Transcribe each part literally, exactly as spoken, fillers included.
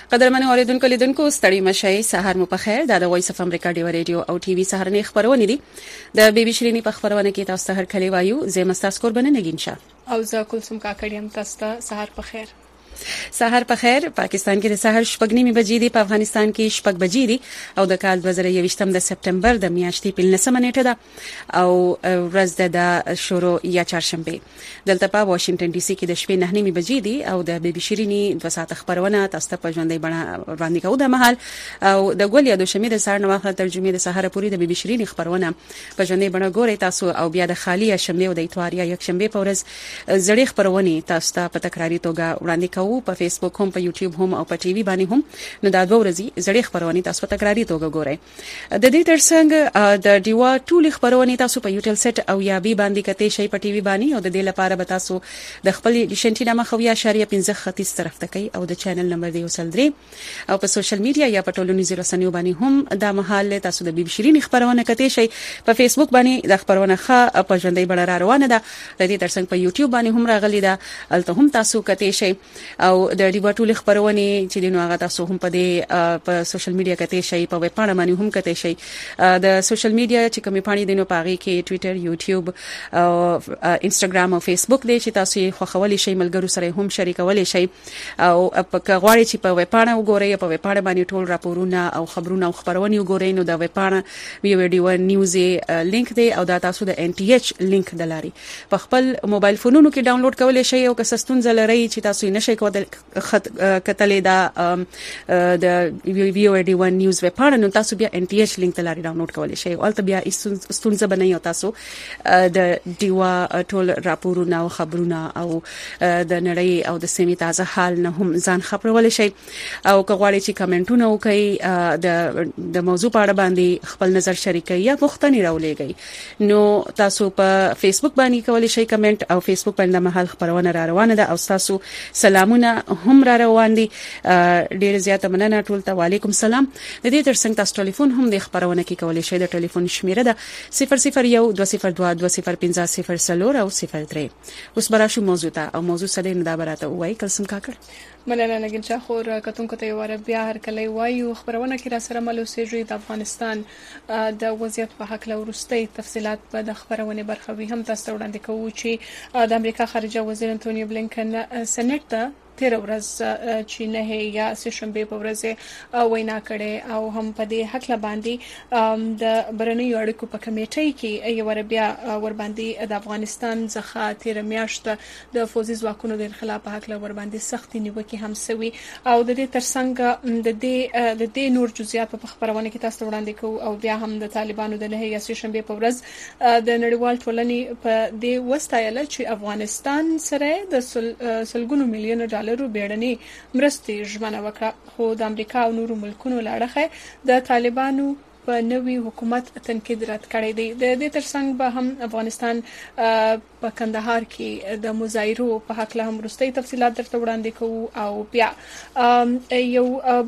قدرمن اوریدونکو لیدونکو ستړي مشي سحر مو په خیر د وایس اف امریکا ډیو ریډیو او ټي وي سحرنې خبرونه دي د بي بي شيريني په خبرونه کې تاسو هر کلی وایو زه مستاس قربانه نگینشه او زه کلثوم کاکړیم تاسو ته سحر په خیر. سحر په خیر. پاکستان کې د سحر شپږ نیمه بجې دي، په افغانستان کې شپږ بجې دي او د کال دوه زره یوویشتم د سپټمبر د میاشتې په لسمه نیټه ده او ورځ د شروع یا چهارشنبه. دلته په واشنگټن ډي سي کې د شپې نه نیمه بجې دي او د بي بي شيريني دوه ساعت خبرونه تاسو ته په ژوندۍ بڼه وړاندې کوو د محل او د ګول یا د شمیر د سحر نوخه ترجمه د سحر پوری د بي بي شيريني خبرونه په ژوندۍ بڼه ګورئ تاسو او بیا د خالی شنبه او د اتوار یا یک شنبه په ورځ زړې خبرونه تاسو ته په تکراری توګه وړاندې کوو په فیسبوک هم په یوټیوب هم او په ټي وي باندې هم. نو دا دوه ورځې زړې خبرونه تاسو په تکراری توګه ګورئ. د دې ترڅنګ د ډیوا ټول خبرونه تاسو په یوټیوب سټ او یا بي باندې کته شي په ټي وي باندې او د دې لپاره به تاسو د خپل ډیشنټی نامه خویا شریعه پنځه ختیځ طرف ته کوي او د چینل نمبر دی وسل درې او په سوشل میډیا یا په ټولنیزو رسنیو باندې هم د محل تاسو د بي بي شيريني خبرونه کته شي په فیسبوک باندې د خبرونه ښه په ژوندۍ بڼه را روانه ده. د دې ترڅنګ په یوټیوب باندې هم راغلي ده الته هم تاسو کته شي او د ډیوا ټول خبرونه چې دینو هغه تاسو هم په دې په سوشل میډیا کته شي په ویب پاڼه باندې هم کته شي. د سوشل میډیا چې کومې پاڼې دینو پاغي کې ټوئیټر یوټیوب او انستګرام او فیسبوک دې چې تاسو یې خوښولې شي ملګرو سره هم شریکولې شي او په غواړي چې په ویب پاڼه وګورئ په ویب پاڼه باندې ټول راپورونه او خبرونه او خبرونه وګورئ نو د ویب پاڼه وی ویډیو نیوز لینک دی او دا تاسو د ان ټي ایچ لینک دلاري په خپل موبایل فونونو کې ډاونلوډ کولای شئ او که سستون زلري چې تاسو یې نشئ کولای کتلې دا د ویډیو ویډیو نیوز ویب پاڼه نو تاسو بیا ان ټي ایچ لینک دلاري ډاونلوډ کولای شئ او البته بیا استونزه بنئ او تاسو د ډیوا ټول راپورونه او خبرونه او د نړۍ او د سیمې تازه حال نه هم ځان خبرول شي او که غواړئ چې کمنټونه وکړئ د د موضوع په اړه باندې خپل نظر شریکئ یا پوښتنې راولېږئ نو تاسو په فیسبوک باندې کولای شئ کمنټ او فیسبوک باندې محل خبرونه را روانه ده او تاسو سلامونه هم را روان دي. ډیر زیاته مننه ټول ته وعلیکم السلام. د دې ترڅنګ تاسو ټلیفون هم د خبرونه کې کولای شئ. د ټلیفون شمیره ده صفر صفر یو دوه صفر دوه دوه صفر پنځه صفر څلور او صفر درې. اوس براشو موضوع ته او موضوع سره نه دا براته وای کلسم کاکړ مننه لګین چې خور کتونکو ته یو بیا هر کله وایو خبرونه کې را سره ملو سیجری د افغانستان د وضعیت په حق له ورستۍ تفصيلات په د خبرونه برخه وي هم تاسو وړاندې کوو چې د امریکا خارجه وزیر انټونیو بلینکن سېنات ته تیر ورځ چې نه یا سشنبه په ورځ وینا کړي او هم په دې حق لا باندې د برنیو اړیکو په کمیټې کې یو ور بیا ور باندې د افغانستان څخه تیر میاشت د فوزي ځواکونو د انقلاب په حق لا ور باندې سختي نیوکه هم سوي او د دې ترڅنګ د دې د دې نور جزئیات په خبرونه کې تاسو وړاندې کوو او بیا هم د طالبانو د نه یا سشنبه په ورځ د نړیوال ټولنې په دې وستایل چې افغانستان سره د سلګونو میلیون ډالر لرو بیړني مرستې ژمنه وکړه خو د امریکا او نورو ملکونو لاړه د طالبانو په نوي حکومت تنقید رد کړی دی. د دې ترڅنګ به هم افغانستان په کندهار کې د مظاهرو په حق له هم وروستي تفصيلات درته وړاندې کوو او بیا یو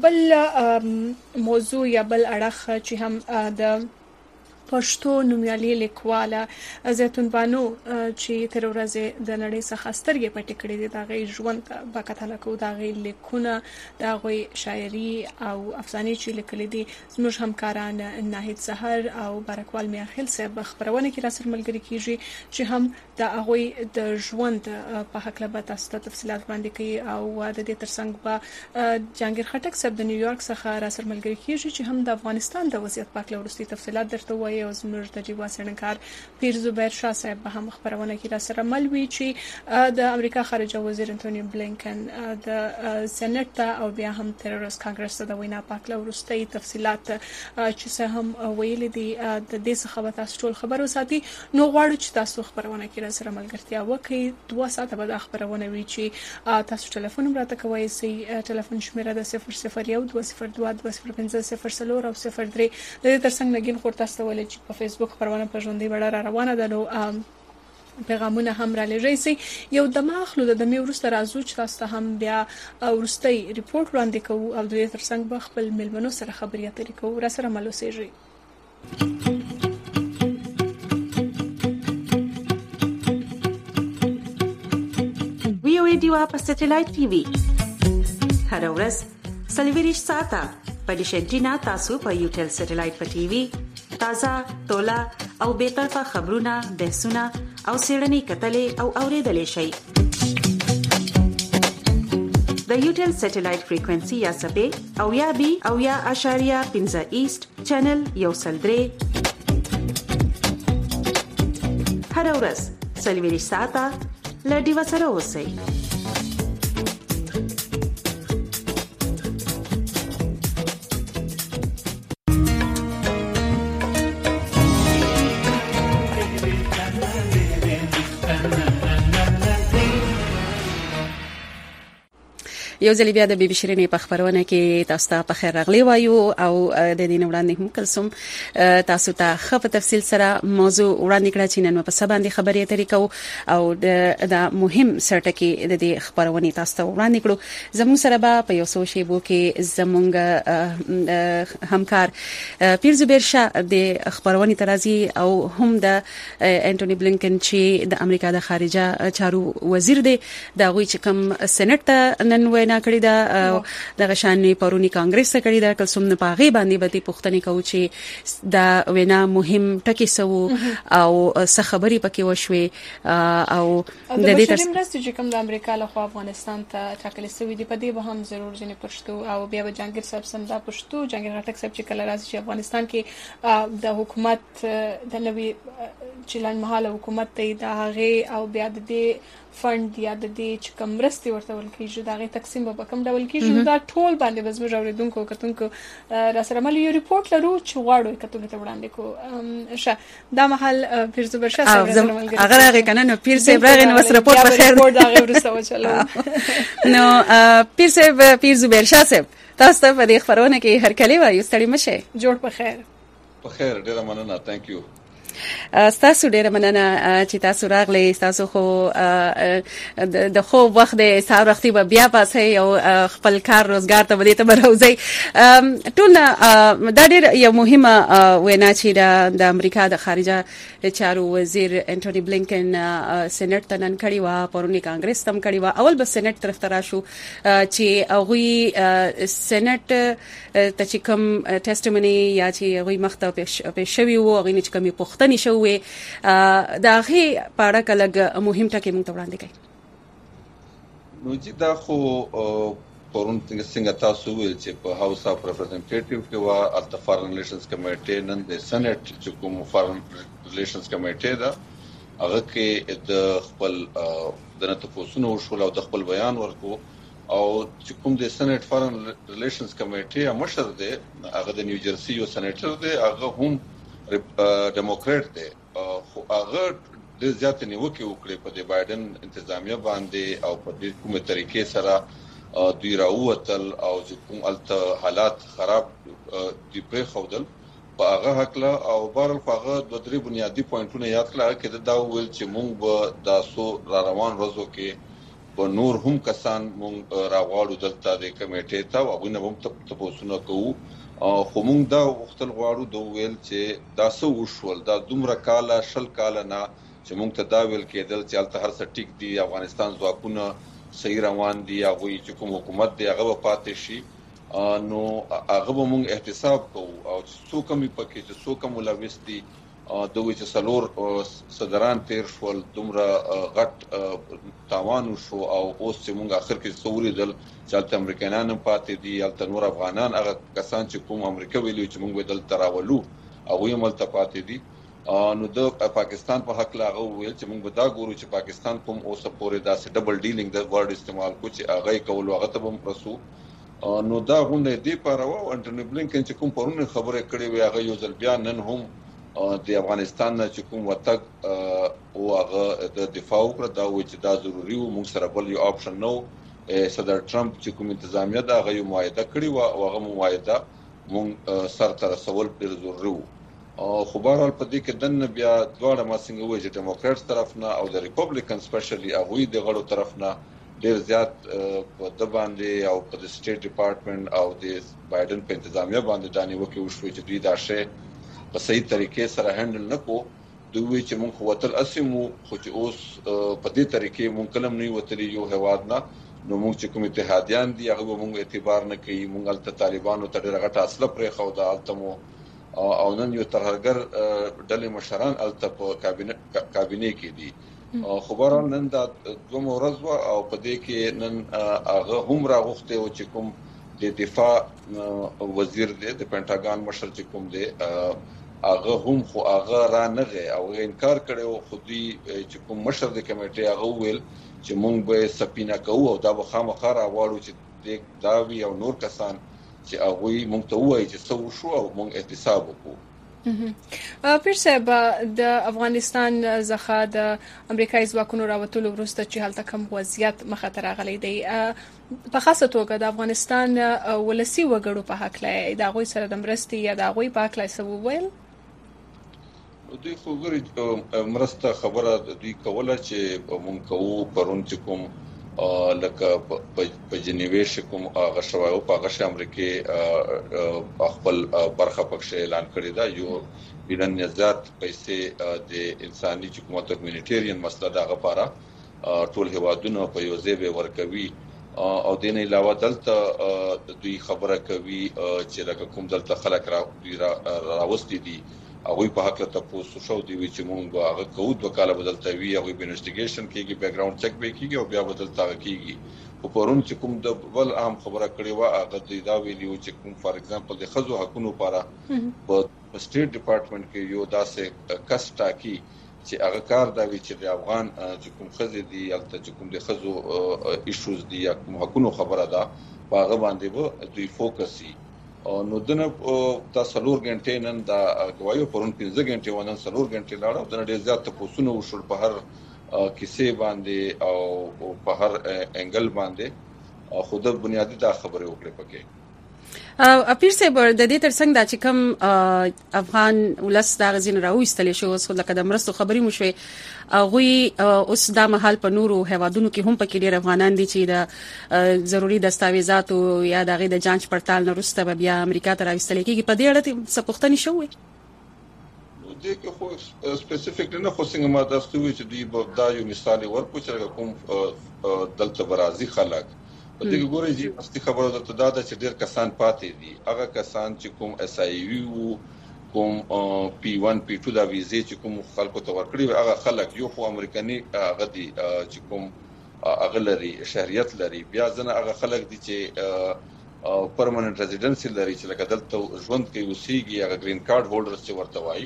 بل موضوع یا بل اړخ چې هم د پښتو نومیالي لیکواله زيتون بانو چې تر ورځې د نړۍ څخه سترګې پټې کړې دي دا غي ژوند په کتل کو دا غي لیکونه دا غي شاعري او افسانې چې لیکلې دي زموږ همکاران ناهید سحر او برکوال میاخیل صاحب خبرونه کې را سره ملګری کیږي چې هم دا غي د ژوند په حق له تاسو ته تفصيلات وړاندې کوي او د دې ترڅنګ په جهانگیر خټک صاحب د نیویارک څخه را سره ملګری کیږي چې هم د افغانستان د وضعیت په اړه ورستي تفصيلات درته وایي او زموږ د ډیوا سړنکار پیر زبیر شاه صاحب به هم خبرونه کې را سره ملوي چې د امریکا خارجه وزیر انټونیو بلینکن د سېنات او بیا هم تروریست کانګرس ته د وینا پاکله ورستي تفصيلات چې څه هم ویل دي د دې څخه به تاسو ټول خبرو ساتي نو غواړو چې تاسو خبرونه کې را سره ملګرتیا وکړئ. دوه ساعته به خبرونه وي چې تاسو ټلیفون راته کوی سي ټلیفون شمیره د صفر صفر یو دوه صفر دوه دوه صفر پنځه صفر څلور او صفر درې. د دې ترڅنګ لګین خور تاسو ولې چې په فیسبوک خبرونه په ژوندۍ بڼه را روانه ده نو پیغامونه هم را لېږئ سي. یو دماغلو د دمه ورسته راځو چې تاسو ته هم بیا ورستي ریپورت وړاندې کوو او د دې ترڅنګ به خپل ملمنو سره خبرې اترې کوو. را سره ملو سيجري وی او ای ډیوا په سټلایټ ټي وي هر ورځ سلیویریش ساعته په ډیش انټینا تاسو په یوټل سټلایټ په ټي وي تازه تولا او بې طرفه خبرونه بحثونه او سیړنی کتلې او اوریدلې شي د یوټل سټلایټ فریکوئنسي یا سبې او یا بي او یا اشاریه پنځه ایست چینل یو سلدري هر ورځ سلیویریش ساعته لډي وسره اوسئ. یو ځل بیا د بي بي شيرینې په خبرونه کې تاسو ته په خیر راغلی وایو او د دې وړاندې هم کلسوم تاسو ته خپ تفصیل سره موضوع وړاندې کړه چې نن په سبا باندې خبرې اترې کوو او د مهم سرټکی د دې خبرونه تاسو ته وړاندې کړو. زموږ سره به په یو څو شیبو کې زموږ همکار پیر زبیر شاه د خبرونه ترازی او هم د انټونی بلینکن چې د امریکا د خارجه چارو وزیر دی دا غوي چې کوم سېنات نن وینا کړی دا د غشانې پرونی کانګرس ته کړی دا کلسوم نه پاغي باندې به پوښتنه کوي چې دا وینا مهم ټکی سو او څه خبري پکې وشوي او د دې تر څنګه چې کوم د امریکا له خوا افغانستان ته ټاکل شوی دی په دې به هم ضرور ځنې پښتو او بیا به جنگیر صاحب سم دا پښتو جنگیر غټک صاحب چې کله راځي چې افغانستان کې د حکومت د نوي چلن مهاله حکومت ته د هغه او بیا د دې فند یا د دې چې کوم رستي ورته ولکېږي دا غي تقسیم به کوم ډول کېږي دا ټول باندې بس موږ اوریدونکو کتونکو را سره ملي یو ریپورت لرو چې غواړو کتونکو ته وړاندې کو شه دا محل پیر زبر شاه صاحب هغه هغه کنه نو پیر صاحب راغی نو وس ریپورت په خیر ریپورت دا غو رسو چلو نو پیر صاحب پیر زبر شاه صاحب تاسو ته په دې خبرونه کې هر کلی وایو ستړي مشه جوړ په خیر په خیر ډیره مننه ثانک یو تاسو ډیره مننه چې تاسو راغلی تاسو خو د خو وخت د سهار وختي بیا پاسه یو خپل کار روزګار ته ودی ته راوځي ټول دا ډیر یو مهمه وینا چې د امریکا د خارجه چارو وزیر انټونی بلینکن سېنات ته نن کړی و پرونی کانګرس تم کړی و اول به سېنات طرف ته راشو چې هغه سېنات ته چې کوم ټیسټمنی یا چې هغه مخته په شوی وو هغه چې کومي پوښتنه نشوي دا غي پاړه کلګ مهم ټکی مونږ ته وړاندې کړي نو چې دا خو پرون څنګه تاسو ویل چې په هاوس اف ریپرزنټیټیو کې وا د فارن ریلیشنز کمیټې نن د سېنات چې کوم فارن ریلیشنز کمیټې دا هغه کې د خپل د نتفوسونو شول او د خپل بیان ورکو او چې کوم د سېنات فارن ریلیشنز کمیټې مشر دی هغه د نیو جرسي یو سېنیټر دی هغه هم ډیموکرات دی خو هغه د زیات نیوکه وکړي په د بایدن انتظامیه باندې او په دې کومه طریقې سره دوی راووتل او چې کوم الته حالات خراب دی په خودل په هغه حقله او بهر هغه د درې بنیادی پوینټونه یاد کړل چې دا ویل چې مونږ به داسو را روان ورځو کې په نور هم کسان مونږ راغواړو دلته د کمیټې ته او غوښنه هم تاسو کوو خو مونږ دا وختل غواړو د ویل چې دا څه وشول دا دومره کاله شل کاله نه چې مونږ ته دا ویل کېدل چې الته هر څه ټیک دی افغانستان ځواکونه صحیح روان دي هغه چې کوم حکومت دی هغه پاتې شي نو هغه به مونږ احتساب کوو او څوک هم پکې چې څوک هم ملوث دي دوی چې سلور صدران تیر شول دومره غټ تاوان شو او اوس چې مونږ اخر کې څوري دل چې الته امریکایان هم پاتې دي الته نور افغانان هغه کسان چې کوم امریکا ویلو چې مونږ بدل تراولو او یې ملته پاتې دي نو د پاکستان په حق لاغه ویل چې مونږ به دا ګورو چې پاکستان کوم اوس پورې داسې ډبل ډیلینګ د ورډ استعمال کو چې هغه کول هغه ته هم پرسو نو دا غونډه دی پاره او انټونی بلینکن چې کوم پرونه خبره کړې وي هغه یو ځل بیا نن هم د افغانستان نه چې کوم وتک او هغه د دفاع وکړه دا و چې دا ضروري و موږ سره بل یو آپشن نو صدر ټرمپ چې کوم انتظامیه دا غو معاهده کړی و او هغه معاهده موږ سره تر سوال پر ضروري و خو بهرحال په دې کې دنه بیا دواړه ما څنګه وایي چې ډیموکرات طرف نه او د ریپبلیکن سپیشلی هغه د غړو طرف نه ډیر زیات په د باندې او په د سټیټ ډپارټمنټ او د بایدن په انتظامیه باندې دانی وکي وشوي چې دوی دا شی په صحیح طریقې سره هندل نکو دوی چې مونږ وتل اسمو خو چې اوس په دې طریقې مونږ کلم نه وتلی یو هواد نه نو موږ چې کوم اتحادیان دي هغه موږ اعتبار نه کوي. موږ الته طالبانو ته ډېر غټه اصله پرې خو دا الته مو او نن یو ترهګر ډلې مشران الته په کابینه کابینه کې دي. خبرونه نن دا دوه ورځ او په دې کې نن هغه هم راغوښته او چې کوم د دفاع وزیر دی د پینټاګان مشر چې کوم دی هغه هم خو هغه را نغه او انکار کړو. خو دی چې کوم مشر د کمیټې هغه ویل چې مونږ به سپینا کوو او دا به خامخا راوړو چې دا وی او نور کسان چې هغه مونږ ته وایي چې څه وشو او مونږ احتساب وکړو. پیر صاحب د افغانستان څخه د امریکایي ځواکونو راوتلو وروسته چې هلته کوم وضعیت مخه ته راغلی دی په خاصه توګه د افغانستان ولسی وګړو په حق لای د هغوی سره د مرستې یا د هغوی په حق لای څه وویل؟ دوی خو ګوري مرسته خبره دوی کوله چې مونږ کوو پرون چې کوم لکه په جنیوي کوم هغه شوی او په هغه امریکای خپل برخه پکښ اعلان کړی دا یو بلن زیات پیسې د انساني حکومت کمیونټیرین مسله دا غفاره ټول هوادونو په یو ځای ورکوي او د نه علاوه دلته دوی خبره کوي چې لکه کوم دلته خلک را راوستي دي هغه په حق ته پوسټ شو دی چې مونږ هغه کوو د کاله بدلته وی هغه په انویسټیګیشن کېږي بیک گراوند چک به کېږي او بیا بدلته کېږي. په پرون چې کوم د ول اهم خبره کړې و هغه دا ویلیو چې کوم فار ایگزامپل د خزو حقونو لپاره په سټیټ ډپارټمنټ کې یو داسې کس ټاکی چې هغه کار دا وی چې د افغان چې کوم خزې دي البته چې کوم د خزو ایشوز دي یا کوم حقونو خبره ده هغه باندې به دوی فوکسي. نو دنه دا څلور غنټې نن دا غوايو پرون پنځه غنټې ونن څلور غنټې لاړو دنه ډېر زیات تاسو وشول په هر کیسه باندې او په هر انګل باندې خود بنیادی دا خبره وکړه پکې. اپیر صاحب د دې ترڅنګ دا چې کوم افغان ولس دا غزين راوستل شو اوس لکه د مرستو خبري مو شوي غوي اوس دا محل په نورو هوادونو کې هم پکې ډېر افغانان دي چې د ضروري دستاویزات او یا د غي د جانچ پړتال نه وروسته بیا امریکا ته راوستل کېږي. په دې اړه څه پوښتنه شوې؟ دې کې خو سپیسیفیک نه خو څنګه ما دا ستوي چې دوی په دا یو مثال ورکو چې کوم دلته برازي خلک په دې ګورې چې اصلي خبره ده دا ده چې ډېر کسان پاتې دي. هغه کسان چې کوم اس آی وی کوم پی ون پی ټو دا ویزې چې کوم خلکو ته ورکړي هغه خلک یو خو امریکایي هغه دي چې کوم هغه لري شهريت لري بیا ځنه هغه خلک دي چې پرمننت ریزیډنسي لري چې لکه دلته ژوند کوي اوسېږي هغه گرین کارت هولډرز چې ورته وایي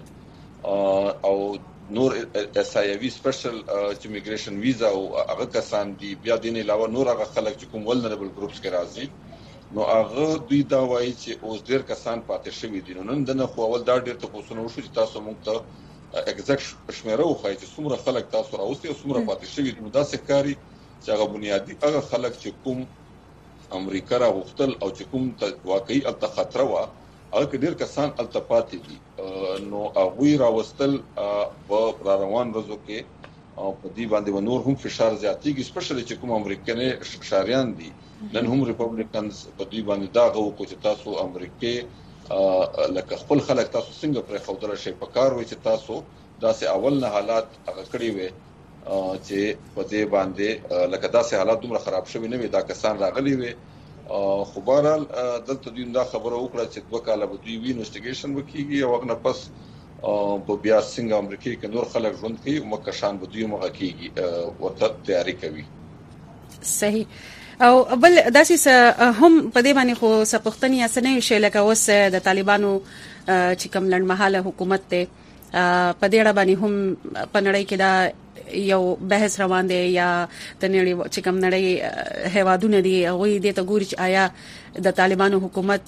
او نور اس آی وی سپیشل چې میګریشن ویزا او هغه کسان دي بیا دین علاوه نور هغه خلک چې کوم ولنربل ګروپس کې راځي نو هغه دوی دا وایي چې اوس ډیر کسان پاتې شوي دي. نن دنه خو اول دا ډیر ته پوښتنه وشو چې تاسو موږ ته اگزیکټ شمیره وخایي چې څومره خلک تاسو راوستي او څومره پاتې شوي دي. نو دا څه کاری چې هغه بنیادی هغه خلک چې کوم امریکا راغختل او چې کوم واقعي الته خطر و هغه ډیر کسان التپاتې دي نو هغه راوستل په روان ورځو کې په دې باندې ونور هم فشار زیاتېږي سپیشلی چې کوم امریکایي شاریان دي نن هم ریپبلیکنز په دې باندې دا غو چې تاسو امریکای لکه خپل خلک تاسو څنګه پر خوندل شي په کار وي چې تاسو داسې اول نه حالات هغه کړی وي چې په دې باندې لکه داسې حالات دومره خراب شوي نه وي دا کسان راغلي وي. خو بهرحال دلته دوی دا خبره وکړه چې دوه کاله به دوی انویسټیګیشن وکړي او هغه نه پس په بیا څنګه امریکای کې نور خلک ژوند کوي او مکشان به دوی مغه کیږي ورته تیاری کوي. صحیح. او بل داسې هم په دې باندې خو سپختنی اسنه شي لکه اوس د طالبانو چې کوم لړمحاله حکومت ته په دې اړه باندې هم په نړۍ کې دا یو بحث روان دی یا د نړۍ چې کوم نړۍ هوادونه دي هغه دې ته ګوري چې آیا د طالبانو حکومت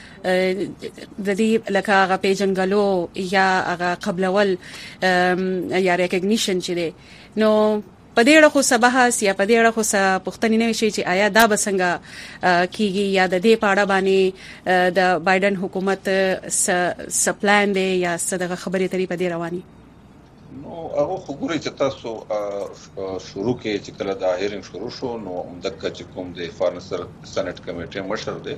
د دې لکه هغه پیژنګلو یا هغه قبلول یا ریکګنیشن چې دی نو په دې اړه خو سبحث یا په دې اړه خو پوښتنې نه شي چې آیا دا بسنګ کیږي یا د دې پاړه باندې د بایدن حکومت س پلان دی یا څه خبرې ترې په دې رواني. نو هغه خو ګوري چې تاسو شروع کې چې کله د هیرینګ شروع شو نو دغه چې کوم د فارن سېنات کمیټې مشر دی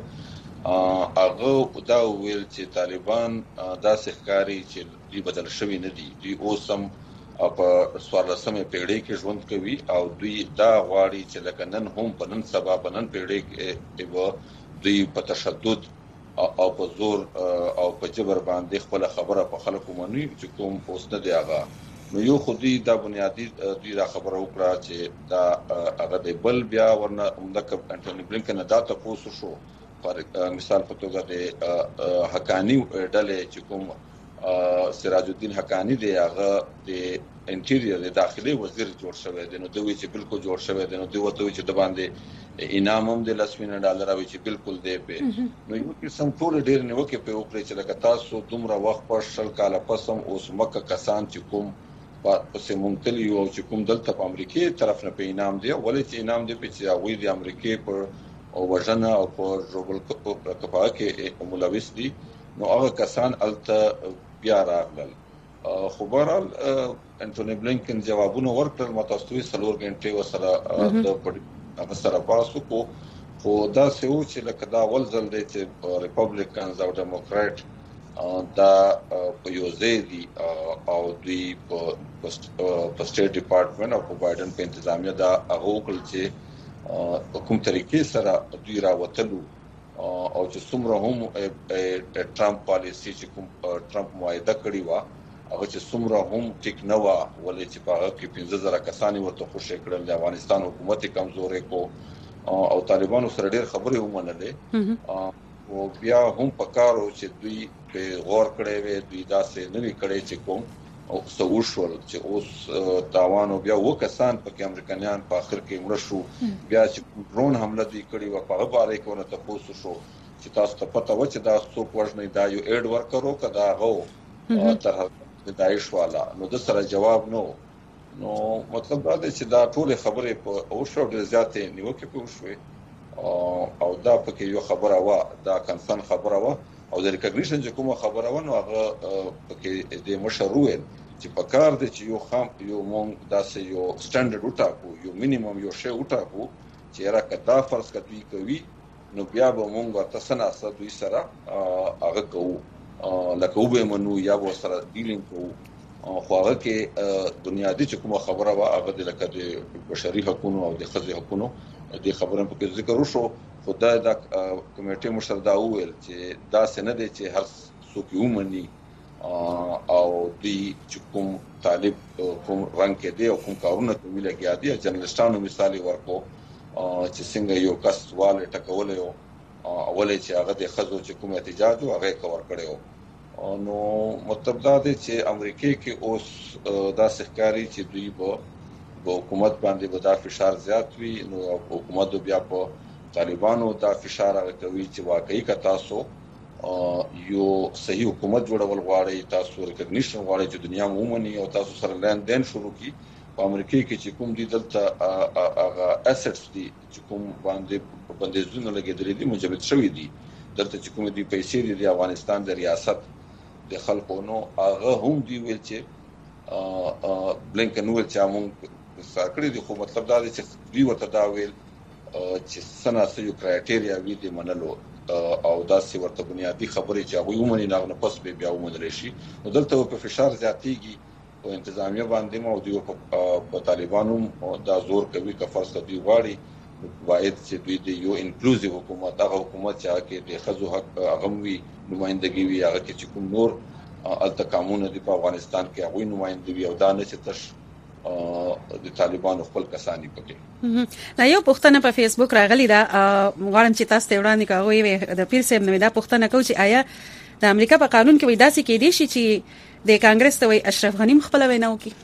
هغه دا ویل چې طالبان دا ښکاری چې دوی بدل شوی نه دي دوی اوسم په سوالسمه پیړۍ کې ژوند کوي او دوی دا غواړي چې لکه نن هم په نن سبا په نن پیړۍ کې دوی په تشدد او په زور او په جبر باندې خپل خبره په خلکو منوي چې کوم اوس نه دی هغه. نو یو خو دوی دا بنیادی دوی دا خبره وکړه چې دا هغه د بل بیا ورنه عمدک انټونی بلینکن دا تاسو شو پر مثال په توګه د حقانی ډلې چې کوم سراج الدین حقانی دی هغه د انټیریور د داخلي وزیر جوړ شوی دی. نو دوی چې بالکل جوړ شوی دی نو دوی وته چې د باندې انعام هم د لسمینه ډالر او چې بالکل دی په نو یو قسم ټول ډیر نه وکي په وکړي چې لکه تاسو دومره وخت پر شل کاله پسم اوس مکه کسان چې کوم پسې مونتلی او چې کوم دلته په امریکای طرف نه په انعام دی ولې چې انعام دی په چې هغه د امریکای پر او وژنه او په جوړل کپا کې ملوث دي. نو هغه کسان الته بیا راغلل. خو بهرحال انټونی بلینکن جوابونه ورکړل متاسفي سلور غنټې وسره د هغه سره پاسو کو خو دا سه و چې لکه دا ول ځل دی چې ریپبلیکنز او ډیموکرات دا په یو ځای دي او دوی په سټیټ ډپارټمنټ او په بایدن په انتظامیه دا هغه وکړل چې په کوم طریقې سره دوی راوتلو او چې څومره هم ټرمپ پالیسی چې کوم ټرمپ معاهده کړی و هغه چې څومره هم ټیک نه و ولې چې په هغه کې پنځه زره کسان ورته خوشی کړل د افغانستان حکومت کمزورې کو او طالبانو سره ډېر خبرې ومنلې او بیا هم پکارو چې دوی په غور کړی وي دوی داسې نه وی کړی چې کوم او سوشل چې اوس تاوان او بیا وکسان په امریکایان په اخر کې مړ شو بیا چې ډرون حمله دی کړی و په هغه باره کې ونه تاسو شو چې تاسو ته پته و چې دا څوک وژنې دا یو اډ ورکرو کدا غو تر داعش والا نو د سره جواب نو نو مطلب دا دی چې دا ټول خبرې په او شو ډېر زیاتې نیوکه په وشوي او دا پکې یو خبره وا دا کنسن خبره وا او د ریکګنیشن چې کومه خبره ونه هغه پکې د مشروع چې په کار دي چې یو خام یو مونږ داسې یو سټانډرډ وټاکو یو مینیمم یو شی وټاکو چې را کدا فرض کړي کوي نو بیا به مونږ ورته سناسه دوی سره هغه کوو لکه وبه منو یا و سره ډیلینګ کوو خو هغه کې بنیادی چې کومه خبره وا هغه د لکه د بشري حقوقو او د ښځې حقوقو د خبرو په کې ذکر وشو. خدای دا کمیټه مشر دا وویل چې دا سند دي چې هر څوک ومني او د کوم طالب کوم رنګ کې دی او کوم کارونه کوي لګیا دي جرنالستانو مثال ورکو چې څنګه یو کس والے ټکول یو اولې چې هغه د خزو چې کوم احتجاج او هغه کور کړو نو مطلب دا دی چې امریکای کې اوس دا سحکاري چې دوی په حکومت باندې به دا فشار زیات وي نو حکومت بیا په طالبانو دا فشار کوي چې واقعي کا تاسو یو صحیح حکومت جوړول غواړي تاسو ریکګنیشن غواړي چې دنیا مومني او تاسو سره لین دین شروع کی په امریکا کې چې کوم دي دلته هغه اسټس دي چې کوم باندې بندیزونه لګیدل دي مجبد شوی دي دلته چې کوم دي پیسې دي د افغانستان د ریاست د خلکو نو هغه هم دی ویل چې بلینکن ویل چې موږ سرکړي دي خو مطلب دا دی چې دوی ورته دا ویل چې سناسه یو کرایټیریا وی دي منلو او دا سی ورته بنیادی خبرې چې هغه ومني نه پس به بیا ومنل شي نو دلته په فشار زیاتېږي او انتظامیه باندې مو دی په طالبانو دا زور کوي که فرض کړي غواړي باید چې دوی د یو انکلوزیو حکومت هغه حکومت چې هغه د خزو حق غموي نمائندګي وي هغه چې کوم نور التقامونه د افغانستان کې هغه نمائندګي او دا نه چې تش د طالبانو خپل کسانی پکې. دا یو پښتنه په فیسبوک راغلی دا غواړم چې تاسو ته وړاندې کوی د پیر صاحب نو دا پښتنه کو چې آیا د امریکا په قانون کې وای داسې کې دي چې د کانګرس ته وای اشرف غنی خپل ویناو کی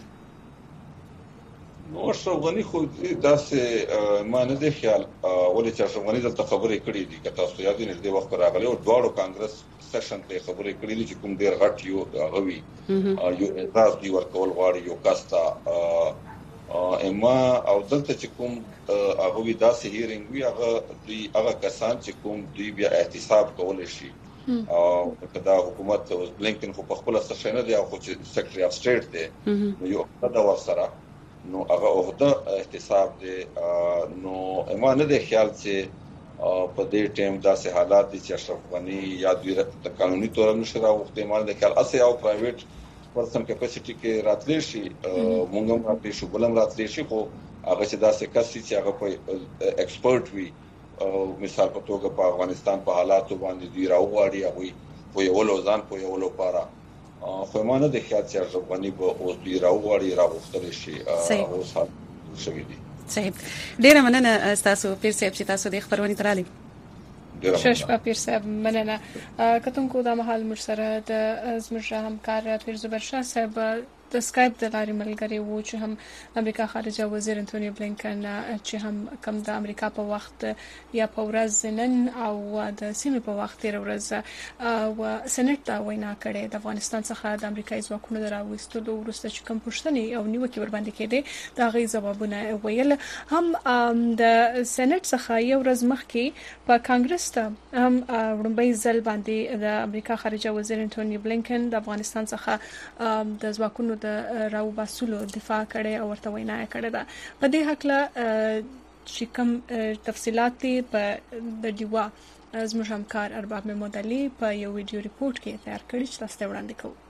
نو اشرف غنی خو داسې ما نه دی خیال ولې چې اشرف غنی دلته خبرې کړې دي که تاسو یاد نه دي وخت راغلی او دواړو کانګرس سیشن ته خبرې کړې دي چې کوم ډیر غټ یو غوي یو اعتراض دی ورکول غواړي یو کاستا اما او دلته چې کوم هغه وی داسې هیرینګ وی هغه دوی هغه کسان چې کوم دوی بیا احتساب کول شي او کدا حکومت بلینکن خو په خپل سره نه دی او چې سیکریټری اف سټیټ دی نو یو دا ورسره نو هغه عہده احتساب دی نو اما نه دی خیال چې په دې ټیم داسې حالات دي چې اشرف غنی یا دوی د قانوني تور نشره وخت مال د کال اسه او پرایویټ پرسن کیپاسټي کې راتلی شي مونږ هم راتلی شو بلم راتلی شي خو هغه چې دا څه کسي چې هغه په ایکسپرت وي مثال په توګه په افغانستان په حالاتو باندې دی راوړي هغه په یو لوزان په یو لو پارا خو ما نه د خیال چې افغاني به اوس دی راوړي راوختل شي او صاحب شوی دي صحیح ډیره مننه تاسو پیر صاحب چې تاسو د خبرونه ترالي شش په پیر صاحب مننه کتونکو د محل مرسره د زموږ همکار پیر زبر شاه صاحب د سکایپ د لارې ملګری وو چې هم امریکا خارجه وزیر انټونی بلینکن چې هم کم د امریکا په وخت یا په ورځ نن او د سیمې په وخت تیر ورځ او سېنات ته وینا کړې د افغانستان څخه د امریکایي ځواکونو د راوستلو وروسته چې کوم پوښتنې او نیوکې ور باندې کېدې دا غي ځوابونه ویل هم د سېنات څخه یو ورځ مخکې په کانګرس ته هم وړاندې ځل باندې د امریکا خارجه وزیر انټونی بلینکن د افغانستان څخه د ځواکونو د راو باسولو دفاع کړي او ورته وینا کړې ده په دې حق له چې کوم تفصيلات په د دیوا زموږ همکار ارباب محمد علي په یو ویډیو ریپورت کې تیار کړی چې تاسو ته وړاندې کوو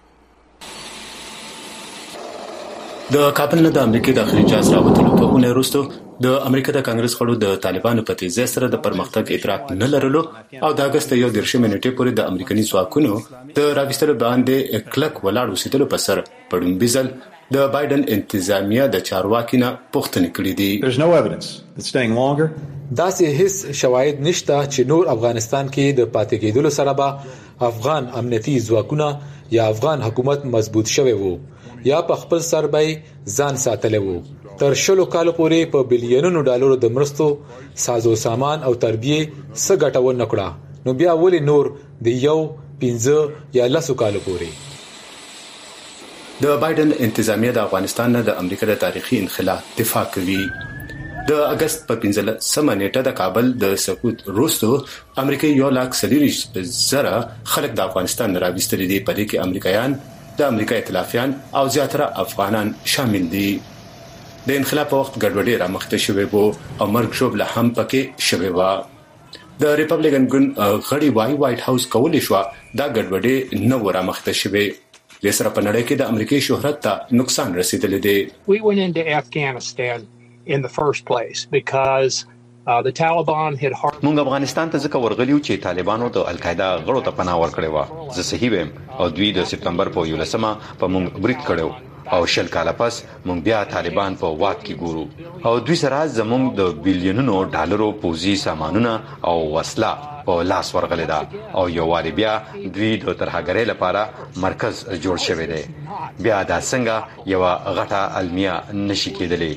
د کابل نه د امریکا داخلي جاز راوتلو په اونۍ وروسته د امریکا د کانګرس خړو د طالبانو په تیزه سره د پرمختګ ادراک نه لرلو او د اگست یو دیرشم نیټې پورې د امریکایي ځواکونو د راوستلو باندې کلک ولاړ اوسېدلو په سر پړم بيزل د بایدن انتظامیه د چارواکینه پوښتنه کړې دي. There's no evidence that staying longer داسې هیڅ شواهد نشته چې نور افغانستان کې د پاتې کېدلو سره به افغان امنیتي ځواکونه یا افغان حکومت مضبوط شوی وو یا په خپل سر به ځان ساتلی وو. تر شلو کالو پورې په بلیونونو ډالرو د مرستو سازو سامان او تربیه څه ګټه ونه کړه نو بیا ولې نور د یو پنځه یا لسو کالو پورې. د بایدن انتظامیه د افغانستان نه د امریکا د تاریخي انخلا دفاع کوي. د اگست په پنځلسمه نیټه د کابل د سقوط وروسته امریکا یو لاک سلیریش زره خلک د افغانستان راوستل دي په دې کې امریکایان د امریکا ائتلافیان او زیاتره افغانان شامل دي. د انقلاب په وخت ګډوډي را مخته شوې وو او مرګ شوبله هم پکې شوې و. د ریپبلیکن ګوند غړي وايي وایټ هاوس کولې شو دا ګډوډي نه را مخته شوې د سره په نړۍ کې د امریکای شهرت ته نقصان رسیدلی دی. We went into Afghanistan in the first place because uh, the Taliban had hard مونږ افغانستان ته ځکه ورغلیو چې طالبانو د القاعده غړو ته پناه ورکړې و. زه صحیح ویم او دوی د سپتمبر په یولسمه په مونږ بریټ کړو او شل کاله پس مونږ بیا طالبان په واک کې ګورو او دوی سره زمونږ د بیلیونونو ډالرو پوزي سامانونه او وسله په لاس ورغلې ده او یو واري بیا دوی د ترهګرۍ لپاره مرکز جوړ شوی دی. بیا دا څنګه یو غټه المیه نشي کېدلی.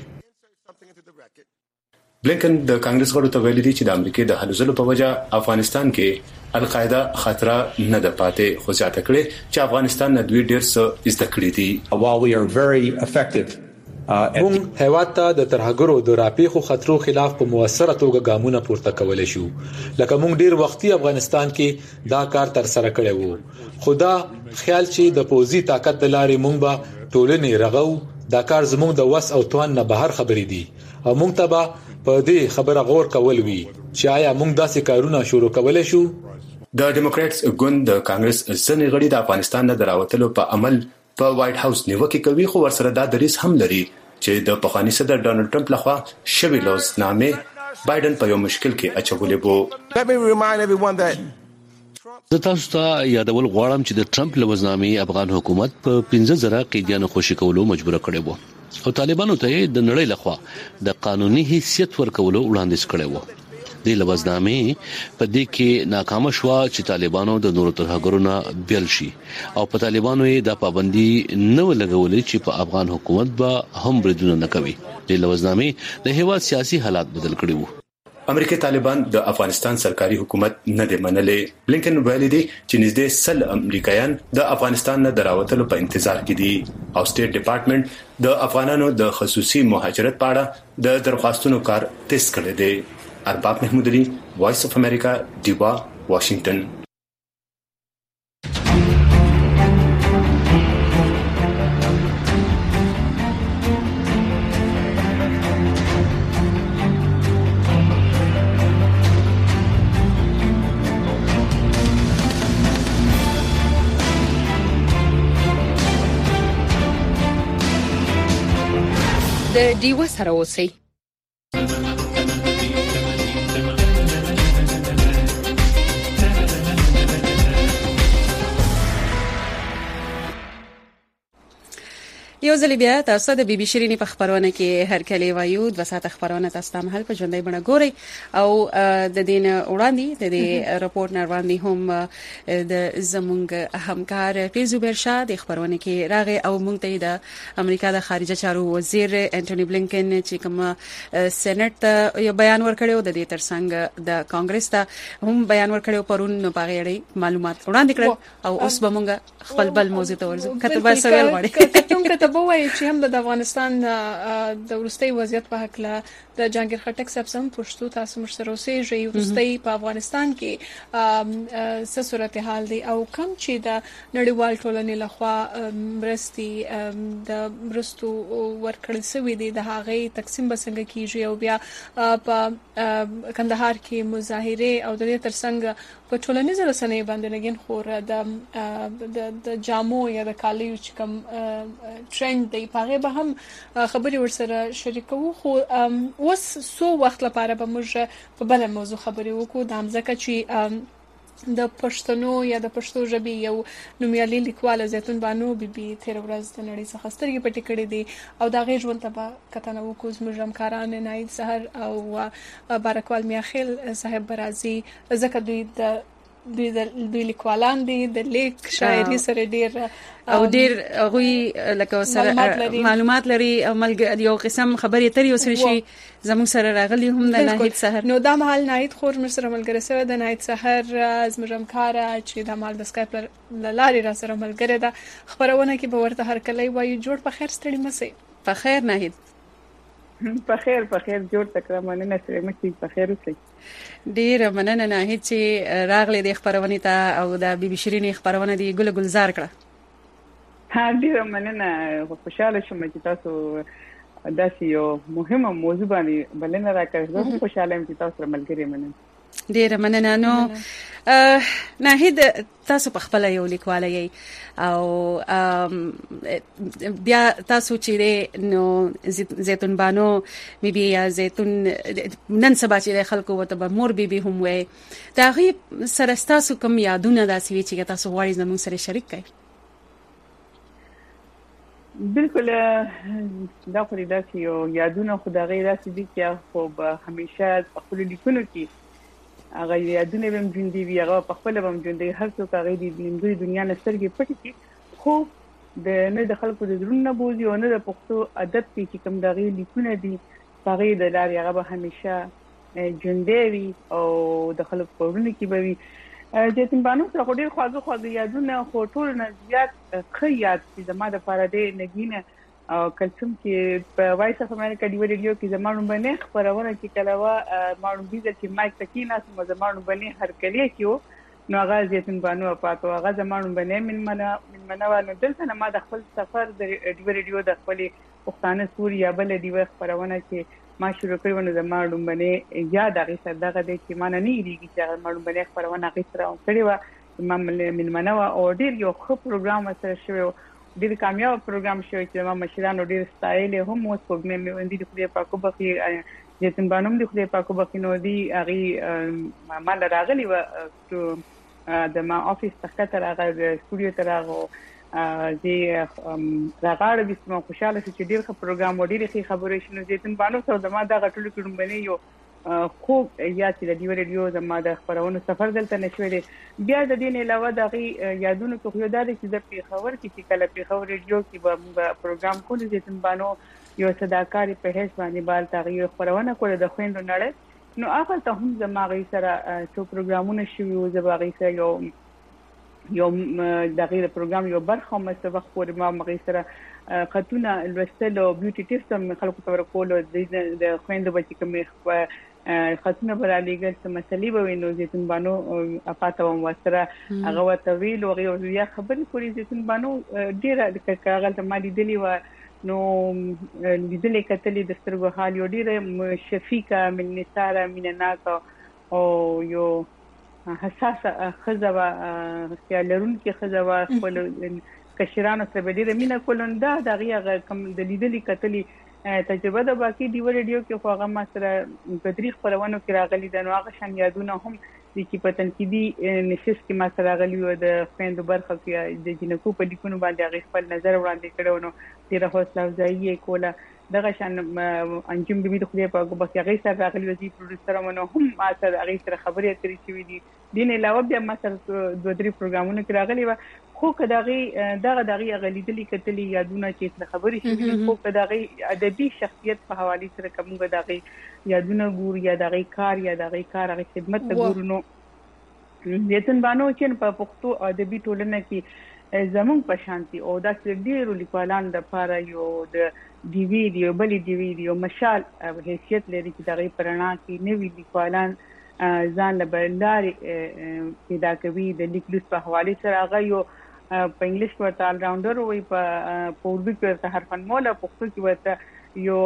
بلینکن د کانګرس غړو ته ویلي دي چې د امریکای د هلو ځلو په وجه افغانستان کې القاعده خطر نه د پاتې خو ځاته کړي چې افغانستان نه دوی ډېر څه زده کړی دي. while we are very effective موږ هیواد ته د ترهګرو د راپیخو خطرو خلاف په موثره توګه ګامونه پورته کولای شو لکه موږ ډیر وختي افغانستان کې دا کار تر سره کړی وو. خدا خیال چې د پوزي طاقت د لارې موږ به ټولنې رغو دا کار زموږ د وس او توان نه بهر خبرې دي او موږ ته به په دې خبره غور کول وی چې آیا موږ داسې کارونه شروع کولای شو. د ډیموکراتس ګوند د کانګرس ځنې غړي د افغانستان نه دراوتلو په عمل په وایټ هاوس نیوکه کوي خو ورسره دا دریس هم لري چې د پخوانی صدر ډانلډ ټرمپ لخوا شوی لوزنامه بایدن په یو مشکل کې اچولې وو. زه تاسو ته یادول غواړم چې د ټرمپ لوزنامه افغان حکومت په پنځه زره قیدیانو خوشی کولو مجبور کړی وو او طالبانو ته د نړۍ لخوا د قانوني حیثیت ورکولو وړاندیز کړی وو. د لوزنامه په دې کې ناکام شو چې طالبانو د نورو ترهګرو نه بیل شي او په طالبانو یې د پابندي نه لګولې چې په افغان حکومت به هم بریدونه نه کوي. د لوزنامه د هیواد سیاسي حالات بدل کړي وو. امریکای طالبان د افغانستان سرکاري حکومت نه دی منلې. بلینکن ویلي دی چې نږدې سل امریکایان د افغانستان نه دراوتلو په انتظار کې دي او سټیټ ډپارټمنټ د افغانانو د خصوصي مهاجرت په اړه د درخواستونو کار تیز کړی دی. ارباب محمد علي وایس اف امریکا دیوا واشنگټن. د ډیوه سره اوسئ. یو ځل بیا تاسو د بي بي شيريني په خبرونه کې هر کله وایو د وسات خبرونه تاسو ته مهال په ژوندۍ بڼه ګوري او د دین وړاندې د دې راپورټ نه وړاندې هم د زمونږ همکار پیزو برشا د خبرونه کې راغی او مونږ ته د امریکا د خارجه چارو وزیر انټونی بلینکن چې کوم سېنات ته یو بیان ورکړیو د دې ترڅنګ د کانګرس ته هم بیان ورکړیو پرون نو باغې معلومات وړاندې کړل او اوس به مونږ خپل بل موضوع ته ورځو کته به سوال غواړي بوای چې هم د افغانستان د ورستي وضعیت په حق له د جهانگیر خټک صاحب سم پښتو تاسو مرسته اوسېږي ورستي په افغانستان کې څه صورتحال دی او کوم چې د نړیوال ټولنې لخوا مرستي د مرستو ورکړل شوې دي د هغه تقسیم بسنګ کیږي او بیا په کندهار کې مظاهره او د دې ترڅنګ په ټولنیزو رسنیو باندې لګین خور د د جامو یا د کالیو چې کوم ټرند دی پاره به هم خبري ورسره شریکو خو اوس سو وخت لپاره به موږ په بل موضوع خبري وکړو د همزکه چې د پښتنو یا د پښتو ژبې یو نومیالي لیکوال زیتون بانو بیبي تیر ورځ د نړۍ څخه سترګې پټې کړې دي او دا غي ژوند ته به کتنه وکړو زموږ همکاران ناید سحر او بارکوال میاخیل صاحب برازي زکه دوی د دوی د لیکوالان دي د لیک شاعري سره ډیر او ډیر غوي لکه سره معلومات لري او ملګری یو قسم خبرې ترې وسره شي زموږ سره راغلي هم د ناهید سحر نو دا مهال ناهید خور مر سره ملګری سره د ناهید سحر زموږ همکار چې د مال د سکایپ لاري را سره ملګری ده خبرونه کې به ورته هر کله وایي جوړ په خیر ستړي مسي په خیر ناهید په خیر په خیر جوړ تکرار مننه سره مې په خیر اوسئ. ډیر مننه نه چې راغلي د خبرونه ته او د بي بي شيريني خبرونه دی ګل ګلزار کړه. ها ډیر مننه خوشاله شوم چې تاسو داسې یو مهمه موضوع باندې بلنه راکړه. زه خوشاله یم چې تاسو سره ملګری منم. ډیر مننه. نو ناهید تاسو په خپل یو لیکواله یې او بیا تاسو چې نو زیتون بانو می بي یا زیتون نن سبا چې خلکو وته به مور بي بي هم وي دا غي سره تاسو کوم یادونه داسې وی چې تاسو غواړئ زموږ سره شریک کړئ؟ بالکل دا خو داسې یو یادونه خو دا غي داسې دي چې خو به همیشه خپل لیکونو کې هغه یادونه هم ژوندۍ وي هغه په خپل هم ژوندۍ هر څوک هغه د نیمګړي دنیا نه سترګې پټې کړي خو د نه د خلکو د زړونو نه بوزي او نه د پښتو ادب کې کوم دغه لیکونه دي هغه د لارې هغه به همیشه ژوندۍ وي او د خلکو په ورونو کې به وي. زیتون بانو سره خو ډېر خواږه خواږه یادونه خو ټول نه زیات ښه یاد چې زما د پاره دی نګینه او کلچم کې په وایس اف امریکا دی ویډیو کې زمانو باندې خبرونه کې کلاوه مانو بيزه چې مایک تکینا سم زمانو باندې هر کلی کې نو هغه زیتون بانو پاتو هغه زمانو باندې من منه من منه نو دلته نه ما د خپل سفر د دی ویډیو د خپل پښتانه سوریا بل دی خبرونه کې ما شروع کړو نو زمانو باندې یاد هغه سره دغه د چې مان نه یریږي چې مانو باندې خبرونه هغه سره کړی و ما من منه او ډیر یو خو پروګرام سره شوی ډیر کامیاب پروګرام شوی چې ما مشرانو ډیر ستایل هم اوس په مې وندي د خپل پاکو بخي زیتون بانوم د خپل پاکو بخي نو دی هغه ما راغلی و د ما افیس څخه تر هغه سټوډیو تر هغه دی راغړ د سم خوشاله چې ډیر ښه پروګرام و ډیر ښه خبرې شنو زیتون بانو سره د ما د غټلو کډم باندې یو خو یا چې د ریډیو زما د خبرونو سفر دلته نشوي دي بیا د دې نه علاوه د یادونو کو یو د چې د پیښور کې چې کله پیښور ریډیو کې به پروګرام کولی زیتون بانو یو صداکاری په هیڅ باندې بال تغیر خبرونه کوله د خويندو نړۍ نو هغه ته هم زما غي سره څو پروګرامونه شوي او زما غي سره یو یو د غیر پروګرام یو برخه مې وخت پورې ما مغي سره خاتونه لوستل او بیوټي ټیپس هم خلکو ته ورکول د خويندو بچی کوم خاتونه پر علیګل څه مسلې به وینو زیتون بانو اپاته هم وسره هغه وته ویل او یا خبرې کوي زیتون بانو ډیره د کاغذ ته مالي دلی و نو لیدلې کتلې د سترګو حال یو ډیره شفیقه من نثاره من ناک او یو حساسه خزوا خیالرون کې خزوا خپل کشرانو سره ډیره مینا کولنده دغه کوم د لیدلې کتلې تجربه د باقي دیو ریډیو کې خو هغه ما سره بدري خبرونه کې راغلي د نو هغه شان یادونه هم د کی په تنقیدي نشست کې ما سره راغلي و د خويندو برخه کې د جنکو په لیکونو باندې هغه خپل نظر وړاندې کړو نو ډیره حوصله افزایی کوله دغه شان انجم د دې خو په هغه کې هغه سره راغلي وزي پروډوسر مونږ هم ما سره هغه سره خبرې اترې شوې دي دین علاوه بیا ما سره دوه درې پروګرامونه کې راغلي و خو کداغي دغه دغه غلیدلې کتلې یادونه چې خبرې شوې خو کداغي ادبي شخصیت په حواله سره کومه دغه یادونه ګور یا دغه کار یا دغه کار هغه خدمت ګور نو یتن بانو چې په پښتو ادبي ټولنه کې زمون په شانتي او د ډیرو لیکوالان د لپاره یو د ډي وی ډي او بل ډي وی ډي او مشال حیثیت لري چې دغه پرانا کې نوې لیکوالان ځان له بلاري پیدا کوي د لیکلوس په حواله سره هغه یو په انګلیش کې ورته آل راونډر وي په اردو کې ورته حرفن مولا پښتو کې ورته یو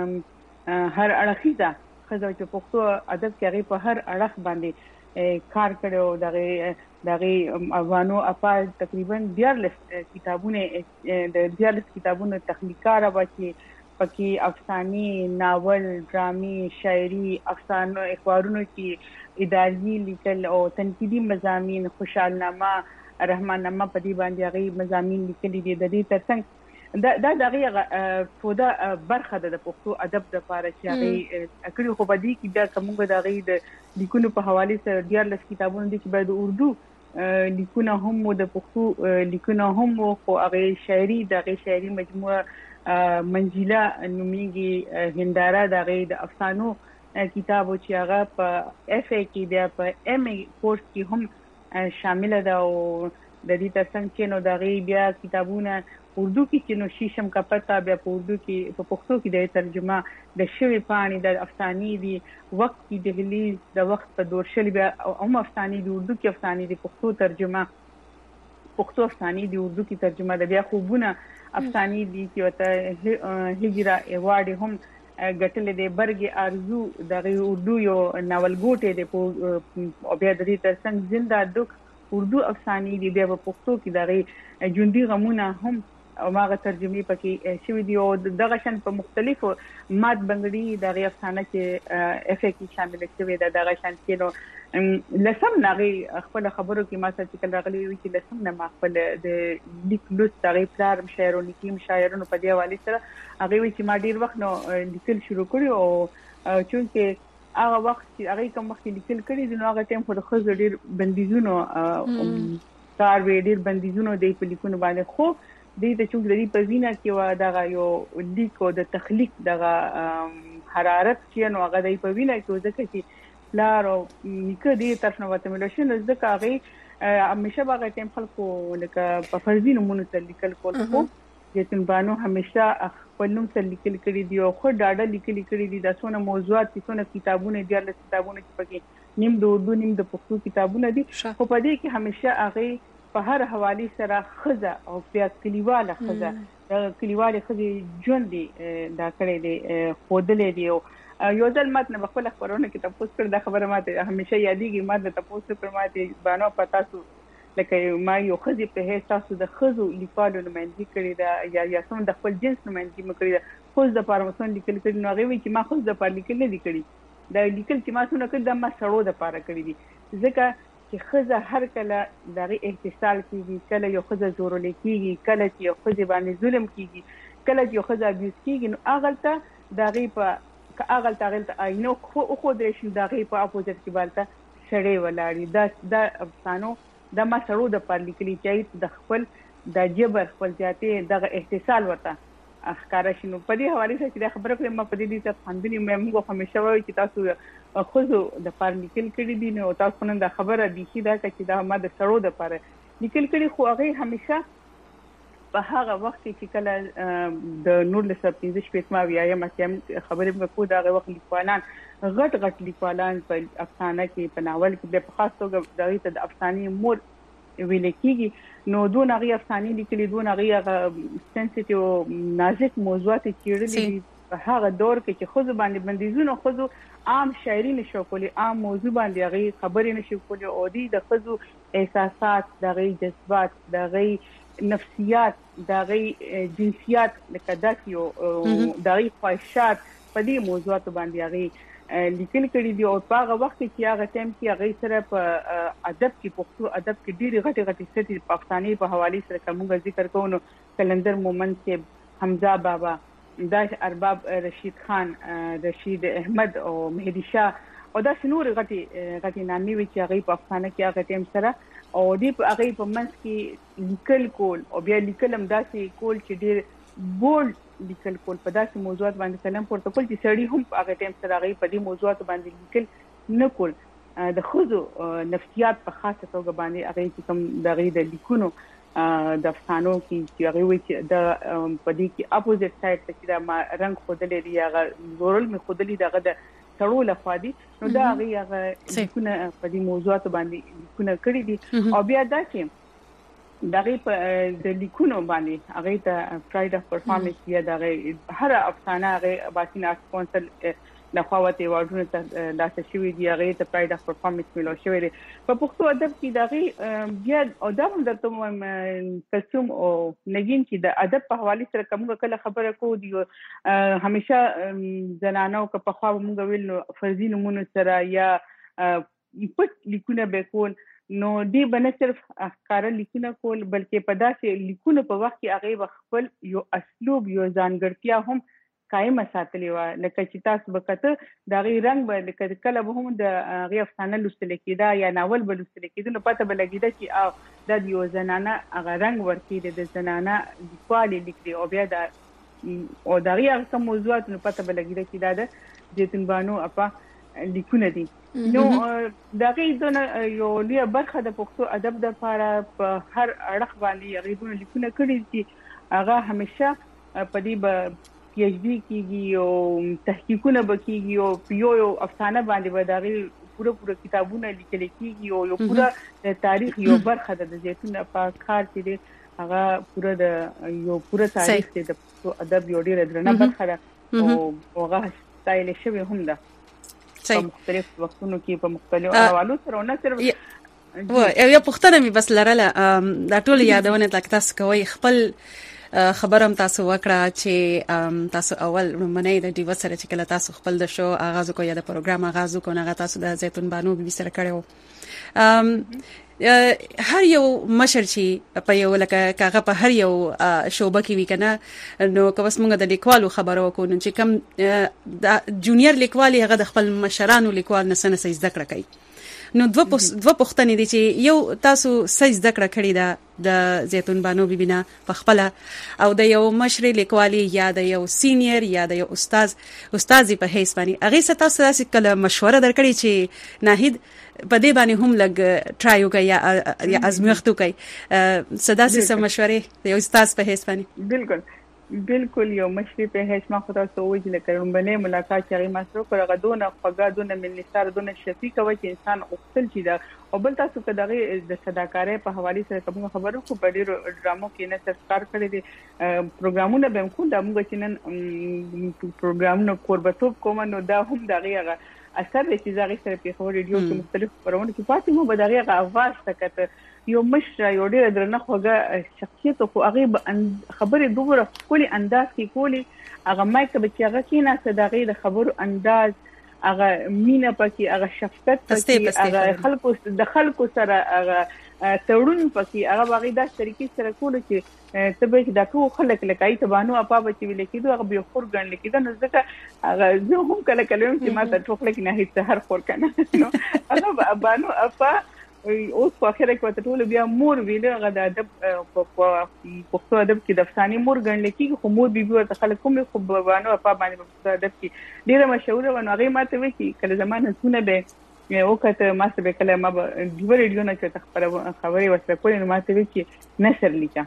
هر اړخیزه خزه چې پښتو ادب کې هغه په هر اړخ باندې کار کړو دغه دغه افغانو اپا تقریبا دیارلس کتابونه د دیارلس کتابونو تخلیقاره واچي پکې افساني ناول ډرامي شاعري افسانو اخبارونو کې اداري لیکل او تنقیدي مضامین خوشالنامه رحماننامه په دې باندې هغه مضامین لیکلي دي د دې ترڅنګ دا دا دغه فوده برخه د پښتو ادب د لپاره چې هغه اکړي خو بدی کې بیا کومه د هغه د لیکونو په حواله سره دیارلس کتابونه دي چې باید اردو لیکونه هم د پښتو لیکونه هم خو هغه شاعري دغه شاعري مجموعه منزله نومیږي هنداره دغه د افسانو کتابو چې هغه په اف ای کې د په ام ای کورس کې هم شامل ده او د دې ترڅنګ چې نو دغه بیا کتابونه اردو کې چې نو شیشم کا پتا بیا په اردو کې په پښتو کې د ترجمه د شوی پانی د افساني دی وخت کې دهلیز د وخت په دور شل بیا او افساني دی اردو کې افساني دی پښتو ترجمه پښتو افساني دی اردو کې ترجمه د بیا خوبونه افساني دی چې وته هجرا ایوارډ هم ګټل دی برګي ارزو د اردو یو ناول ګوټه دی په بیا د دې ترڅنګ زنده دک اردو افساني دی بیا په پښتو کې دغه ژوندۍ غمونه هم او ماغه ترجمه پکې شوې دي او دغه شان په مختلفو مات بنگړي دغه افسانه چې اف کې شامل شوی ده دغه شان کې نو لسم نغې خپل خبرو کې ما څه چې راغلي وي چې لسم نه ما خپل د لیک لوس دغه پلار شاعرونو کې شاعرونو په دی حواله سره هغه وی چې ما ډیر وخت نو لیکل شروع کړو او چونکه هغه وخت چې هغه کوم وخت لیکل کړی دی نو هغه ټیم په خو ډیر بندیزونو کار وی ډیر بندیزونو دی په لیکونو باندې خو د دې چې د دې په وینا کې وا دغه یو لیکو د تخلیق دغه حرارت چې نو هغه د په وینا کې ځکه چې لار او نیکه دې طرف نو وته ملشن ځکه هغه همیشه باغ ټیم خلکو لکه په فرضي نمونه تل لیکل کول خو یتن بانو همیشه خپل نوم سره لیکل کړي دي او خو ډاډه لیکل کړي دي د څونه موضوعات څونه کتابونه دي له کتابونه چې پکې نیم د اردو نیم د پښتو کتابونه دي خو په دې کې همیشه هغه په هر حواله سره خزه او بیا کلیواله خزه د کلیواله خزه ژوند دی دا کړی دی خودلې دی او یو ځل ماته په خپل خبرونه کې تاسو کړ دا خبره ماته همیشه یادېږي ماته تاسو پر ماته بانو پتا تاسو لکه ما یو خزه په هیڅ تاسو د خزو لیکوالو نمائندګي کړی دا یا یا څون د خپل جنس نمائندګي مکړی دا خو د پارمسون لیکل کړي نو غوي چې ما خو د پار لیکل نه دي کړی دا لیکل چې ما څونه کړ د ما سړو د پاره کړی دي ځکه چې خزه هر کله دغه احتسال کیږي کله یو خزه زورول کیږي کله چې یو خزه باندې ظلم کیږي کله چې یو خزه ابیوز کیږي نو اغلته دغه په اغلته اغلته اینو خو خو د شي دغه په اپوزیټ کې بالته سړې ولاړی دا د افسانو د ما سړو د پر لیکلي چې د خپل د جبر خپل ذاتي دغه احتسال ورته اخکار شنو په دې حواله سره چې خبره کوم په دې دې څه خندنی مې موږ همیشه وایو چې تاسو خوځو د پار لیکل کړي دي نو تاسو نن د خبره دي چې دا چې دا ما د سړو د پاره لیکل کړي خو هغه همیشه په هغه وخت کې کله د نور له سپینځ شپږ ما ویایم چې خبرې په کو دا وخت لیکوالان غټ غټ لیکوالان په افسانه کې په ناول کې په خاص توګه د افسانې مور ویل کېږي نو دون هغه افسانې لیکلي دون هغه سنسټیو نازک موضوعات چیرلې په هغه دور کې چې خود باندې بندیزونه خود عام شاعري نشو کولی عام موضوع باندې هغه خبرې نشو کولی او دي د خود احساسات دغه جذبات دغه نفسیات دغه جنسیات لکه داسې دغه خواهشات په دې موضوعات باندې هغه لیکل کړي دي او په هغه وخت کې هغه ټیم کې هغه سره په ادب کې پښتو ادب کې ډېری غټي غټي ستې پاکستاني په حواله سره کومه ذکر کوو کلندر مومن صاحب حمزه بابا داش ارباب رشید خان رشید احمد او مهدی شاه او دا شنور غټي غټي نامي وی چې هغه په افغانستان کې هغه ټیم سره او دې هغه په منځ کې لیکل کول او بیا لیکل هم داسې کول چې ډېر بول لیکل کول په داسې موضوعات باندې کلم پورته کول چې سړی هم هغه ټیم سره هغه په دې موضوعات باندې لیکل نه کول د خودو نفسیات په خاصه توګه باندې هغه چې کوم دغه د لیکونو د افسانو کې چې هغه وی چې د په دې کې اپوزیټ سایډ ته چې دا رنگ خودلې دی هغه زورل می خودلې دغه د تړو لخوا دي نو دا هغه هغه لیکونه په دې موضوعات باندې لیکونه کړی دي او بیا دا چې دغه په د لیکونو باندې هغه ته پراید اف پرفارمنس یا دغه هر افسانه هغه باسینا سپانسر لخوا وته واډونه ته لاسه شوی دی هغه ته پراید اف پرفارمنس ملو شوی دی په پښتو ادب کې دغه بیا او دا هم درته کلثوم او نگین کې د ادب په حواله سره کومه کله خبره کو دی همیشه زنانو که په خوا موږ ویل فرضي نمونه سره یا پټ لیکونه به کول نو دی بنه صرف افکار لیکونه کول بلکې په داسې لیکونه په وخت کې هغه خپل یو اسلوب یو ځانګړتیا هم قائم ساتلی و لکه چې تاسو وکړه دا غي رنگ به لکه کله به هم د غي افسانه لوستل کېدا یا ناول به لوستل کېدا نو پته به لګیدا چې او د یو زنانه هغه رنگ ورکې د زنانه لیکوالي لیکلي او بیا د او دا غي هغه موضوعات نو پته به لګیدا چې دا د جیتن بانو اپا لیکونه دي نو دا غي دونه یو لوی برخه د پښتو ادب د لپاره په هر اړخ باندې غیبونه لیکونه کړي چې هغه همیشه په دې به پی ایچ ډی کیږي او تحقیقونه وکړي او یو یو افسانه باندې به دا غي پوره پوره کتابونه لیکل کیږي او یو پوره د تاریخ یو برخه د زیتون په کار کې هغه پوره د یو پوره تاریخ د پښتو ادب یو ډیره درنه برخه ده او هغه ستایل شوی هم ده په مختلف وختونو کې په مختلفو حوالو سره نه صرف و یو پښتنه می بس لرله دا ټول یادونه تک تاسو کوي خپل خبرم تاسو وکړه چې تاسو اول رومنۍ د ډیو سره چې کله تاسو خپل د شو آغاز کو یا د پروګرام آغاز کو نه تاسو د زيتون بانو بي سره کړو هر یو مشر چې په یو لکه کاغه په هر یو شوبه کې وکنه نو کوس موږ د لیکوالو خبرو کو نو چې کم د جونیئر لیکوالي هغه د خپل مشرانو لیکوال نه سنه سې ذکر کوي نو دو دو پښتنې دي چې یو تاسو سې ذکر کړی دا د زيتون بانو بیبینا په خپل او د یو مشر لیکوالي یا د یو سینیئر یا د یو استاد استادي په هیڅ باندې هغه ست تاسو داسې کله مشوره درکړي چې ناهید په دې باندې هم لګ ټرایو کوي یا یا ازموختو کوي صدا سي مشورې د یو استاد په هیڅ باندې بالکل بالکل یو مشر په هیڅ ما خو تاسو وایي چې کوم باندې ملاقات چې ما سره کړه غدونه فقادونه من نثار دونه شفیق وای چې انسان خپل چي دا او بل تاسو کداغه د صداقاره په حواله سره کوم خبرو کو په ډیرو ډرامو کې نه تذکر کړی دي پروګرامونه به کوم د موږ چې نن پروګرامونه قربتوب کوم نو دا هم دغه اثر د چیزاري سره په خبرو ریډیو کې مختلف خبرونه کې پاتې مو به دغه اواز تکته یو مشر یو ډیر درنه خوګه شخصیت خو هغه خبرې دومره کولی انداز کې کولی هغه مایک به چې هغه کې نه صداقي د خبرو انداز هغه مینا پکې هغه شفقت پکې هغه خلکو د خلکو سره هغه تړون پکې هغه باغی د طریقې سره کول چې ته به د ټول خلک لکای ته بانو اپا بچي ویل کېدو هغه به خور ګڼل کېده نو ځکه هغه زه هم کله کله چې ما ته ټوکل کې نه هیڅ هر خور کنه نو هغه بانو اپا اوس په اخر کې وته ټول بیا مور ویل هغه د ادب په پښتو ادب کې د افسانې مور ګڼل کېږي خو مور بیبي ورته خلک کوم خو بانو اپا باندې په پښتو ادب کې ډیره مشهور و نو هغه ماته وی چې کله زمانه څونه به او کته ما څه به کله ما د ریډیو نه چې خبره خبري وسره کولې نو ماته وی چې نثر لیکه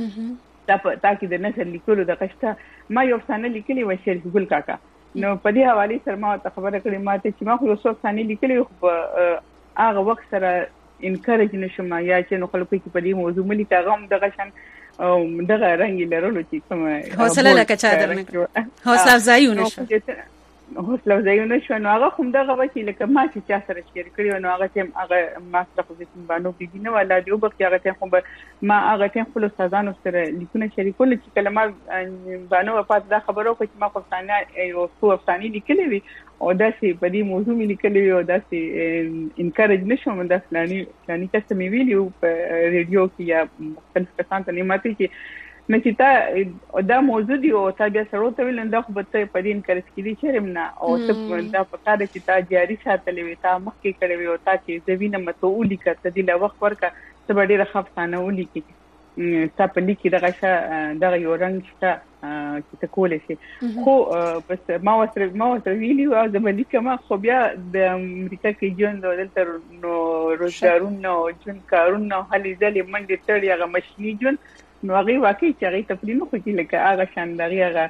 دا په تاکي د نثر لیکلو د قشته ما یو افسانه لیکلې و شریف ګل کاکا نو په دې حواله سره ما ته خبره کړې ماته چې ما خو یو څو افسانه لیکلې خو هغه وخت سره انکریج نشم یا چې نو خلکو کې په دې موضوع ملي کاغم دغه شان دغه رنګ لرلو چې کوم حوصله لکه چا درنه حوصله افزایونه شو حوصله افزایي نشو نو هغه هم دغه وکی لکه ما چې چا سره شیر کړی نو هغه ټیم هغه ما سره خو د بانو بيبي نه ولا دی او بخي هغه ټیم خو ما هغه ټیم خپل استادانو سره لیکونه شریکول چې کلمه بانو په دا خبرو کې ما خو ثانيه یو څو افسانې لیکلې وي او دا چې په دې موضوع مې لیکلې وي او دا چې انکارج نشم دا فلاني فلاني کس مې ویلو په ریډیو کې یا مختلف کسان ته ماته چې نه چې تا دا موضوع دی او تا بیا سره ته ویل دا خو به ته په دې انکارج کې دي چې رمنا او ته دا په کار چې تا جاری ساتلې وي تا مخکې کړې وي او تا چې زوینه متو لیکه ته دی لا وخت ورکا ته ډېر خفقانه ولیکي تا په لیکي دغه شه دغه یو رنګ شته چې ته کولې شي خو بس ما وسره ما وسره ویلی او د ملک ما خو بیا د امریکا کې جون دلته نو روزګارون نو جون کارون نو هلي ځلې منډه تړي هغه مشني جون نو هغه واقعي چې هغه تفلینو خو چې لکه هغه شانداري هغه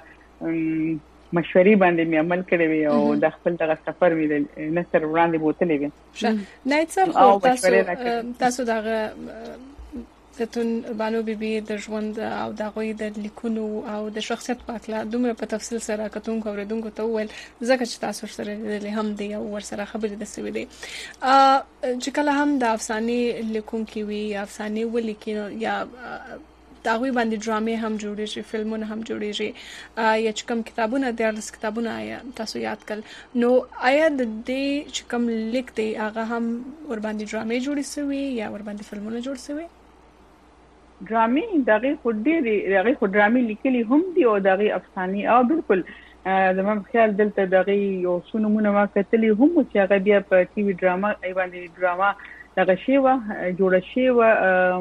مشورې باندې مې عمل کړی وي او د خپل دغه سفر مې د نصر وړاندې بوتلې وي نه څه تاسو تاسو دغه تتون بانو بيبي د ژوند او د غوي د لیکونو او د شخصیت په اړه دومره په تفصیل سره کتون کوردونکو ته ول ځکه چې تاسو سره د هم دی او ور سره خبرې د سوي دي ا چې کله هم د افسانې لیکونکو وي افسانې ولیکي یا داوی باندې ډرامې هم جوړېږي فلمونه هم جوړېږي یا چې کوم کتابونه د ارس کتابونه آیا تاسو یاد کړل نو آیا د دې چې کوم لیک دی هغه هم ور باندې ډرامې جوړې شوی یا ور باندې فلمونه جوړ شوی ډرامې دغه خو ډېری دغه خو ډرامې لیکلي هم دي او دغه افسانې او بالکل زموږ خیال دلته دغه یو سونمونه ما کتلې هم چې هغه بیا په ټي وي ډراما ای باندې ډراما دغه شی و جوړ شي و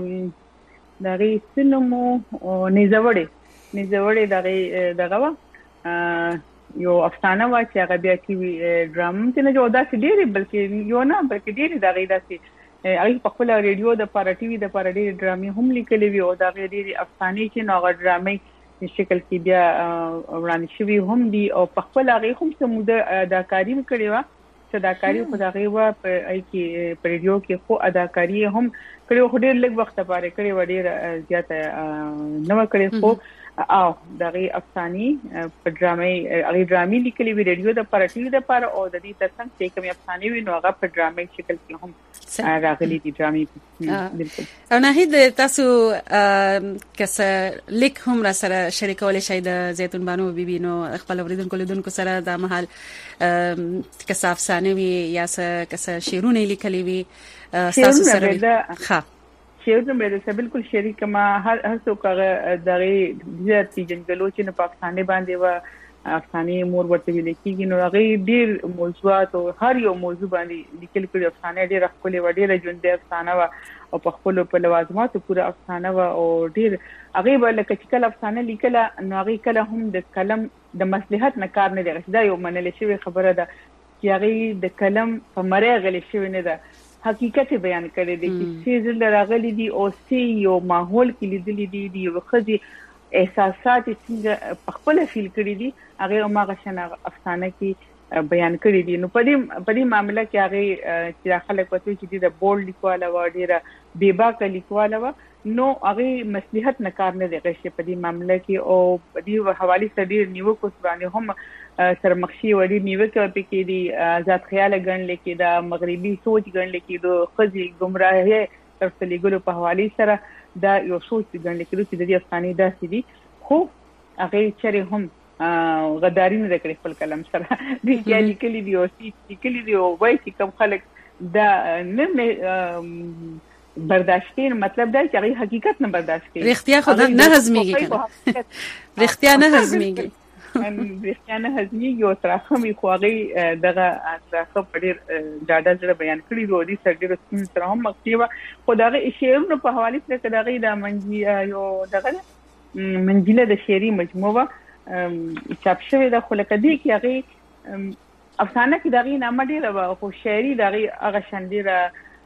دغه سینمو نيزوړې نيزوړې دغه دغه یو افسانه و چې هغه بیا ټي وي ډراما ته نه جوړه شي ډېری بلکې یو نه بلکې ډېری دغه داسې هغه په خپل ریډیو د پاره ټي وي د پاره ډېری ډرامې هم لیکلې وي او دا ډېری افسانې چې نو هغه ډرامې په شکل کې بیا وړاندې شوی هم دي او په خپل هغه هم سموده اداکاری وکړي و صداکاری خو دا غي و په ای کې په ریډیو کې خو اداکاری هم کړي خو ډېر لږ وخت لپاره کړي و ډېر زیاته نو کړي خو او دغه افسانې په ډرامې هغه ډرامې لیکلې وی ریډیو د پاره ټي وي د پاره او د دې ترڅنګ چې کوم افسانې وي نو هغه په ډرامې شکل کې هم راغلي دي ډرامې بالکل او نه تاسو کسه لیک هم را سره شریکول شي د زيتون بانو بيبي نو خپل اوریدونکو لیدونکو سره د محل کسه افسانې وي یا کسه شیرونه لیکلې وي تاسو سره ښه شیرونه مې د بالکل شریک ما هر هر څوک هغه دغه زیات جنګلو چې په پاکستان باندې و افسانې مور ورته ویل کېږي نو هغه ډېر موضوعات او هر یو موضوع باندې لیکل کړي افسانې ډېر خپل وړي ژوند افسانه و او په خپل په لوازماتو پورا افسانه و او ډېر هغه بل کې کله افسانه لیکل نو هغه کله هم د کلم د مصلحت نه کار نه دی دا یو منل شوی خبره ده چې هغه د کلم په مری غلي شوی نه ده حقیقت بیان کړی دی چې څه راغلي دي او څه یو ماحول کې لیدلې دي دی یو خدي احساسات څنګه په خپل فیل کړی دي هغه ما غشنه افسانه کې بیان کړی دي نو په دې په دې معاملې کې هغه چې خلک پته چې د بورډ لیکواله و ډیره بیباکه لیکواله و نو هغه مصلحت نه کار نه دی غشي په دې معاملې کې او په دې حواله سره ډیر نیو کوس باندې هم سر مخشي وړي نیو کې پکې دي ذات خیال ګڼل کې دا مغربي سوچ ګڼل کې د خزي گمراهي ترڅلې ګلو په حواله سره دا یو سوچ ګڼل کې چې د دې افسانې داسې دي خو هغه چره هم غداري نه کړې خپل کلم سره د یالي کلی دی او چې کلی دی او وای چې کوم خلک دا نه برداشتین مطلب دا چې هغه حقیقت نه برداشت کوي رښتیا خو نه هضميږي کنه رښتیا نه هضميږي رښتیا نه هضميږي او تراخه می خو هغه دغه تراخه په ډیر ډاډه سره بیان کړی دی د سړي رسمي سره هم مخکیوه خو دغه شعرونو په حواله سره دغه د منجي یو دغه منجله د شعري مجموعه چاپ شوی د خلک دی کې هغه افسانه کې دغه نامه ډیره خو شعري دغه هغه شنديره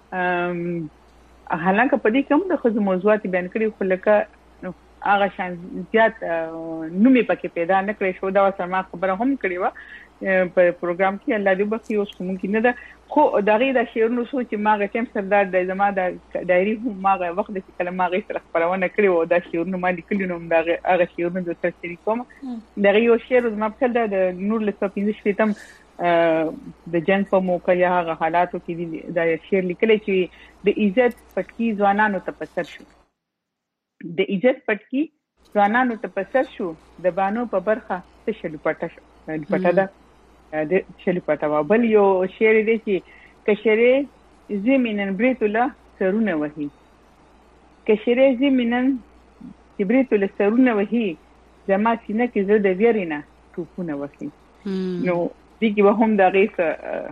حالانکه په دې کوم د خو موضوعات بیان کړي خو لکه هغه شان زیات نومې پکې پیدا نه کړې شو دا سره خبره هم کړې و په پروګرام کې الله دې وبخښي اوس ممکن نه ده خو دغه د شعرونو سوچ ما غټم سردار د زما د ډایری هم ما وخت د کلمه غي سره خبرونه کړې و دا شعرونه ما لیکلي نو دا هغه شعرونه د تفسیر کوم دغه یو شعر ما په د نور له پنځه شپږم د جنگ په موقع یا هغه حالاتو کې دا شعر لیکل چې د عزت پټکی ځوانانو ته پسر شو د عزت پټکی ځوانانو ته پسر شو د بانو په برخه څه شلو پټه پټه ده د شلو پټه بل یو شعر دی چې کشره زمینن بریتولا سرونه وهي کشره زمینن چې بریتولا سرونه وهي زما سینه کې زړه د ویرینه ټوپونه وهي نو دغه به هم د غیث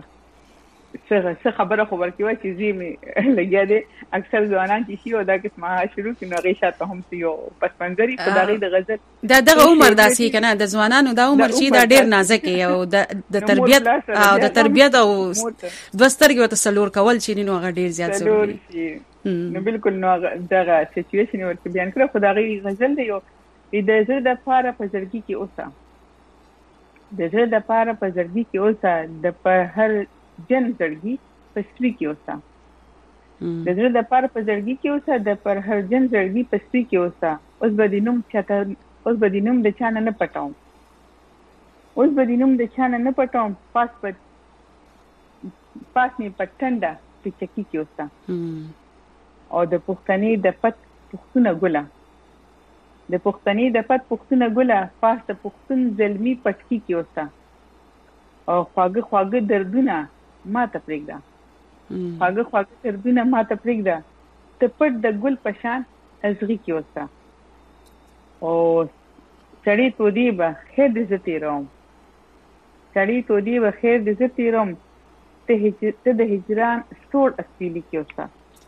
څه خبره خبر کیوه چې زمي لګیا دي اکثر ځوانان چې شي او دا قسمه شروع کینو غیشات هم یو پس منظري خدای د غزل دا دغه عمر داسي کنه د ځوانانو دا عمر چې دا ډیر نازک او د تربيت او د تربيت او دوسترګي وته سلور کول چې نو هغه ډیر زیات ضروري نو بالکل نو دغه سچويشن ورته بیان کړو خدای غزل دی یو د زړه د پاره په زړګي کې اوسه د زړه د پاره په زړګي کې اوسه د په هر جن زړګي پسوي کې اوسه د زړه د پاره په زړګي کې اوسه د پر هر جن زړګي پسوي کې اوسه اوس به دینم چاته اوس به دینم د چانه نه پټاوم اوس به دینم د چانه نه پټاوم پاس په پاس می پټنده په چکی کې اوسه او د پښتنې د پټ پښتونه ګله د پښتنې د پټ پښتونه ګله پاس د پښتون زلمی پټکی کې اوسه او خواږه خواږه دردونه ما ته پرېږده خواږه خواږه دردونه ما ته پرېږده ته پټ د ګل په شان ازغي کې اوسه او سړی تودي به خیر دې زه تېروم سړی تودي به خیر دې زه تېروم ته د هجران سټوړ اسپیلي کې اوسه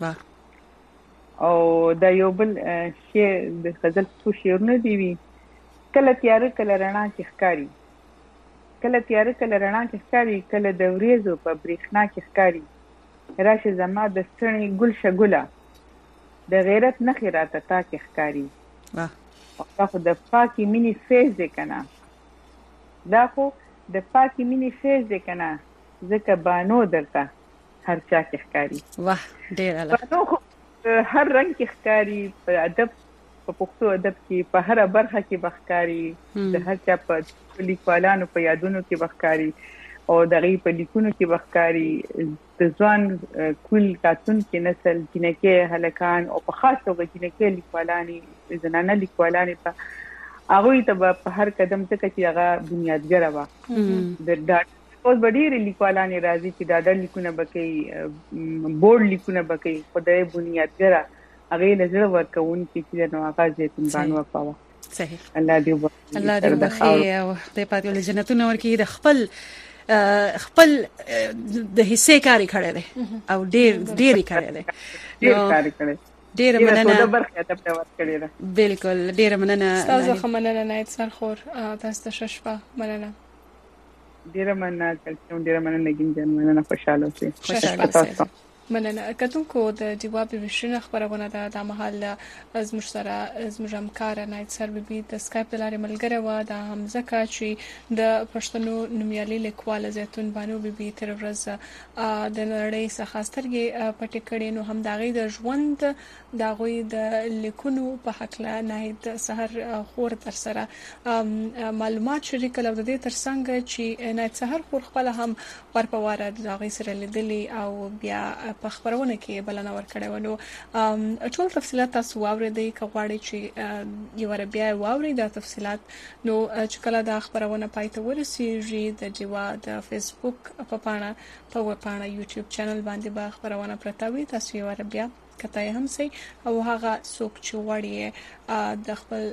او دا یو بل شعر د غزل څو شعرونه دي وي کله تیاره کله رڼا کې ښکاري کله تیاره کله رڼا کې ښکاري کله د وریځو په برېښنا کې ښکاري راشه زما د ستړي ګل شګوله د غیرت نښې راته تا کې ښکاري دا خو د پاکې مینې فیض دی که نه دا خو د پاکې مینې فیض دی که نه ځکه بانو درته هر چا کې ښکاري واه ډېر بانو خو هر رنګ کې ښکاري په ادب په پښتو ادب کې په هر برخه کې بخکاری د هر چا په لیکوالانو په یادونو کې بخکاری او دغه په لیکونو کې بخکاری د ځوان کل کاتون کې نسل جنکه هلکان او په خاص توګه جنکه لیکوالانی زنانه لیکوالانی په هغه ته په هر قدم ته کې هغه بنیادګر و د ډاټ اوس ډېر لیکوالانی راځي چې دا د لیکونه بکې بورډ لیکونه بکې خدای بنیادګر هغه نظر ورکون چې د نواغاز زیتون بانو پاوه صحیح الله دې وبخښي الله دې وبخښي او د پاتې ول جنتونه ورکی د خپل خپل د حصے کاری کړی دی او ډېر ډېر کړی دی ډېر کاری کړی ډېر مننه د برخه ته پرواز کړی دی بالکل ډېر مننه تاسو خو مننه نه سرخور تاسو ته ششپه مننه ډېر مننه چې ډېر مننه ګینځن مننه خوشاله اوسئ خوشاله اوسئ مننه کتونکو د جواب وشنه خبرونه ده د محل از مشترا از مجمکار نایت سر بي د سکایپ د لارې ملګری و د حمزه کا چې د پښتنو نومیالي لیکوال زيتون بانو بي بي تر ورځ د نړۍ څخه سترګې پټې کړې نو هم داغي د ژوند داغوي د لیکونو په حق لا نایت سحر خور تر سره معلومات شریک لو د دې ترڅنګ چې نایت سحر خور خپل هم ورپواره داغي سره لیدلې او بیا په خبرونه کې بلنه ورکړې ونو ټول تفصيلات تاسو واورئ کغواړي چې یو ور بیا واورئ د تفصيلات نو چې کله د خبرونه پاتې ورسیږي د جوا د فیسبوک په پاڼه په وپاڼه یوټیوب چینل باندې به خبرونه پرتاوي تاسو یو ور بیا کته هم سي او هغه څوک چې وړي د خپل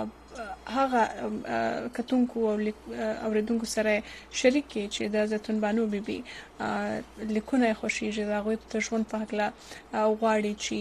هغه کتونکو او اوریدونکو سره شریک چې د زيتون بانو بي بي لیکونه خوشیږي دا غوي ته ژوند په حق لا غواړي چې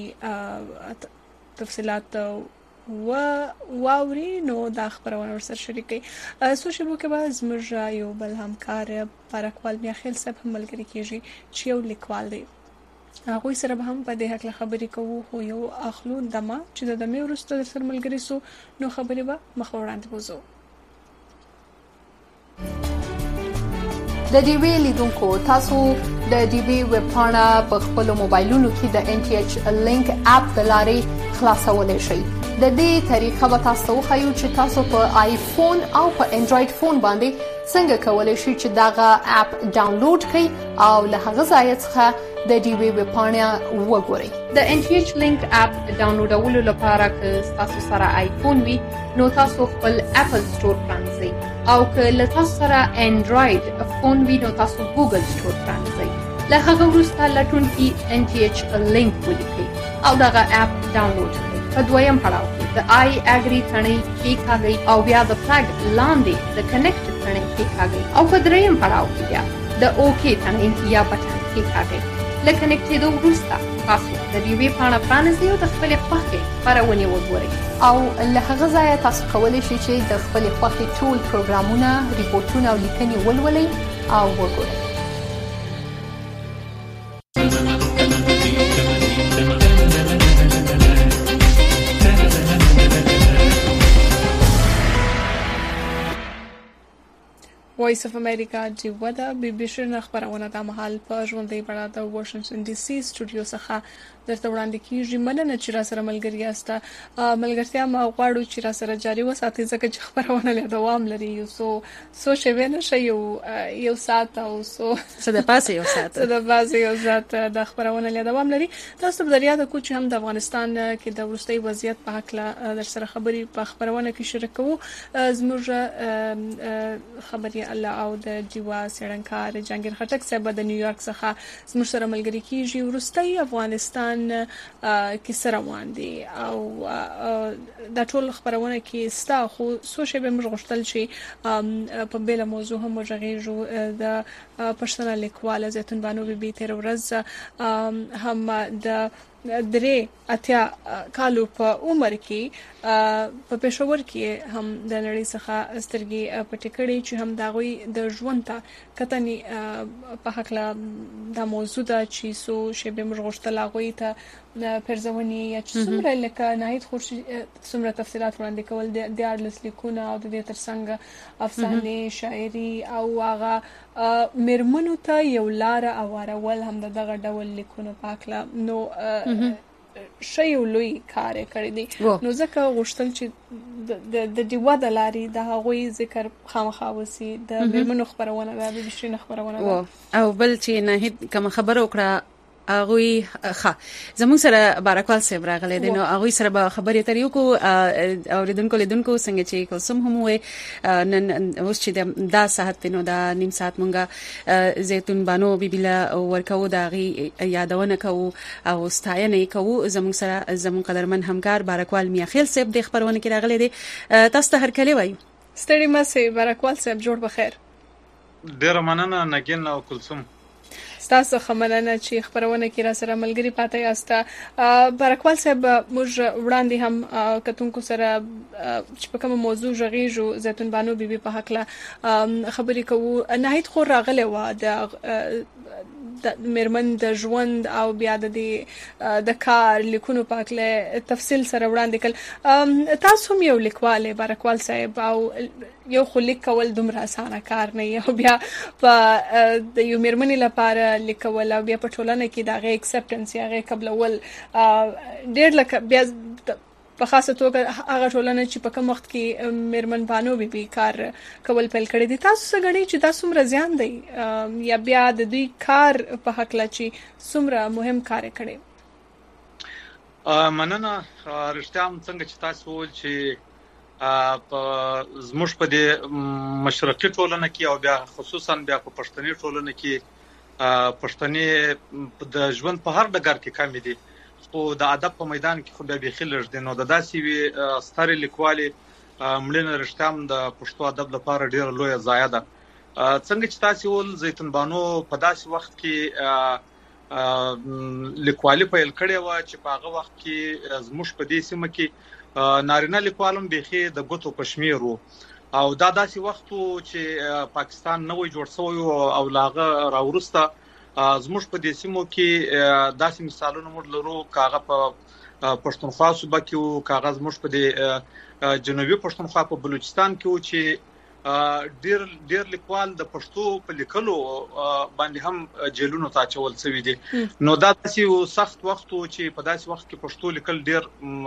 تفصيلات و واوري نو دا خبرونه ورسره شریکي سوشل بو کې به زموږ یو بل همکار پرکوال میاخیل صاحب هم ملګری کیږي چې یو لیکوال دی هغه سره به هم په دې حق خبرې کوو خو یو اخلو دمه چې د دمه ورسته سره ملګری سو نو خبرې به مخ وړاندې وځو د ډي وی لیدونکو تاسو د ډي وی ویب پاڼه په خپل موبایلونو کې د ان ټي ایچ لینک اپ د لارې خلاصولای شئ. د دې طریقه به تاسو وښیو چې تاسو په آیفون او په انډراید فون باندې څنګه کولای شئ چې داغه اپ ډاونلوډ کړئ او له هغه ځای څخه د ډي وی ویب پاڼه وګورئ. د ان ټي ایچ لینک اپ ډاونلوډولو لپاره که تاسو سره آیفون وي نو تاسو خپل اپل سٹور پرانځئ او که له تاسو سره انډراید فون وي نو تاسو ګوګل سٹور پرانځئ. له هغه وروسته لټونکي ان ټي ایچ لینک ولیکئ او دغه اپ ډاونلوډ کړئ. په دویم پړاو کې د آی اګری تڼۍ کېکاږئ او بیا د فلګ لاندې د کنیکټ تڼۍ کېکاږئ او په دریم پړاو کې بیا د اوکې تڼۍ یا بټن کېکاږئ. له کنیکټېدو وروسته تاسو د ډي وی پاڼه پرانیزئ او د خپلې خوښې خپرونې وګورئ او له هغه ځایه تاسو کولی شئ چې د خپلې خوښې ټول پروګرامونه، ریپورټونه او لیکنې ولولئ او وګورئ. وایس اف امریکا جیوه ده بی بی سی خبرونه د مهال په ژوندۍ بڼه د واشنگټن ډي سي سټوډیو څخه درته وړاندې کیږي. مننه چې را سره ملګری یاست. ملګرتیا ما غواړو چې را سره جاری وساتئ ځکه چې خبرونه له دوام لري. یو سو سو شوي نه شي یو یو ساعت او سو څه د پاسه یو ساعت څه د پاسه یو ساعت د خبرونه له دوام لري. تاسو په دریا د کوچ هم د افغانستان کې د ورستۍ وضعیت په حق در سره خبري په خبرونه کې شریکو. زموږ خبري الله او د جیوا سړنکار جنگیر خټک صاحب د نیویارک څخه زموږ سره ملګری کیږي. ورستۍ افغانستان کې سره روان دي او د ټول خبرونه کې ستا خو سوشي به موږ غوښتل شي په بل موضوع هم وژغېږو. د پښتنه لیکواله زيتون بانو بي بي تیر ورځ هم د درې اتیا کالو په عمر کې په پېښور کې هم د نړۍ څخه سترګې پټې کړې چې هم داغوي د ژوند ته کتنې په حق لا د موضوع د چې سو شی به موږ غوښتل هغه ته پرځونی یا چې څومره لکه نهایت خوش څومره تفصيلات وړاندې کول د دیارلس لیکونه او د دې ترڅنګ افسانې شاعري او هغه مرمنو ته یو لار اورول هم دغه ډول لیکونه پاکله نو شی لوی کار کړی دی. نو ځکه غوښتل چې د د دیوا د لاري د هغوی ذکر خامخا وسی د مرمنو خبرونه د بي بي سي خبرونه او بل چې نه کوم خبره وکړه اغوی ښه زموږ سره بارکوال صاحب راغلی دی نو اغوی سره به خبرې تر یو کو اوریدونکو لیدونکو څنګه چې کوم هم وي نن اوس چې دا ساعت نو دا نیم ساعت مونږه زيتون بانو بیبیلا ورکو دا غي یادونه کوو او ستاینه کوو. زموږ سره زموږ قدرمن همکار بارکوال میاخیل صاحب د خبرونه کې راغلی دی. تاسو ته هر کله وایو ستړي مې بارکوال صاحب جوړ بخیر. ډیر مننه نګین او کلثوم. تاسو خمننه چې خبرونه کې را سره ملګری پاتې یاسته. بارکوال صاحب موږ وړاندې هم کتونکو سره چې په کوم موضوع ژغېږو زيتون بانو بي بي په حق لا خبرې کوو. نهایت خو راغله و د د مرمن د ژوند او بیا د د کار لیکونو پاکله تفصیل سره وړاندې کړ. تاسو هم یو لیکواله بارکوال صاحب او یو خو لیک کول دومره اسانه کار نه یو بیا په د یو مرمنې لپاره لیکول او بیا په ټولنه کې دغه اکسپټنس یا غي قبلول ډېر لکه بیا په خاصه توګه هغه ټولنه چې په کوم وخت کې مرمن بانو بي بي کار کول پیل کړی دي. تاسو څنګه چې تاسو مر زیان دی یا بیا د دوی کار په حق لا چې څومره مهم کار کړی؟ مننه. رښتیا هم څنګه چې تاسو ول چې په زموږ په دې مشرقي ټولنه کې او بیا خصوصا بیا په پښتني ټولنه کې پښتني د ژوند په هر ډګر کې کمی دي خو د ادب په میدان کې خو بیا بيخي لږ دي. نو د داسې وی ستاري لیکوالي مړینه رښتیا هم د پښتو ادب لپاره ډیر لوی ضایع ده. څنګه چې تاسو ول زيتون بانو په داسې وخت کې لیکوالي پیل کړې و چې په هغه وخت کې زموږ په دې سیمه کې نارینه لیکوالم بيخي د ګوتو پښمیر وو او دا داسې وخت چې پاکستان نوې جوړ شوی او لاغه راورسته زموږ په دې سیمو کې داسې مثالونه موږ لرو کاغه په پښتونخوا صوبه کې او کاغذ موږ په دې جنوبي پښتونخوا په بلوچستان کې و چې ډیر ډیر لیکوال د پښتو په لیکلو باندې هم جیلونو ته چول شوی دي. نو دا چې سخت وخت چې په داسې وخت کې پښتو لیکل ډیر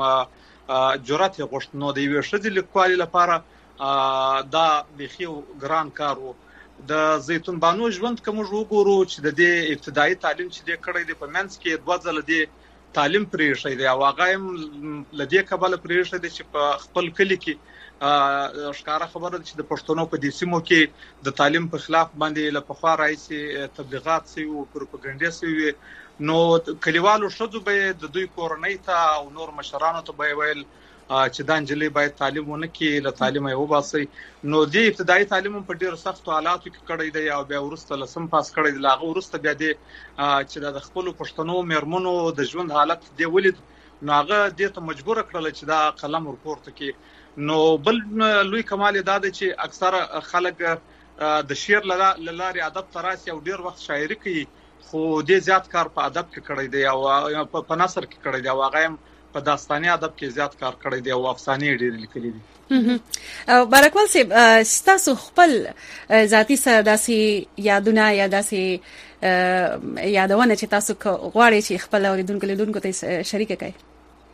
جرأت غوښت، نو د یوې ښځې لیکوالۍ لپاره دا بيخي ګران کار وو. د زیتون بانو ژوند کوم وګورو چې د دې ابتدایي تعلیم چې د کړی د پمنس کې دوه ځله د تعلیم پرې شوی دی او هغه هم لدې کبل پرې شوی دی چې په خپل کلی کې ښکارا خبره چې د پښتنو په دې سیمو کې د تعلیم په خلاف باندې له پخوا راځي تبلیغات سي او پروپاګاندا سي. نو کلیوالو شذو به د دوی کورنۍ ته او نور مشرانو ته به ویل چې دا انجلۍ باید تعلیم ونه کړي، له تعلیم یې وباسي. نو د ابتدایي تعلیم په ډیرو سختو حالاتو کې کړی دی او بیا ورسته لسم پاس کړی دی. هغه ورسته بیا د چې د خپل پښتنو مېرمنو د ژوند حالت دی ولید، نو هغه دې ته مجبور کړل چې دا قلم ورپورته کړي. نو بل لوی کمال دا دی چې اکثره خلک د شعر لاره ادب تراسي او ډیر وخت شاعري کوي، خو دې زیات کار په ادب کې کړی دی او په نثر کې کړی دی او هغه په داستاني ادب کې زیات کار کړی دی او افسانې ډېر لیکلي دي. او بارکوال صاحب، ستاسو خپل ذاتی سره داسې یادونه یا داسې یادونه چې تاسو غواړئ چې خپل اوریدونکو لیدونکو ته شریک کړئ؟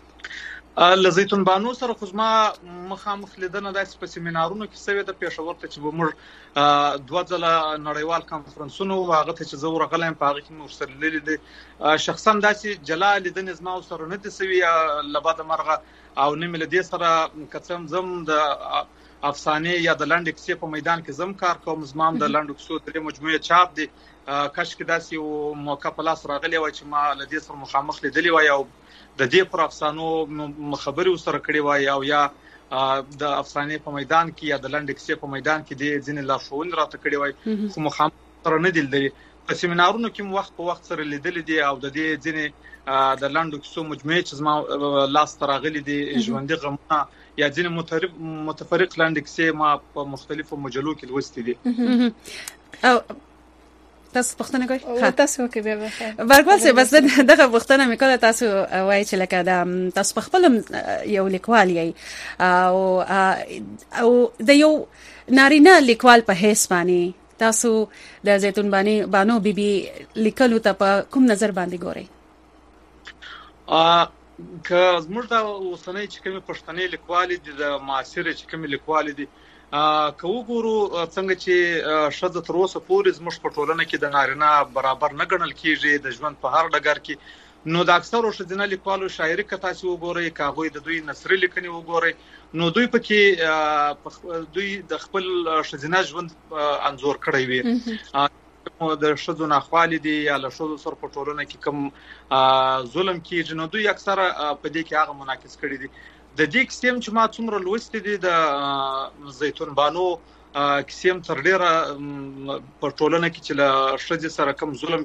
ل زیتون بانو سره خو زما مخامخ لیدنه داسې په سیمینارونو کې سوي د پېښور ته چې به موږ دوه ځله نړیوال کانفرنسونو هغه ته چې زه ورغلم په هغه کې موږ سره لیدل دي. شخصا داسې جلا لیدنې زما سره نه دي سوي لباده مرغه او نه مل دي سره کڅم زم د افسانې یا د لاندې کیسې په میدان کې زم کار کوم. زمام د لاندې کیسو درې مجموعه چاپ دي. کاش کې داسې یو موقع په لاس راغلی وای چې ما له دې سره مخامخ لیدلی وای او د دې پر افسانو خبرې وسره کړې وای او یا د افسانې په میدان کې یا د لاندې کیسې په میدان کې د ځینې لارښوونې راته کړې وای، خو مخامخ سره نه لیدل. په سیمینارونو کې وخت په وخت سره لیدل دي او د دې ځینې د لاندې کیسو مجموعه چې زما لاس راغلي دي ژوندۍ غمونه یا ځینې متفرق لاندې کیسې ما په مختلفو مجلو کې لوستې دي. او تاسو پښتنه کوي؟ ها تاسو کې به بخیر. بارکوال صاحب، بس دغه پښتنه مې کوله، تاسو وایي چې لکه دا تاسو په خپل یو لیکوال یې او او د یو نارینه لیکوال په حیث باندې تاسو د زیتون بانو بیبي لیکلو ته په کوم نظر باندې ګورئ؟ ا که زموږ د اوسنۍ چې کومې پښتنې لیکوالې دي د معاصرې چې کومې لیکوالې دي که وګورو څنګه چې شذ تر اوسه پورې زموږ په ټولنه کې د نارینه برابر نه ګڼل کیږي د ژوند په هر ډګر کې، نو د اکثرو ښځینه لیکوالو شاعري که تاسو وګورئ، که هغوی د دوی نثري لیکنې وګورئ، نو دوی پکې دوی د خپل ښځینه ژوند انځور کړی وي. د ښځو ناخوالې دي یا له ښځو سره په ټولنه کې کوم ظلم کیږي، نو دوی اکثره په دې کې هغه منعکس کړي دي. د دې کیسې چې ما څومره لوستې دي د زیتون بانو کیسې تر ډیره په ټولنه کې چې له ښځې سره کوم ظلم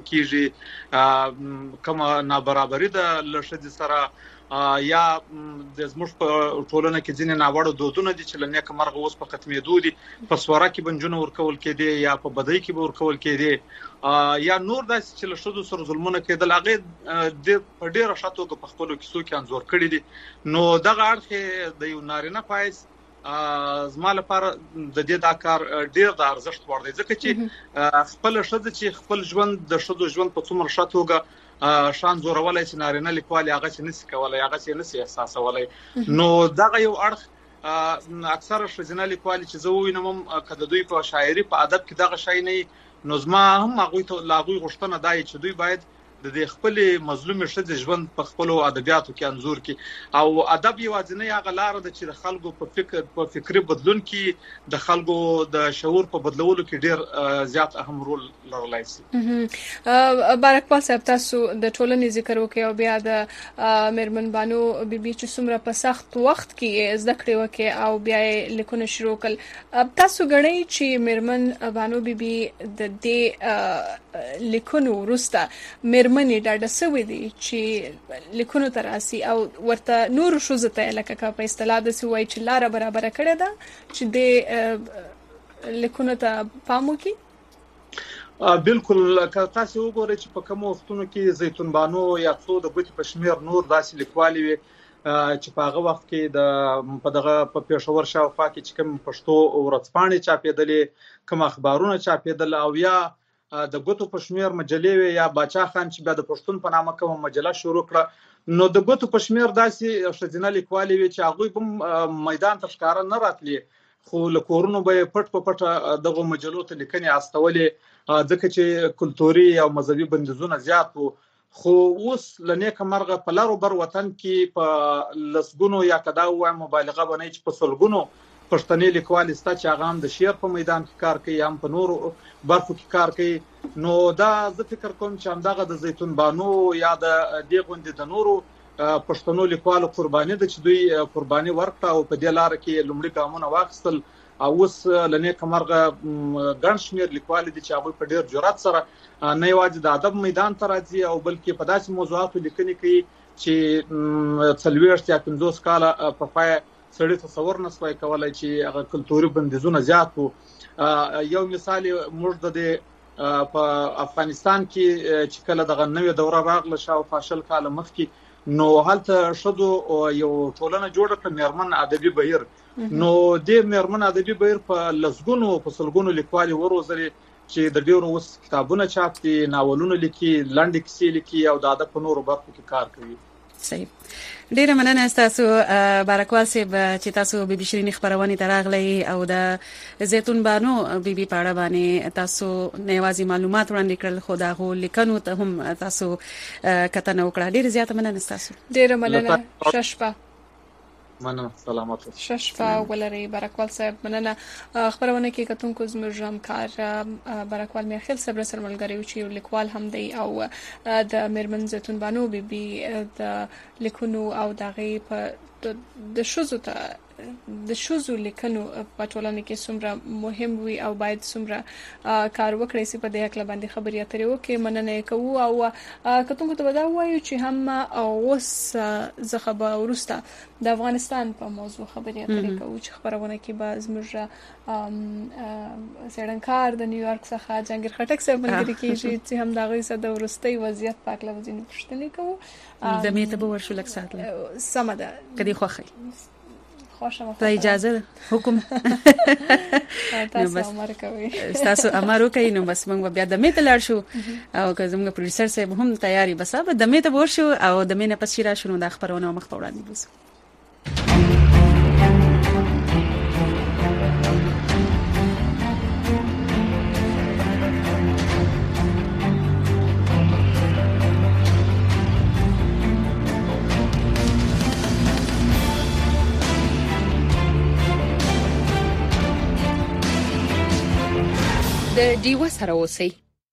کیږي، کوم نابرابري ده له ښځې سره، یا د زموږ په ټولنه کې ځینې ناوړه دودونه دي چې له نیکه مرغه اوس په ختمېدو دي. په سوره کې بنجونه ورکول کېدې یا په بدۍ کې به ورکول کېدې یا نور داسې چې له ښځو سره ظلمونه کېدل، هغې د په ډېره ښه توګه په خپلو کیسو کې انځور کړي دي. نو دغه اړخ د یو نارینه په حیث زما لپاره د دې دا کار ډېر د ارزښت وړ دی، ځکه چې خپله ښځه چې خپل ژوند د ښځو ژوند په څومره ښه توګه شان زورولای چې نارینه لیکوال هغه چې نسی کولای، هغه چې نسی احساسولای. نو دغه یو اړخ اکثره ښځینه لیکوال چې زه وینم که د دوی په شاعري په ادب کې دغه شی نه، نو زما هم هغوی ته له هغوی غوښتنه دا چې دوی باید د دې خپل مظلومې ښځې ژوند په خپلو ادبیاتو کې انځور کړي. او ادب یوازینۍ هغه لاره ده چې د خلکو په فکر په فکري بدلون کې د خلکو د شعور په بدلولو کې ډېر زیات اهم رول لرلای شي. بارکوال صاحب، تاسو د ټولنې ذکر وکړئ او بیا د میرمن بانو بیبي چې څومره په سخت وخت کې زده کړې وکړي او بیا یې لیکونه شروع کړل، تاسو ګڼئ چې میرمن بانو بیبي د دې لیکونو وروسته میرمنې ډاډه سوي دي چې لیکونو ته راسي او ورته نورو ښځو ته لکه که په اصطلاح داسې وایي چې لاره برابره کړې ده چې دې لیکونو ته پام وکړي؟ بالکل. که تاسو وګورئ چې په کوم وختونو کې زیتون بانو یا څو د ګوتې په شمېر نور داسې لیکوالې وي چې په هغه وخت کې د په دغه په پېښور شاوخوا کې چې کوم پښتو ورځپاڼې چاپېدلې، کوم اخبارونه چاپېدل، او یا د ګوتو په شمېر مجلې یا باچا خان چې بیا د پښتون په نامه کومه مجله شروع کړه، نو د ګوتو په شمېر داسې ښځینه لیکوالې وې چې هغوی هم میدان ته ښکاره نه راتلې، خو له کورونو به یې پټ په پټه دغو مجلو ته لیکنې استولې، ځکه چې کلتوري او مذهبي بندیزونه زیات وو. خو اوس له نیکه مرغه په لر و بر وطن کې په لسګونو یا که دا ووایم مبالغه به نه چې په سلګونو پښتني لیکوالې شته چې هغه هم د شعر په میدان کې کار کوي، هم په نورو برخو کې کار کوي. نو دا زه فکر کوم چې همدغه د زیتون بانو یا د دې غوندې د نورو پښتنو لیکوالو قرباني ده چې دوی قرباني ورکړه او په دې لاره کې لومړي ګامونه واخیستل، او اوس له نیکه مرغه ګڼ شمېر لیکوالې دي چې هغوی په ډېر جرأت سره نه یوازې د ادب میدان ته راځي او بلکې په داسې موضوعاتو لیکنې کوي چې څلوېښت یا پنځوس کاله په پایه سړی تصور نه سوای کولی چې هغه کلتوري بندیزونه زیات وو. یو مثال موږ د دې په افغانستان کې چې کله دغه نوې دوره راغله شاوخوا شل کاله مخکې، نو هلته ښځو یو ټولنه جوړه کړه، میرمن ادبي بهیر. نو دې میرمن ادبي بهیر په لسګونو په سلګونو لیکوالې وروزلې چې د ډېرو اوس کتابونه چاپ دي، ناولونه لیکي، لنډې کیسې لیکي او د ادب په نورو برخو کې کار کوي. صحیح. ډیره مننه تاسو بارکوال صاحب چې تاسو بي بي شيرين خبرونه تراغلي او د زيتون بانو بي بي پاړه باندې تاسو نوازي معلومات وړاندې کړل، خو دا غو لیکنو ته هم تاسو کتنه وکړه. ډیره زیاته مننه تاسو. ډیره مننه. ششپا مننه. سلامات. ششپا ولري بارکوال صاحب. مننه. خبرونه کې کتونکو زموږ همکار بارکوال میاخیل صاحب سره ملګری و چې لیکوال هم دی او د میرمن زيتون بانو بي بي د لیکونو او دغه په د شوزو ته د شوزو لیکنو په ټولنه کې څومره مهم وي او باید څومره کار وکړي چې په دې حق باندې خبرې اترې وکړي. مننه کوو او کتونکو ته ودا وایو چې هم اوس زخه به ورسته د افغانستان په موضوع خبرې اترې کوو چې خبرونه کې به زموږ سړنکار د نیویارک څخه جنگیر خټک صاحب ملګری کیږي چې هم دغه څه د ورستي وضعیت پاک لوزینو پښتنې کوو. د میته به ورشو لک ساتل سم ده کدي خوخي خوشم ته اجازه حکم تاسو امر کوي تاسو امر کوي نو بس موږ بیا د میته لاړ شو او که زموږ پروډوسر صاحب هم تیاری بس به د میته ورشو او د مینه پس شیرا شنو د خبرونه مخ په وړاندې بوسو. د ډیوه سره اوسئ.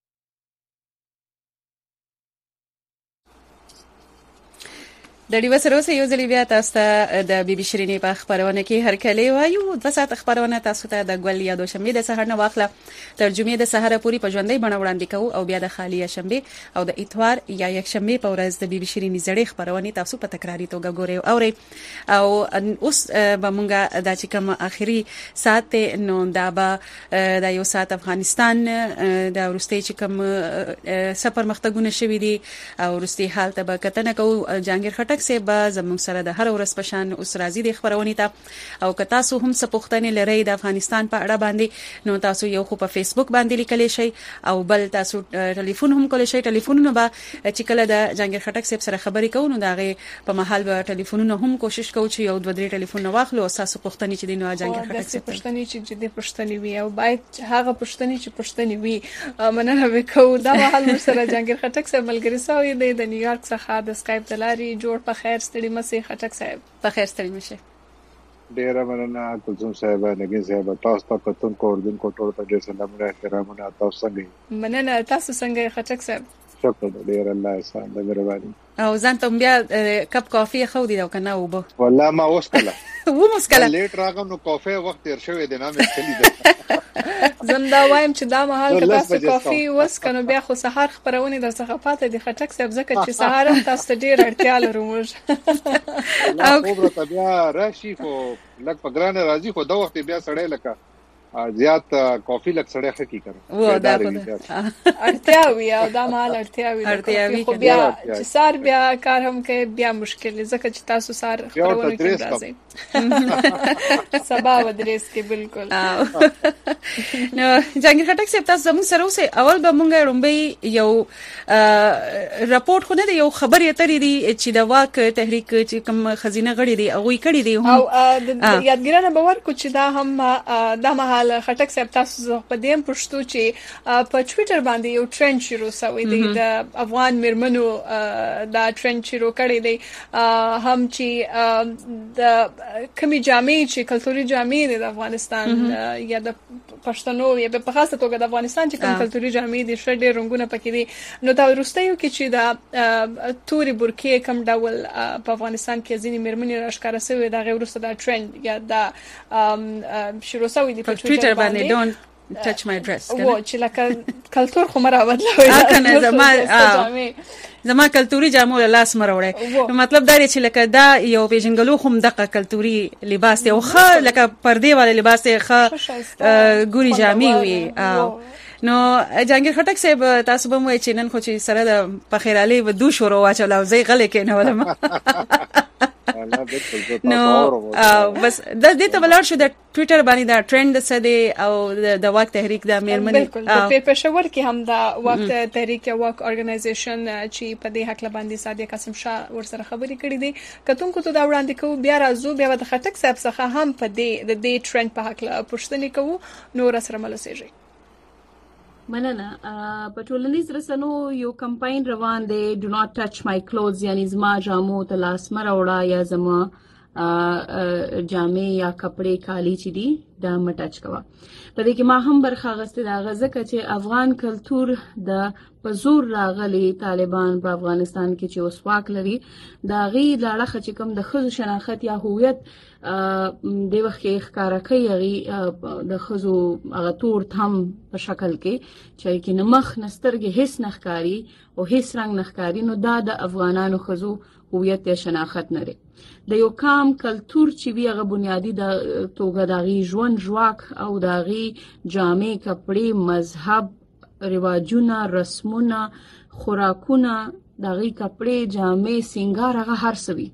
د ډیوه سره اوسئ یو ځل بیا تاسو ته د بي بي شيرين په خبرونه کې هر کله وایو د سات خبرونه تاسو ته د ګل یا د شنبه د سحر نه واخله ترجمه د سحر پوری په ژوندۍ بڼه وړاندې کوو او بیا د خالیه شنبه او د اتوار یا یک شنبه په ورځ د بي بي شيرين زړې خبرونه تاسو په تکراری توګه ګورئ او اورئ. او اوس به مونږه د چې کوم اخري سات نو دا به د یو سات افغانستان د ورستي چې کوم سفر مختګونه شوي دي او ورستي حالت به کتنه کوو. جنگیر خټک سے با زموږ سره د هر ورځ پشان اوس راځي د خبرونه ته او که تاسو هم څه پوښتنې لرئ د افغانستان په اړه باندې نو تاسو یو خو په فیسبوک باندې لیکلی شئ او بل تاسو ټلیفون هم کولی شئ. ټلیفونونه به چې کله د جنگیر خټک صاحب سره خبرې کوو نو دغه په محل به ټلیفونونه هم کوشش کوو چې یو دوه درې ټلیفون واخلو او تاسو پوښتنې چې دینو جنگیر خټک صاحب پوښتنې چې جدي پوښتنې وي او باید هغه پوښتنې چې پوښتنې وي مننه وکړو. دا محل سره جنگیر خټک صاحب ملګری سوی دی د نیویارک څخه د اسکایپ دلاري جوړ په خیر ستړي مسي خټک صاحب په خیر ستړي مشه. ډیره مننه کلثوم صاحب نګین صاحب تاسو ته کتون کو اردن کو ټول ته ډیر سلامونه احترامونه تاسو څنګه مننه تاسو څنګه خټک صاحب شکر ډیر الله احسان د مهرباني او ځان ته بیا کپ کافي خو دي او کنه وبو والله ما وسکله و مسکله لیټ راغم نو کافي وخت تیر شوی دی نامه کلی ده زنده وایم چې دا مهال که تاسو کافي وسکنو بیا خو سحر خبرونه در څخه پاتې دي خټک صاحب ځکه چې سحر هم تاسو ډیر اړتیا لرو موږ او خبره بیا راشي خو لک په ګرانه راځي خو دا وخت بیا سړی لکه زیات کافی لک سړی خکی کړه و دا اړتیا وي او دا مال اړتیا وي اړتیا وي خو بیا چې سار بیا کار هم کې بیا مشکل ځکه چې تاسو سار خبرونه کوي راځي سبا ودرېس کې بالکل نو جنگیر خټک صاحب تاسو زموږ سره اوسه اول به مونږ رومبي یو راپورټ خو نه دی یو خبر یې ترې دی چې د واک تحریک چې کوم خزینه غړي دی هغه کړي دی او یادګرانه باور کو چې دا هم د مهال خټک صاحب تاسو په دې پښتو چې په ټوئیټر باندې یو ټرند شروع شوی دی د افغان میرمنو دا ټرند شروع کړی دی هم چې د کمی جامې چې کلتوري جامې د افغانستان یا د پښتنو یا په خاصه توګه د افغانستان چې کوم کلتوري جامې دي شړ ډېر رنگونه پکې دي نو دا وروستیو کې چې دا توري برکې کم ډول په افغانستان کې ځینې میرمنې راښکاره شوی دا غیر وروسته دا ټرند یا دا شروع شوی دی په ټوئیټر باندې don't touch my dress و چې لکه کلتور خو مرا بدلوي کنه زما زما کلتوري جامو لاس مروړي نو مطلب دا دی چې لکه دا یو پیژنګلو هم دغه کلتوري لباس دی او خه لکه پردې والے لباس دی خه ګوري جامې وي نو جنگیر خټک صاحب تاسو به مو چې نن خو چې سره د پخیرالي و دو شورو واچول او زی غلې کې نه ولما نو بس د دې ته بلار شو د ټوئیټر باندې دا ټرند څه دی او د واک تحریک د میرمنې بالکل په پېښور کې هم دا واک تحریک یا واک اورګنایزیشن چې په دې حق باندې صادق قاسم شاه ورسره خبرې کړې دي کتونکو ته دا وړاندې کوو بیا راځو بیا د خټک صاحب څخه هم په دې د دې ټرند په حق پوښتنه کوو نو سره ملوسېږي مننه په ټولنیز رسنو یو کمپاین روان دی ډو ناٹ ټچ مای کلوز یعنی زما جامو ته لاس مروړه یا زما جامې یا کپڑے کالی چې دي دا مټچ کوا په دې کې ما هم برخه غسته دا غزه چې افغان کلچر د پزور راغلي طالبان په افغانستان کې چې وسواک لري دا غي لاړه چې کوم د خزو شناخت یا هویت د وخت کې ښکارا کوي غي د خزو هغه تور تم په شکل کې چې کې نمخ نسترګې هیڅ نخکاری او هیڅ رنگ نخکاری نو دا د افغانانو خزو هویت یا شناخت نه لري د یو کام کلچر چې وی هغه بنیادی د توګه دغه ژوند ژواک او دغه جامې کپڑے مذهب رواجونه رسمونه خوراکونه دغه کپڑے جامې سنگار هغه هر څه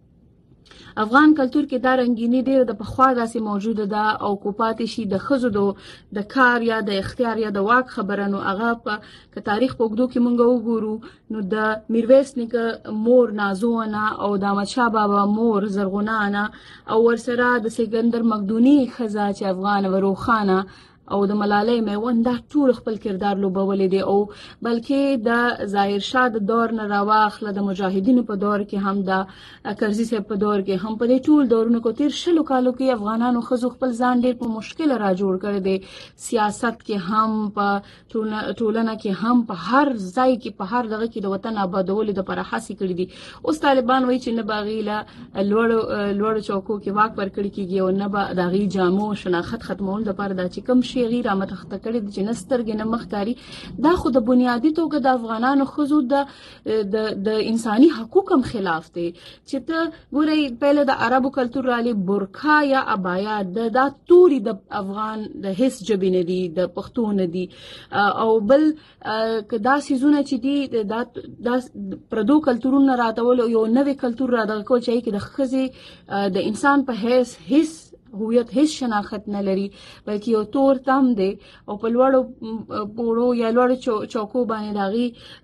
افغان کلچر کې دا رنگینی ډېر د پخوا داسې موجوده ده او کوپاتې شي د خزو د کار یا د اختیار یا د واک خبرانو هغه په تاریخ په وګړو کې مونږ وګورو نو د میرویس نیکه مور نازونه او د احمد شاه بابا مور زرغونه او ورسره د سکندر مقدوني خزا چې افغان وروخانه او د ملالۍ میوند دا ټول خپل کردار لوبولې دي او بلکې د ظاهر شاه د دور نه راواخله د مجاهدینو په دور کې هم د کرزي صاحب په دور کې هم په دې ټول دورونو کې تیر شلو کالو کې افغانانو خزو خپل ځان ډېر په مشکل را جوړ کړی دی سیاست کې هم په ټولنه کې هم په هر ځای کې په هر دغه کې د وطن آبادولو د پر حاسي کړی دي اوس طالبان وایي چې نه باغیله لوړ لوړ چوکو کې واک ورکړي کیږي او نه به دغه جامو شناخت ختمول د پر د چې کم غیر امتخت کړي د جنسترګ نه مخکاری دا خو د بنیادی توګه د افغانانو خزو د د انساني حقوقو خلاف دی چې ته ګورې پهله د عربو کلچر علی برخا یا ابایا د دا توري د افغان د هیڅ جبې نه دي د پښتو نه دي او بل کدا سيزونه چې دي د پردو کلچرونو راتول یو نوې کلچر را دغه کو چې د خزي د انسان په هیڅ هیڅ هویت هیڅ شناخت نه لري بلکې یو تور تم دی او په لوړو پوړو یا لوړو چوکو باندې داغي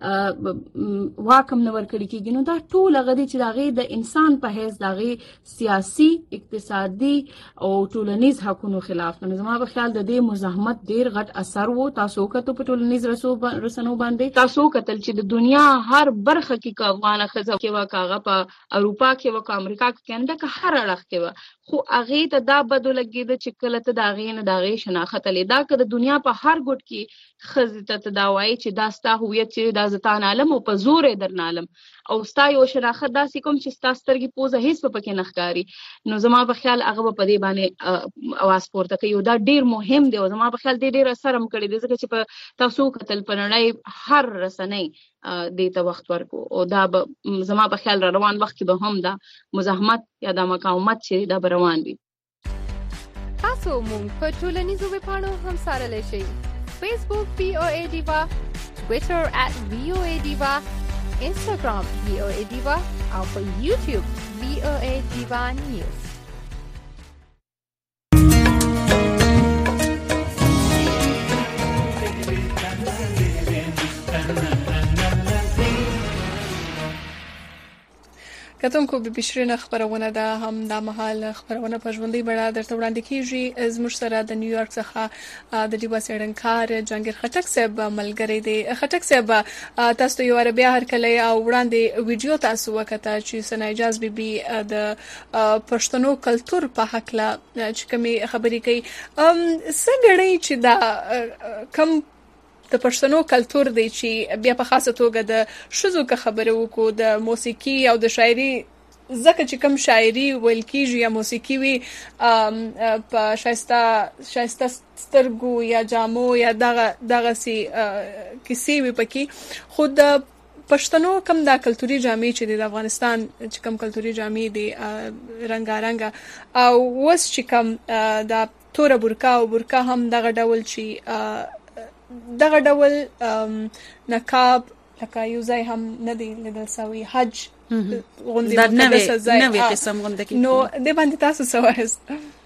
واکم نه ورکړي کیږي نو دا ټول غدي چې داغي د انسان په هیڅ داغي سیاسي اقتصادي او ټولنیز حقوقو خلاف نه زما په خیال د دې مزاحمت ډیر غټ اثر وو تاسو کته په ټولنیز رسنو باندې تاسو کتل چې د دنیا هر برخه کې کا افغان خزو کې واکاغه په اروپا کې وک امریکا کې کنده که هر اړخ کې خو اغه ته دا بده لګید چې کله ته دا غین دا غي شناخت لیدا که د دنیا په هر ګټ کې خزته تداوی چې داستا هویت چې د ځتان عالم او په زور درنالم او ستا یو شناخت داسې کوم چې ستا سترګې پوزه هیڅ په پکې نخکاری نو زما په خیال هغه په دې باندې اواز پورته کوي دا ډیر مهم دی او زما په خیال دې ډیر اثر هم کړی دی ځکه چې په تاسو کتل په نړۍ هر رسنۍ دې ته وخت ورکو او دا زما په خیال روان وخت کې به هم دا مزاحمت یا د مقاومت چې دا روان دي تاسو تاسو مونږ په ټولنیزو ویبپاڼو هم سره شئ. فیسبوک وی او ای ډیوا، ټوئیټر ات وی او ای ډیوا، انستګرام وی او ای ډیوا او په یوټیوب وی او ای ډیوا نیوز. کتونکو به بشرینه خبرونه ده هم د مهال خبرونه په ژوندۍ بڼه درته وړاندې کیږي. زموږ سره د نیویارک څخه د ډیوا سیډنکار جنگیر خټک صاحب ملګری دی. خټک صاحب تاسو یو عربي هرکلی او وړاندې ویډیو تاسو وکړه چې سنایجاز بي بي د پښتنو کلچر په حق لا چې کومي خبرې کوي. ام څنګه چې دا کم د پښتنو کلچر دی چې بیا په خاصه توګه د شذو کا خبره وکړو د موسیقي او د شاعري زکه چې کوم شاعري ویل کیږي یا موسیقي وي په شایسته شایسته سترګو یا جامو یا دغه دغه سي کیسې وي پکې. خود پښتنو کم دا کلتوري جامې چې د افغانستان چې کم کلتوري جامې دي رنگارنګ او وس چې کم دا تور برکا او برکا هم دغه ډول چې دغه ډول نقاب لکه یو ځای هم نه دی لیدل سوی حج غونډې مقدسه ځای نوې قسم غونډه کې نو د باندې تاسو څه وایست؟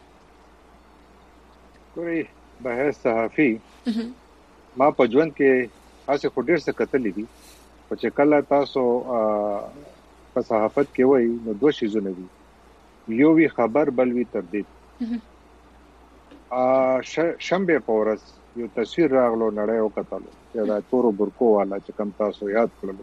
ګوري بهر صحافي ما په ژوند کې تاسو خو ډیر څه کتلې دي چې کله تاسو په صحافت کې وای نو دوه شیزونه دي، یو وی خبر بل وی تردید. ا شنبه پورس یو تصویر راغلو نړۍ او کتلو چې دا تورو برکو والا چې کم تاسو یاد کړلو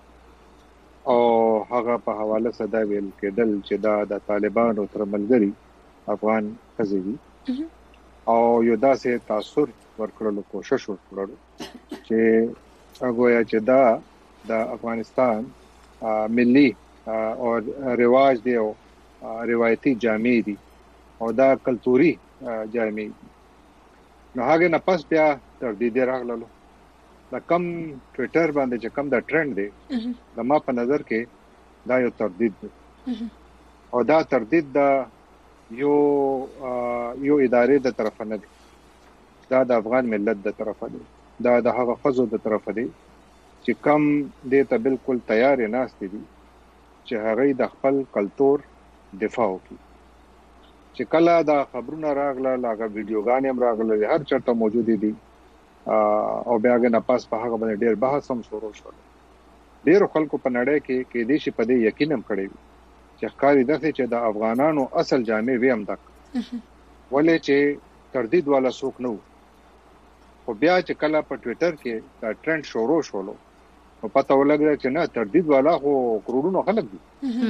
او هغه په حواله صدا ویل کېدل چې دا د طالبانو تر ملګری افغان خزوی او یو داسې تاثر ورکړلو کوشش وکړو چې هغه یا چې دا د افغانستان ملي او رواج دی او روایتي جامې دي او دا کلتوري جامې نو هغه نه پس بیا تر دې راغلو. دا کم ټوئیټر باندې چې کم دا ټرند دی د ما په نظر کې دا یو تردید دی او دا تردید دا یو یو ادارې د طرفه نه دی، دا د افغان ملت د طرفه دی، دا د هغه خزو د طرفه دی چې کم دې ته بالکل تیار نه استي دي چې هغه د خپل کلچر دفاع وکړي. چې کله دا خبرونه راغله لاګه ویډیوګان هم راغله هر چرته موجود دي او بیا غن پاس په هغه باندې ډیر بحث هم شروع شو. ډیر خلکو په نړۍ کې کې دې شي په دې یقین هم کړی چې ښکاری دغه چې د افغانانو اصل جامې وي هم دک ولې چې تردید والا څوک نو خو بیا چې کله په ټوئیټر کې دا ټرند شروع شولو نو پته ولګی چې نه تردید والا خو کروڑونو خلک دي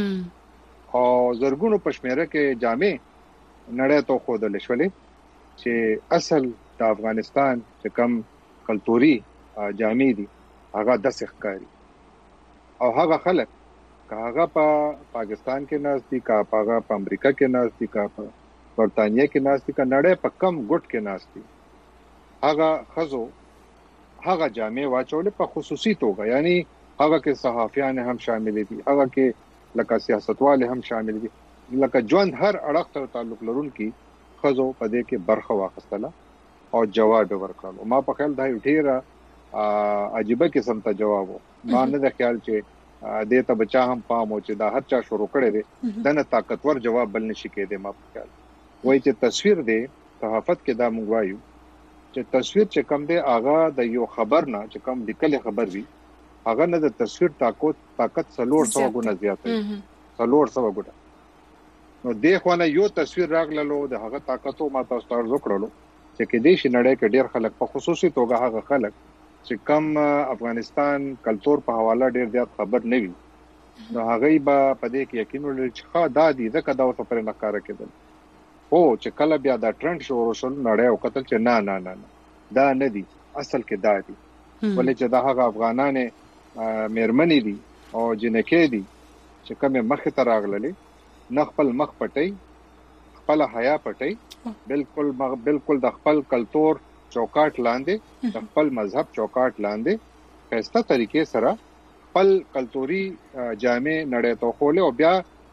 او زرګونو پښمیره کې جامې نړۍ ته خودل شولې چې اصل د افغانستان چې کم کلتوري جامې دي هغه د ښکاری او هغه خلک هغه په پاکستان کې ناس دي کا هغه په امریکا کې ناس دي کا په برتانیې کې ناس دي کا نړۍ په کم ګټ کې ناس دي هغه خزو هغه جامې واچول په خصوصي توګه یعنی هغه کې صحافیان هم شامل دي هغه کې لکه سیاستوال هم شامل دي لکه ژوند هر اړخ سره تعلق لرونکي خزو په دې کې برخه واخیستله او جواب ورکړل. ما په خیال دا ډیره عجیبه قسم ته جواب ما نه د خیال چې دې ته بچا هم پام او چې دا هر چا شروع کړي دي دنه طاقتور جواب بل نشي کېده. ما په خیال وای چې تصویر دی صحافت کې دا موږ وایو چې تصویر چې کم دی هغه د یو خبر نه چې کم لیکل خبر وي هغه نه د تصویر طاقت طاقت څلور سو غونه زیات دی څلور سو غونه نو د خوانه یو تصویر راغللو د هغه طاقتو ما تاسو ته وکړلو چې کې دې شنړې کې ډېر خلک په خصوصي توګه هغه خلک چې کم افغانستان کلچر په حواله ډېر زیات خبر نه وي نو هغه به په دې کې یقین ولري چې خا دادی ځکه دا اوسه پر نه کار کېدل او چې کله بیا دا ټرند شروع شول نړۍ او قتل چې نه نه نه دا نه دي اصل کې دا دي ولې چې دا هغه افغانانه مېرمنې دي او جنکې دي چې کومه مخ ته راغللې نه خپل مخ پټي خپل حیا پټي بالکل بالکل د خپل کلچر چوکاټ لاندې د خپل مذهب چوکاټ لاندې خسته طریقې سره خپل کلچوري جامې نړۍ ته خوله او بیا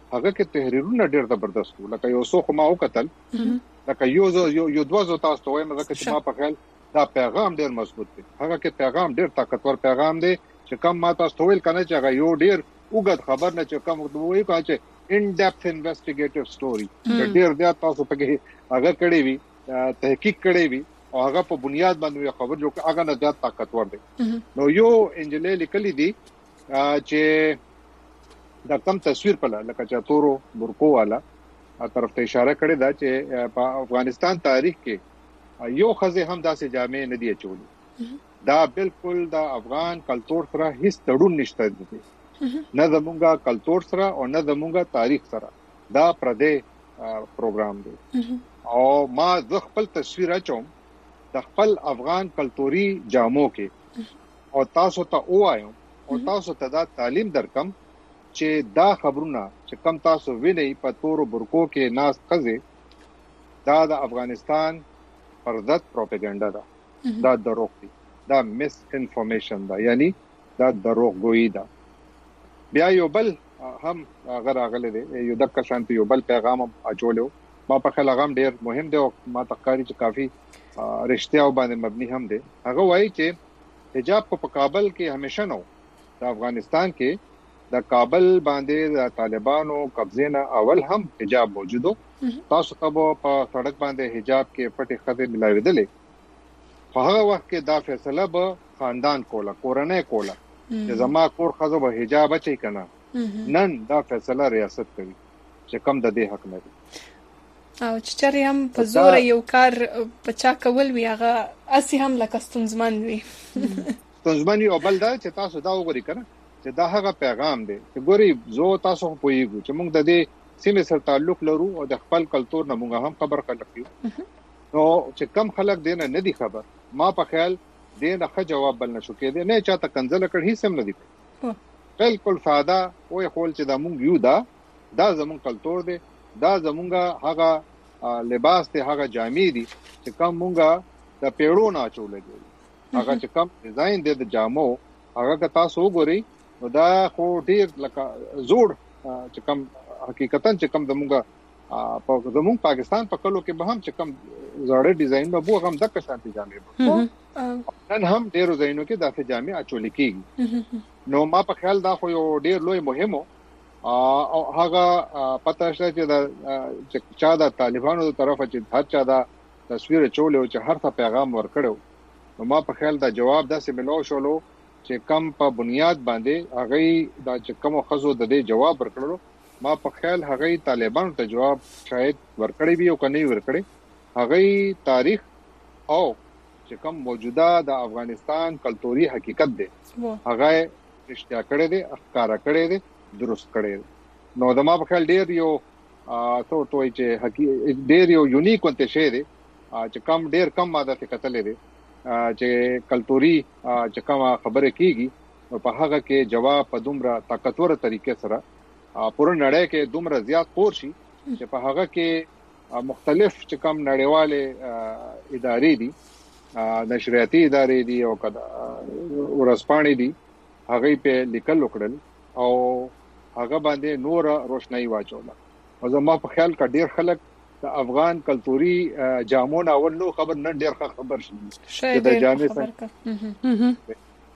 هغه کې تحریرونه ډېر زبردست وو لکه یو څو خو ما وکتل لکه یو یو یو دوه زو تاسو ته وایم چې ما په خیال دا پیغام ډېر مضبوط دی هغه کې پیغام ډېر طاقتور پیغام دی چې کم ما تاسو ویل کنه چې هغه یو ډېر وګد خبر نه چې کم وایي چې ان ډیپث انویسټیګیټیو سټوري ډېر دی تاسو په کې هغه کړی وي تحقیق کړی وي او هغه په بنیاد باندې خبر جوړ هغه نه زیات طاقتور دی نو یو انجلې لیکلي دي چې دا کم تصویر په لکه چې تورو برکو والا طرف ته اشاره کړې ده چې په افغانستان تاریخ کې یو خزه هم داسې جامع نه دی چولې دا بالکل د افغان کلچر سره هیڅ تړون نشته دي نه زمونږه کلچر سره او نه زمونږه تاریخ سره دا پردې پروګرام دی او ما زه خپل تصویر اچوم د خپل افغان کلچوري جامو کې او تاسو ته وایم او تاسو ته دا تعلیم درکم چې دا خبرونه چې کم تاسو وینئ په تورو برکو کې ناس خزه دا د افغانستان پر ضد پروپاګاندا ده دا دروغ دی دا مس انفارمیشن ده یعنی دا دروغ گویی ده بیا یو بل هم غیر اغله دی یو دک شانت یو بل پیغام اچولیو ما په خیال غام ډیر مهم دی او ما تقاری چې کافی رښتیا او باندې مبني هم دی هغه وایي چې حجاب په کابل کې همیشه نو د افغانستان کې د کابل باندې د طالبانو قبضه نه اول هم حجاب موجودو تاسو ته په سړک باندې حجاب کې پټي خزه ملاویدلې په هغه وخت کې دا فیصله به خاندان کوله کورنۍ کوله چې زما کور خزه به حجاب اچي کنه نن دا فیصله ریاست کوي چې کم د دې حق لري او چې چری هم په زور یو کار پچا کول وی هغه اسی هم لکه ستونزمن وي ستونزمن یو بل دا چې تاسو دا وګورئ کنه چې دا هغه پیغام دی چې ګوري زه تاسو پوهیږم چې موږ د دې سیمه سره تعلق لرو او د خپل کلچر نه موږ هم خبر کړو نو چې کم خلک دینه نه دي خبر ما په خیال دینه ښه جواب بل نشو کېده نه چاته کنځل کړ هیڅ هم نه دي بالکل ساده وای خپل چې دا موږ یو دا دا زمون کلچر دی دا زمونږه هغه لباس ته هغه جامې دي چې کوم مونږه د پیړو نه چولې دي هغه چې کوم ډیزاین دی د جامو هغه که تاسو وګورئ نو دا خو ډیر لکه زوړ چې کوم حقیقتا چې کوم زمونږه په زمونږ پاکستان په کلو کې به هم چې کوم زړه ډیزاین به بو هم د کشانتي جامې نن هم ډیرو ځایونو کې داسې جامې اچول کېږي نو ما په خیال دا خو یو ډیر لوی مهمو او هغه پته شته چې دا چا د طالبانو تر طرفه چې هر چا دا تصویر چولې او چې هر څه پیغام ورکړو نو ما په خیال دا جواب داسې ملو شولو چې کم په بنیاد باندې هغه دا چې کوم خزو د دې جواب ورکړو ما په خیال هغه طالبانو ته جواب شاید ورکړي وي او کني ورکړي هغه تاریخ او چې کوم موجوده د افغانستان کلچوري حقیقت دی هغه رښتیا کړی دی ښکارا کړی دی درست کړي نو د ما په خیال ډیر یو تو توي چې حقیقت ډیر یو یونیک ونته شی دی چې کم ډیر کم ماده څخه کتلې دی چې کلچوري چې کوم خبره کیږي په هغه کې جواب په دومره طاقتور طریقې سره پوره نړۍ کې دومره زیات پور شي چې په هغه کې مختلف چې کوم نړیواله ادارې دي نشریاتي ادارې دي او کدا ورسپانې دي هغه په لیکل وکړل او هغه باندې نور روشنايي واچوله او زما په خیال کا ډیر خلک د افغان کلچوري جامون اول نو خبر نن ډیر خبر شي د جامې سره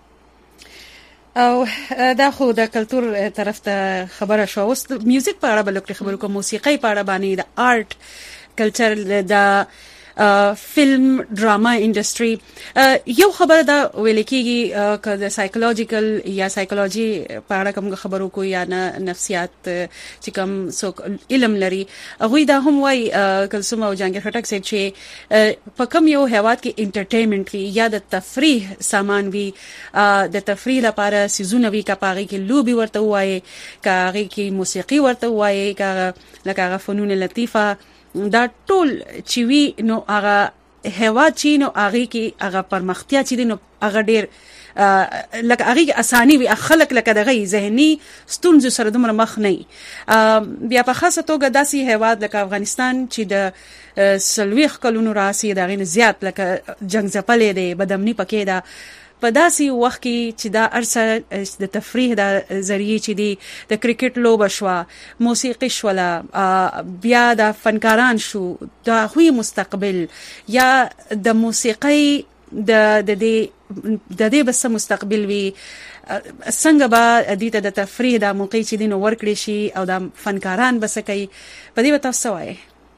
او دا خو د کلچر طرف ته خبره شو اوس میوزیک په اړه بل خبرو کوم موسیقي په اړه باندې د آرت کلچر د فلم ډراما انډستری یو خبره دا ویل کېږي چې د سایکولوژیکل یا سایکولوژي په اړه کوم خبرو کو یا نفسیات چې کوم څوک علم لري هغه دا هم وايي کلسوم او جانګر خټک صاحب چې په کوم یو هیواد کې انټرټینمنت وی یا د تفریح سامان وی د تفریح لپاره سيزونه وی کپاغي کې لوبي ورته وایي کاغي کې موسیقي ورته وایي کا لکه فنون لطیفه دا ټول چې وی نو هغه هوا چې نو هغه کې هغه پرمختیا چې نو هغه ډیر لکه هغه کې اساني وي خلک لکه دغه ذهني ستونزې سره دومره مخ نه بیا په خاصه توګه داسې هیواد لکه افغانستان چې د سلويخ کلونو راسي دغه زیات لکه جنگ ځپلې دی بدامني پکې دا په داسې وخت کې چې دا ارسه د تفریح د ذریعہ چې دی د کرکټ لوبه شو، موسیقي شولا، بیا د فنکاران شو، د خوي مستقبل یا د موسیقي د د د دې بس مستقبل وي څنګه به د دې د تفریح د موقع چې دین ورکړي شي او د فنکاران بس کوي په دې تاسو وایي.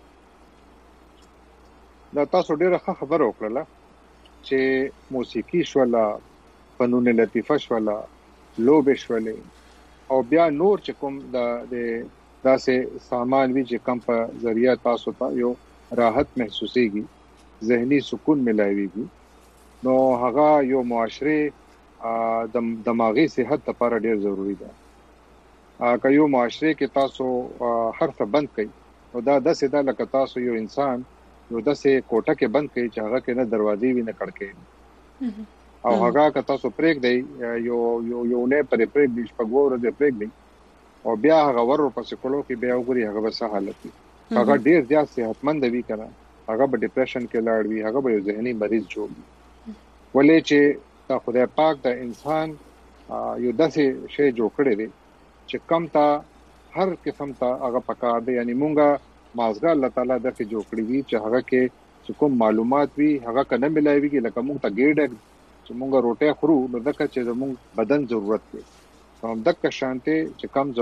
دا تاسو ډیره ښه خبره وکړه چې موسیقي شولا، فنون لطیفه شولا، لوبه شولې او بیا نور چې کوم د داسې سامان وی چې کم په ذریعہ تاسو ته یو راحت محسوسيږي، ذهني سکون ملایويږي، نو هغه یو معاشره د دماغي صحت لپاره ډیر ضروری ده. که یو معاشره کې تاسو هر څه بند کړئ نو دا داسې ده لکه تاسو یو انسان یو داسې کوټه کې بند کړئ چې هغه کې نه دروازې وي نه کړکۍ او هغه که تاسو پریک دی یو یو یو نه پرې پریک دی شپږور دې پریک دی او بیا هغه ور پسې کولو کې بیا وګوري هغه به څه حالت وي. هغه ډیر زیات صحتمند وي کنه، هغه به ډیپریشن کې لاړ وي، هغه به ذهني مریض جوړ وي. ولې چې تا خدای پاک د انسان یو داسې شی جوړ کړی دی چې کم تا هر قسم ته هغه پکار دی. یعنی مونږه مازګه الله تعالی دغه جوړ کړی وي چې هغه کې کوم معلومات وي هغه کنه ملایويږي، لکه مونږ ته ګیډ چې مونږ روټه خورو نو دغه چې زموږ بدن ضرورت دی هم دغه شانته چې کم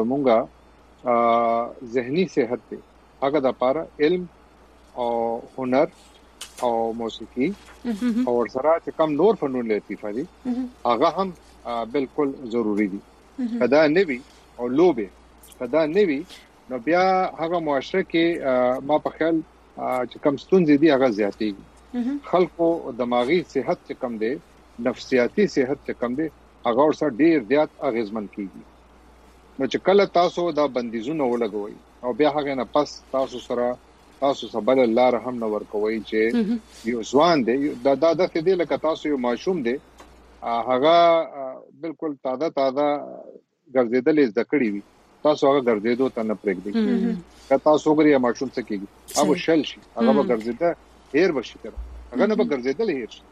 زمونږه ذهني صحت دی هغه د لپاره علم او هنر او موسیقي او سره چې کم نور فنون لطیفه دي هغه هم بالکل ضروری دي. کدا نوی او لوبه کدا نوی نو بیا هغه معاشره کې ما په خیال چې کم ستونزې دي هغه زیاتېږي. خلکو دماغي صحت چې کم دي، نفسیاتی صحت چې کم دي، هغه ورسره ډیر زیات اغیزمن کیږي. نو چې کله تاسو دا بندیزونه ولګوي او بیا هغه نه پس تاسو سره تاسو سبل الله رحم نو ورکوي چې یو ځوان دی دا د دې دی لکه تاسو یو ماشوم دی هغه بالکل تازه تازه ګرځیدل زده کړی وي، تاسو هغه ګرځیدو ته نه پرېږدئ. که تاسو غوړي ماشوم څه کیږي هغه شل شي، هغه به ګرځیدا هیر بشي کړه، هغه نه به ګرځیدل هیر شي.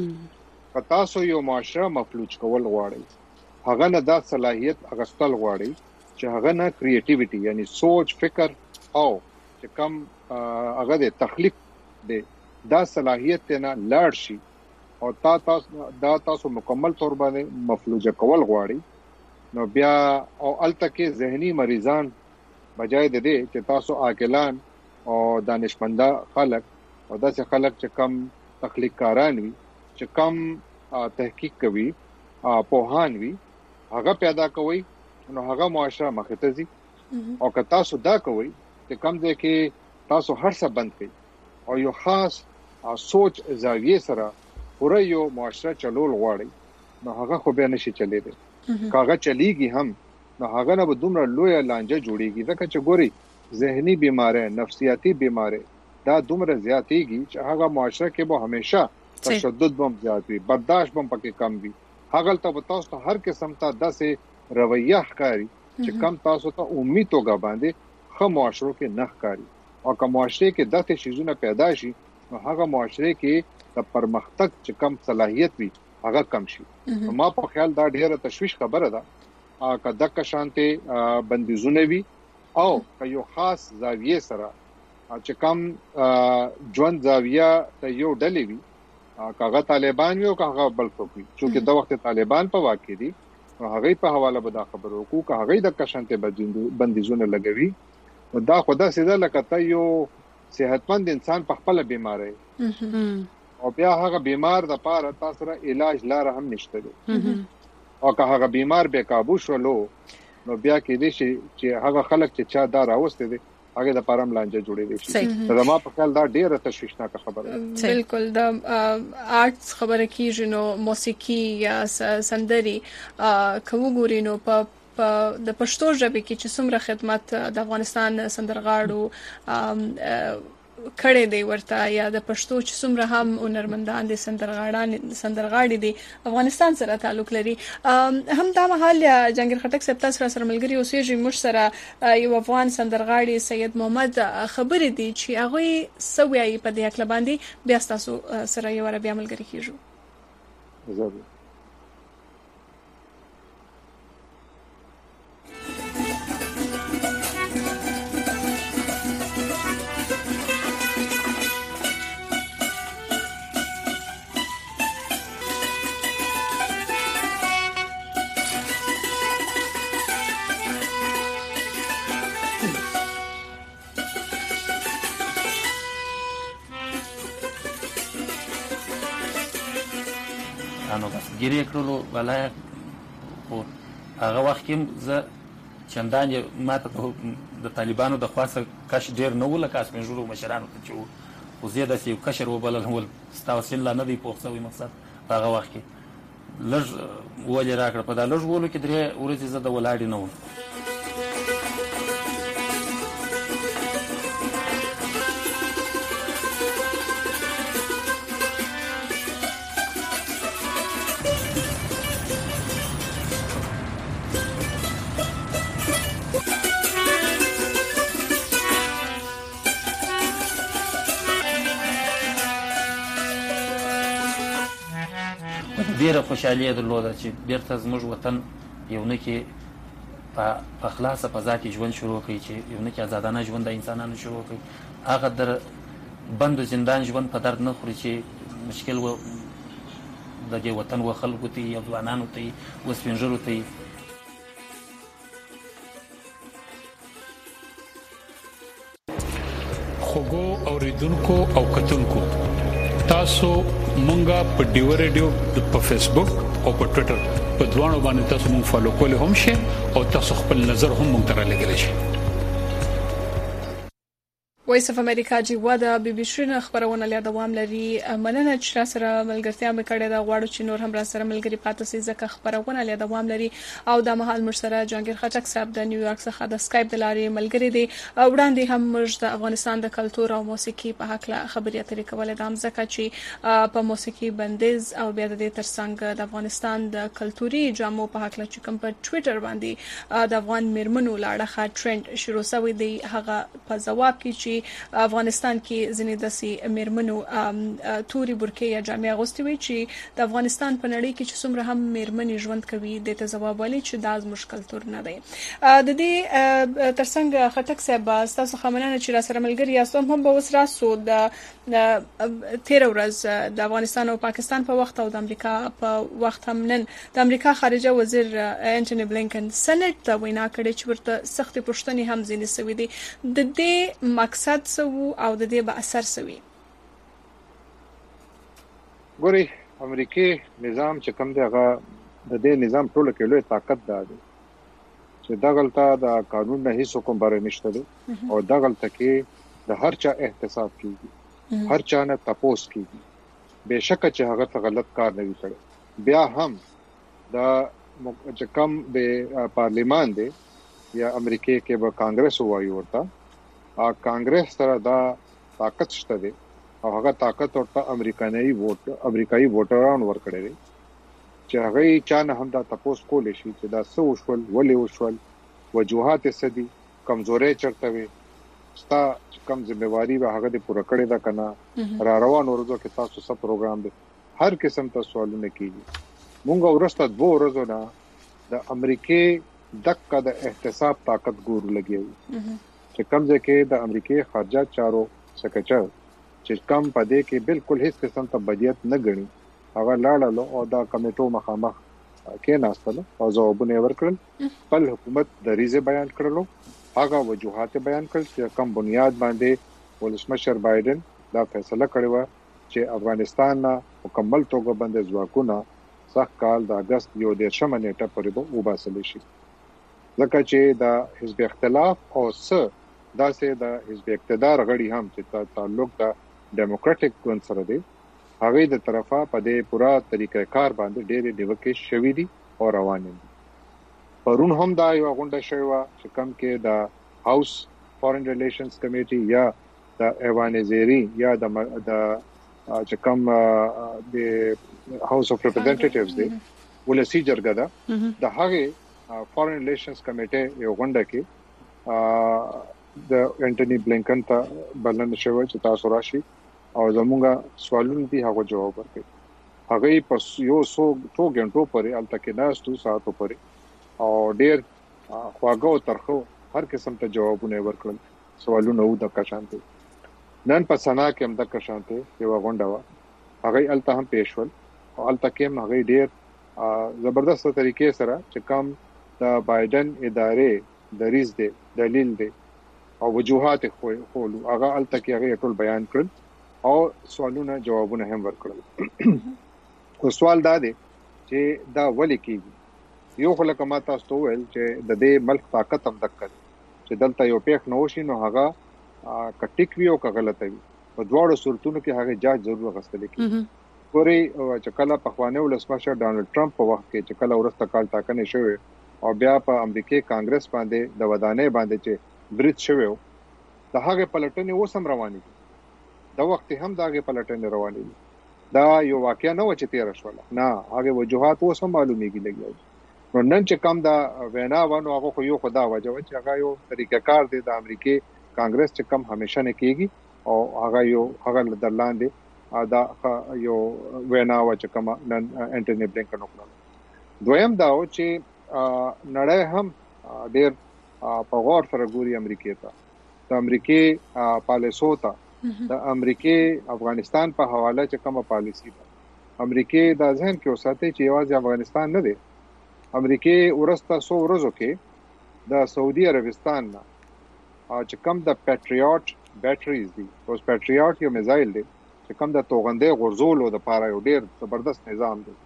که تاسو یو معاشره مفلوج کول غواړئ هغه نه دا صلاحیت اغستل غواړئ چې هغه نه کریټیویټي یعنی سوچ فکر او چې کم هغه د تخلیق دی دا صلاحیت نه لاړ شي او تا تاسو دا تاسو مکمل تور باندې مفلوج کول غواړئ نو بیا او التکه ذهني مریضان بجای د دې چې تاسو عاقلان او دانشمندا خلک او داسې خلک چې کم تخلیق کاران وي چې کم تحقیق کوي پوهان وي هغه پیدا کوي نو هغه معاشره مخ ته ځي. او که تاسو دا کوي چې کم ځای کې تاسو هر څه بند کړئ او یو خاص سوچ زاویه سره پوره یو معاشره چلول غواړي نو هغه خو به نشي چلیدي. کاغه چلیږي هم نو هغه نه به دومره لوی لانجه جوړیږي ځکه چې ګوري ذهني بیماری، نفسیاتی بیماری دا دومره زیاتېږي چې هغه معاشره کې به همیشه تشدد بم زیات وي، برداشت بم پکې کم وي. هغه ته تاسو هر قسم ته داسې رویه ښکاری چې کم تاسو ته امید توګه باندې خو معاشرو کې نه ښکاری. او که معاشره کې داسې شیزونه پیدا شي نو هغه معاشره کې د پرمختګ چې کم صلاحیت وي هغه کم شي. ما په خیال دا ډیره تشویش خبره ده که دغه شانته بندیزونه وي او که یو خاص زاویه سره چې کم ژوند زاویه ته یو ډلې وي، کاغه طالبان یو کاغه بل څوک وي چې د وخت طالبان په واقع دي او هغه په حواله به دا خبرو کو که هغه د کشانته بندیزونه لګوي دا خدا سیده لکه ته یو صحتمند انسان په خپل بیماری او بیا هغه بیمار د پاره تاسو را علاج لار هم نشته دي او که هغه بیمار به قابو شولو نو بیا کې دي چې هغه خلک چې چا دا راوسته دي هغه د پارم لانجه جوړې دي شي. دا ما په خیال دا ډیره تشویشناک خبره ده. بالکل د آرټس خبره کیږي نو موسیقي یا سندري کوو ګوري نو په د پښتو ژبې کې چې څومره خدمت د افغانستان سندرغاړو کړي دی ورته یا د پښتو چې څومره هم هنرمندان دي سندرغاړان سندرغاړي دي افغانستان سره تعلق لري. هم دا مهال جنگیر خټک صاحب تاسو سره ملګری اوسېږي موږ سره یو افغان سندرغاړي سید محمد خبرې دي چې هغه سوي په دې اکل باندې بیا تاسو سره یو ور بیا ملګری کیږو. انو بس ګیرې کړلو ولای خو هغه وخت کې زه چندان ماته د طالبانو د خاصه کش ډیر نه ولکه اسمن جوړو مشرانو ته چې خو زیاده سی کشر وبلل هول ستاسو لا نه دی پوښتنه مقصد هغه وخت کې لږ ولې راکړه په دا لږ ولو کې درې ورځې زه د ولاړې نه وم ډیره خوشحالي درلوده چې بیرته زموږ وطن یو نه کې په خلاصه فضا کې ژوند شروع کړي چې یو نه کې آزادانه ژوند د انسانانو شروع کړي هغه در بند زندان ژوند په درد نه خوري چې مشکل و د دې وطن و خلکو ته یا ځوانانو ته و سپینږیرو ته خوګو اوریدونکو او کتونکو تاسو مونږه په ډیو ریډیو په فیسبوک او په ټوئیټر په دوانو باندې تاسو مونږ فالو کولای هم شئ او تاسو خپل نظر هم مونږ ته رالیږئ شئ وایس اف امریکا جیوا د بي بي سي نه خبرونه له دوام لري مننه چې را سره ملګرتیا مې کړې دا غواړو چې نور هم را سره ملګری پاتې سي ځکه خبرونه له دوام لري او د مهال مرسره جانگیر خټک صاحب د نیویارک څخه د سکایپ د لارې ملګری دی وړاندې هم موږ د افغانستان د کلچر او موسیقي په حق له خبرې اترې کولې د هم ځکه چې په موسیقي بندیز او بیا د ترڅنګ د افغانستان د کلتوري جامو په حق له چې کوم په ټوئیټر باندې د افغان میرمنو لاړه ټرند شروع شوی دی هغه په جواب کې چې افغانستان کې ځینې داسې میرمنو توري برکې یا جامې اغوستي وي چې د افغانستان په نړۍ کې چې څومره هم میرمنې ژوند کوي د ته جواب ولي چې دا زموږ کلتور نه دی د دې ترڅنګ خټک صاحب تاسو خمنانه چې را سره ملګری یاست هم به وسره سو د تیر ورځ د افغانستان او پاکستان په وخت او د امریکا په وخت هم نن د امریکا خارجه وزیر انټونی بلینکن سنټ ته وینا کړې چې ورته سخت پوښتنې هم ځینې سوي دي د دې مقصد او د دې به اثر سوي ګوري امریکای نظام چې کوم دی هغه د دې نظام ټول کې لوی طاقت دی چې دا غلطه د قانون نه هیڅ کوم بار نشته دی او دا غلطه کې د هر چا احتساب کیږي هر چا نه تپوس کیږي بهشکه چې هغه ته غلط کار نه وکړي بیا هم دا چې کوم د پارلیمان دی یا امریکای کې به کانګرس وایي ورته ا کانګرس سره دا طاقت شته دي او هغه طاقت ورته امریکایي ووټ امریکایي ووټران ورکړي چې هغه چا نه هم دا تاسو کولې شي چې دا څه وشول ولې وشول وجوهات سدي کمزورې چرته وي ستا کم ځمېواري به هغه د پوره کړې دا کنه را روان ورځو کې تاسو سب پروګرام دي هر قسم ته سوالونه کیږي مونږ ورسته دوه ورځو نه د امریکای دغه د احتساب طاقت ګورو لګیږي چې کوم ځکه د امریکای خارجه چارو سکرټر چې کوم پدې کې بالکل هیڅ قسم ته بدیت نه غني هغه لاړل او دا کمیټو مخامخ کې ناستل او ځوابونه ورکړل خپل حکومت د ریزه بیان کړلو هغه وجوهات بیان کړل چې کوم بنیاد باندې ولسمشر بایدن دا فیصله کړی و چې افغانستان مکمل توګه باندې ځواکونه سخت کال د اگست یو د شمه نیټه پورې به وباسل شي ځکه چې دا حزب اختلاف او س دا سه د حزب اقتدار غړي هم چې تعلق د ډیموکراټک ګوند سره دی هغه د طرفه په دې پورا طریقې کار باندې ډېر نیوکه شوې دي او روان دي پرون هم دا یو غونډه شوې و چې کوم کې د هاوس فورن ریلیشنز کمیټي یا د ایوان زيري یا د چې کوم د هاوس اف ریپرزنټیټیوز دی ولسی جرګه ده د هغه فورن ریلیشنز کمیټي یو غونډه کې د انټونی بلینکن ته بلنه شوی چې تاسو راشي او زموږه سوالونه دي هغه جواب ورکړي هغه په یو سو ټو غنټو پورې التکه ناستو ساعتو پورې او ډیر خواږه او ترخو هر قسم ته جوابونه ورکړل سوالونه و د کشانته نن په سنا کې هم د کشانته یو غونډه و هغه الته هم پېښول او التکه هم هغه ډیر زبردست طریقې سره چې کوم د بایدن ادارې د ریز دی دلیل دی او وجوهات خولو هغه التکه هغه ټول بیان کړل او سوالونه جوابونه هم ورکړل خو سوال دا دی چې دا ولې کیږي. یو خلک ما تاسو ته ویل چې د دې ملک طاقت هم دکړي چې دلته یو پیښ نه وشي نو هغه کټیک وی او که غلطه وي په دواړو صورتونو کې هغه جاج ضرور غوښتل کیږي. پورې چې کله په خوانه ولسمشر ډانلډ ټرمپ په وخت کې چې کله ورسته کال ټاکنې شوې او بیا په امریکای کانګرس باندې د ودانې باندې چې برید شوی د هغه پلټنې اوسم روانې دي. د وخت هم دغه پلټنې روانې دي. دا یو واقعیا نه و چې تیر شول نه هغه وجوهات اوسم معلومیږي لګي. نو نن چې کوم دا وینا ونه هغه خو یو خدا وجه چې هغه یو طریقه کار دی د امریکای کانګرس چې کم همیشه نه کیږي او هغه یو هغه درلاندې دا یو وینا و چې کوم نن انټونی بلینکن وکړه. دویم دا و چې نړۍ هم ډېر په غور سره ګوري امریکای ته د امریکای پالیسو ته د امریکای افغانستان په حواله چې کومه پالیسی ده امریکای د ځین کې اوساته چې یوازې افغانستان نه دی. امریکای ورسته سو ورځو کې د سعودي عربستان نه چې کوم د پیټریوټ بیټریز دي اوس پیټریوټ یو میزایل دی چې کوم د توغندې غرزولو د پاره یو ډیر زبردست نظام دی.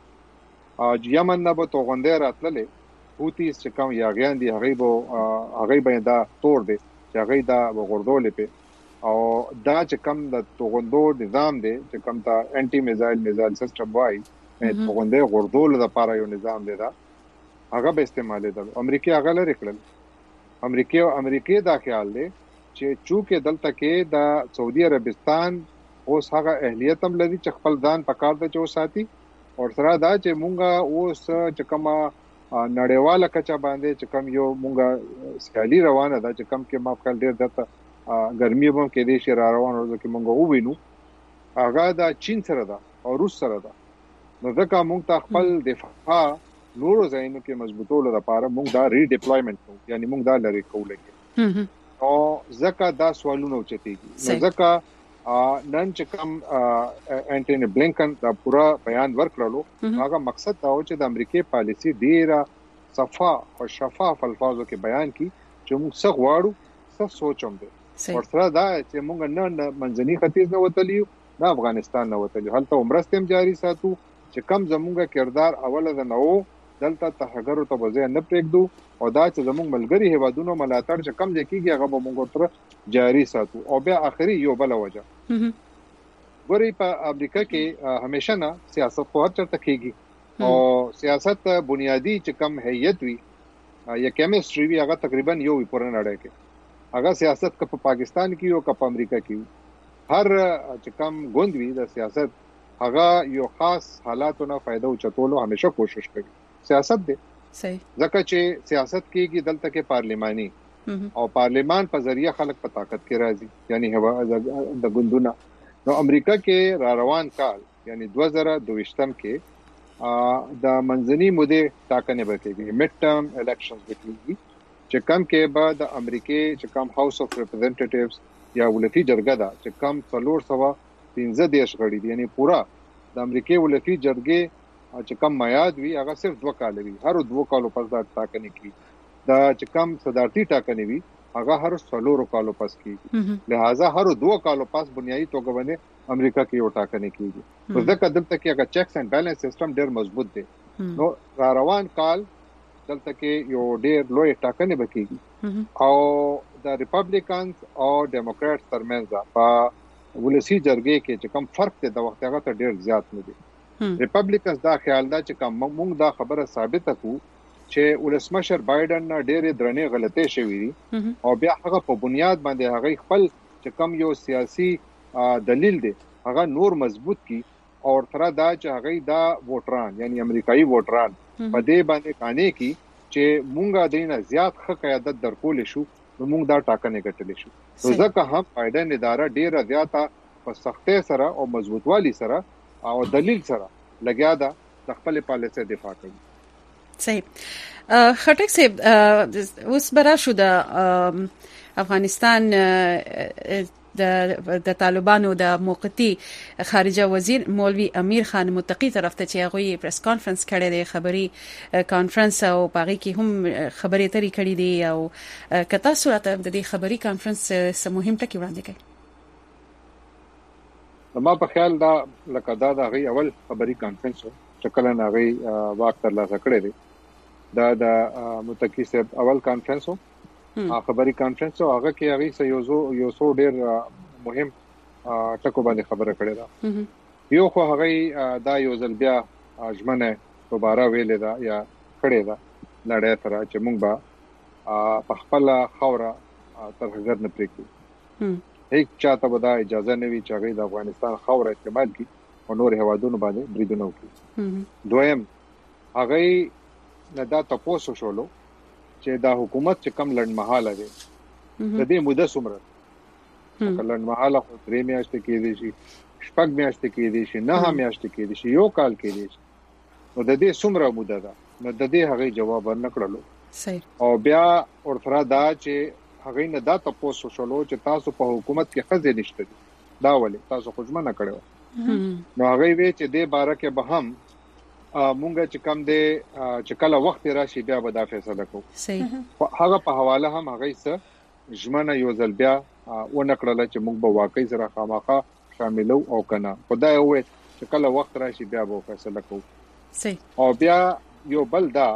یمن نه به توغندې راتللې هوتیز چې کوم یاغیان دي هغه به هغه به دا تور دي چې هغه دا غردولې په او دا چې کوم د توغندو نظام دی چې کوم دا انټي میزایل میزایل سیستم وای توغندې غردولو د پاره یو نظام دی دا هغه به استعمال دی. امریکای هغه لري کړل. امریکای او امریکای دا خیال دی چې چونکه دلته کې د سعودي عربستان اوس هغه اهلیت هم لري چې خپل ځان پکار د چو ساتي او سره دا چې مونږه اوس چې کومه نړیواله کچا باندې چې کوم یو مونږه سکالي روانه ده چې کوم کې ما خپل ډیر دته ګرمي هم کې دې شي را روانه ورځ کې مونږ ووینو هغه دا چین سره ده او روس سره ده. نو ځکه مونږ ته خپل دفاع نورو ځایونو کې مضبوطولو لپاره مونږ دا ری ډیپلویمنت کوو یعنی مونږ دا لري کولای کې او ځکه دا سوالونه اوچتيږي. نو ځکه نن چې کوم انټونی بلینکن دا پورا بیان ورکړلو هغه مقصد دا و چې د امریکای پالیسی ډیره صفا او شفاف الفاظو کې بیان کی چې موږ څه غواړو څه سوچوم دي ورسره دا چې موږ نه منځني ختیځ نه وتلیو نه افغانستان نه وتلیو هلته عمرستم جاری ساتو چې کم زمونږه کردار اوله ده نو دلته تهګرو ته وځي نه پرېږدو او دا چې زمونږ ملګری هیوادونو ملاتړ چې کم ځکیږي هغه به موږ تر جاری ساتو. او بیا اخري یو بل وجه ګوري په امریکا کې همیشه نه سیاست خو هر چرته کېږي او سیاست بنیادی چې کم هیئت وي یا کیمستري وي هغه تقریبا یو وي پورن اړه کې هغه سیاست که په پاکستان کې او که په امریکا کې هر چې کم غوند وي د سیاست هغه یو خاص حالاتونو فائدہ اوچتولو همیشه کوشش کوي. سیاست دی صحیح ځکه چې سیاست کېږي دلته کې پارلیماني او پارلیمان په ذریعہ خلک په طاقت کې راځي یعنی د غوندونه. نو امریکا کې را روان کال یعنی دوه زره دویشتم کې د منځني مودې ټاکنې وکړي میډ ټرم الیکشنز وکړي چې کم کې به د امریکای چې کم هاوس اف ریپرزنټیټیوز یا ولسی جرګه ده چې کم څلور سوه پنځه دیش غړي دي یعنی پورا د امریکای ولسی جرګې چې کم میاد وي هغه صرف دوه کال وي هر دوه کالو پس دا ټاکنې کیږي. دا چې کم صدارتي ټاکنې وي هغه هر څلور کالو پس کیږي. لہذا هر دوه کالو پس بنیادی توګه باندې امریکا کې یو ټاکنې کیږي. نو ځکه دلته کې هغه چیکس اینڈ بیلنس سیستم ډېر مضبوط دی. نو را روان کال دلته کې یو ډېر لوی ټاکنې وکړي او د ریپبلیکنز او ډیموکرټس ترمنځ په ولسی جرګې کې چې کوم فرق دی د وخت هغه ته ډېر زیات نه دی. ریپبلیکنز دا خیال دا چې کوم موږ دا خبره ثابته کو چې ولسمشر بایدن نه ډېرې درنې غلطۍ شوې دي او بیا هغه په بنیاد باندې هغه خپل چې کوم یو سیاسي دلیل دی هغه نور مضبوط کی او تر دا چې هغه دا ووټران یعنی امریکایي ووټران په دې باندې کانې کی چې مونږه دینه زیات ښه قیادت درکول شو نو مونږ دا ټاکنې ګټلې شو. نو ځکه هم بایدن اداره ډیره زیاته په سختۍ سره او مضبوطوالي سره او دلیل سره لګیا ده د خپل پالیسۍ دفاع کوي. صحیح خټک صاحب اوس برا شو د افغانستان د د طالبانو د موقتی خارجه وزیر مولوی امیر خان متقی طرف ته چې هغه پریس کانفرنس کړی دی خبري کانفرنس او پاغي کې هم خبرې ترې کړې دي او کتا صورت د دې خبري کانفرنس سم مهم ټکی وړاندې کړي. ما په خیال دا لکه دا د غي اول خبري کانفرنس چې کله ناغي واک تر لاسه کړی دی دا د متکی صاحب اول کانفرنس او خبري کانفرنس او هغه کې هغه سيوزو یو څو ډیر مهم ټکو باندې خبره کړې ده یو خو هغه دا یو ځل بیا ژمنه دوباره ویلې ده یا کړې ده لړۍ تر چې موږ به په خپل خوره ترغیر نه پریږدو هیڅ چاته به دا اجازه نه وي چې هغه د افغانستان خوره استعمال کړي او نور هوادونو باندې بریدونه وکړي دویم هغه نه دا تاسو شولو چې دا حکومت چې کم لړمحاله دی د دې موده څومره لړمحاله خو درې میاشتې کې دي شي شپږ میاشتې کې دي شي نه میاشتې کې دي شي یو کال کې دي شي نو د دې څومره موده ده نو د دې هغه جواب ورنکړلو صحیح او بیا ورته دا چې هغه نه دا تاسو شولو چې تاسو په حکومت کې خزه نشته دي دا ولې تاسو خو ځمنه کړو نو هغه وی چې دې باره کې به هم مونږ چې کم دي چې کله وخت راشي بیا به دا فیصله کوو صحیح هغه په حواله هم هغه څه ژمنه یو ځل بیا و نکړل چې موږ به واقعي سره خامخا شاملو او کنه خدای وې چې کله وخت راشي بیا به فیصله کوو صحیح او بیا یو بل دا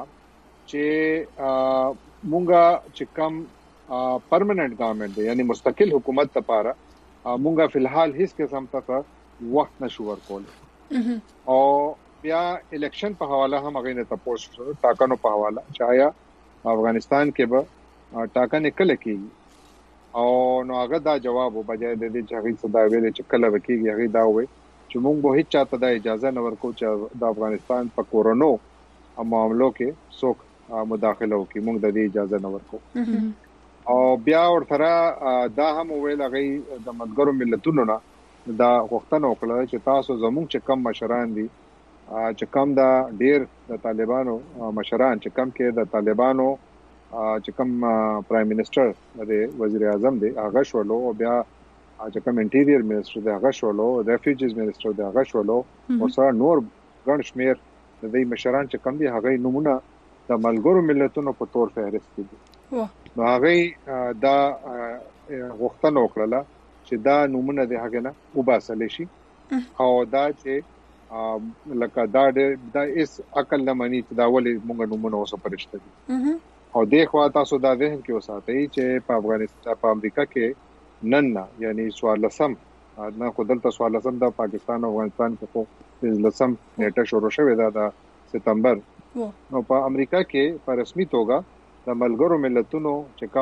چې مونږه چې کم پرمننت گورنمنت دی یعنی مستقل حکومت لپاره مونږه فلحال هیڅ قسم ته وخت نشو ورکول او بیا الیکشن په حواله هم هغه نه تاسو ټاکنو په حواله چایا افغانستان کې به ټاکنې کله کېږي او نو هغه دا جواب وبجای د دې چې هغه صدا ویل چې کله وکیږي هغه دا وې چې موږ به هیڅ چاته د اجازه نه ورکو چې د افغانستان په کورونو معاملو کې څوک مداخله وکړي موږ د دې اجازه نه ورکو او بیا ورته دا هم ویل هغه د ملګرو ملتونو نه دا غوښتنه وکړه چې تاسو زموږ چې کم مشران دي چې کم دا ډیر د طالبانو مشران چې کم کې د طالبانو چې کم پرایم منسٹر د وزیر اعظم دی هغه شولو او بیا چې کم انټیریر منسٹر دی هغه شولو ریفیوجیز منسٹر دی هغه شولو او سره نور ګڼ شمیر د دې مشران چې کم دي هغه نمونه د ملګرو ملتونو په تور فهرست دي نو هغه دا غوښتنه وکړه چې دا نمونه د هغه نه وباسل شي او دا چې لکه دا د اس عقل لمنی چې دا ولې موږ نمونه اوسه پرشته دي او دغه تاسو دا ذهن کې وساتئ چې په افغانستان په امریکا کې نن نه یعنی سوال لسم نه خدلته سوال لسم د پاکستان او افغانستان کې په لسم نیټه شروع شوې ده د سپتمبر نو په امریکا کې په رسمي توګه د ملګرو ملتونو چې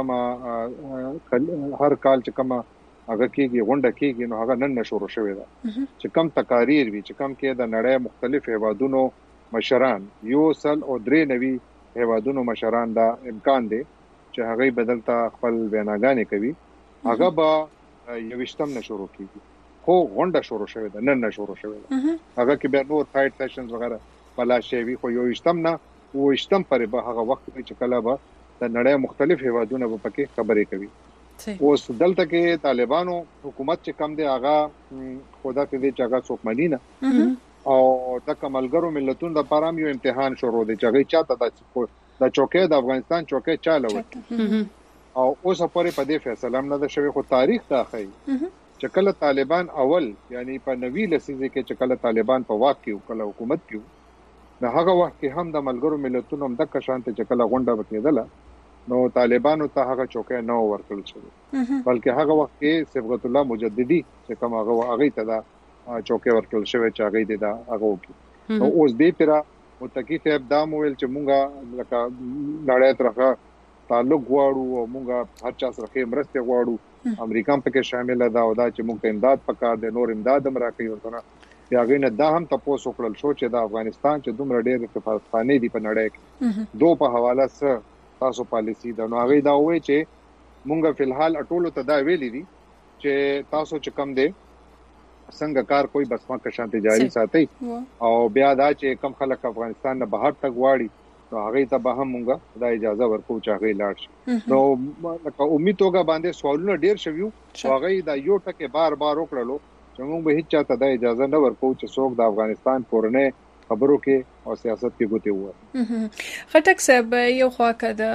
کومه هر کال چې کومه هغه کېږي غونډه کېږي نو هغه نن شروع شوې ده چې کم تقاریر وی چې کم کې د نړۍ مختلف هیوادونو مشران یو سل او درې نوي هیوادونو مشران دا امکان دی چې هغه بدلتا خپل بیانګانې کوي هغه به یوشتم نه شروع کیږي خو غونډه شروع شوې ده نن شروع شوې ده هغه کې به نور سایډ سیشنز وغیرہ پلا شي خو یوشتم نه وشتم پر به هغه وخت چې کله به د نړۍ مختلف هیوادونو په کې خبرې کوي اوس دلته کې طالبانو حکومت چې کم دی هغه خدا کې دی چې هغه څوک مانی نه او د کملګرو ملتونو د پرام یو امتحان شروع دی چې هغه چاته د د چوکې د افغانستان چوکې چاله وي او اوس پرې په دې فیصله هم نه شوی خو تاریخ دا ښيي چې کله طالبان اول یعنی په نوي لسیزه کې چې کله طالبان په واک کې کله حکومت کې نه هغه وخت کې هم د ملګرو ملتونو هم د کشانته چې کله غونډه وکړه نو طالبانو ته هغه چوکې نه ورکړل شوی بلکې هغه وخت کې صبغت الله مجددي چې کوم هغه هغه ته دا چوکې ورکړل شوی چې هغه دې دا هغه وکړي نو اوس دې پیرا متکی ته دا مویل چې مونږه لکه نړۍ طرفه تعلق غواړو او مونږه هر چا سره مرسته غواړو امریکا په کې شامل ده او دا چې مونږ امداد پکار دي نور امداد هم راکړي ورته یا غینه دا هم تاسو وکړل شو چې د افغانستان چې دومره ډېر اتفاقخانه دي په نړۍ کې دوه په حواله سره تاسو پالیسی دا نو هغه دا وایي چې مونږه فلحال اټولو ته دا ویلي دي چې تاسو چې کم دي څنګه کار کوئی بس ما که شانتي جاری ساتي او بیا دا چې کم خلک افغانستان نه بهر تک واړي نو هغه ته به هم مونږه دا اجازه ورکو چې هغه لاړ شي نو لکه امید توګه باندې سوالونه ډیر شویو هغه دا یو ټکه بار بار وکړلو چې مونږ به هیڅ چاته دا اجازه نه ورکو چې څوک د افغانستان پورنه خبرو کې او سیاست کې ګوتې وو خټک صاحب یو خواکه د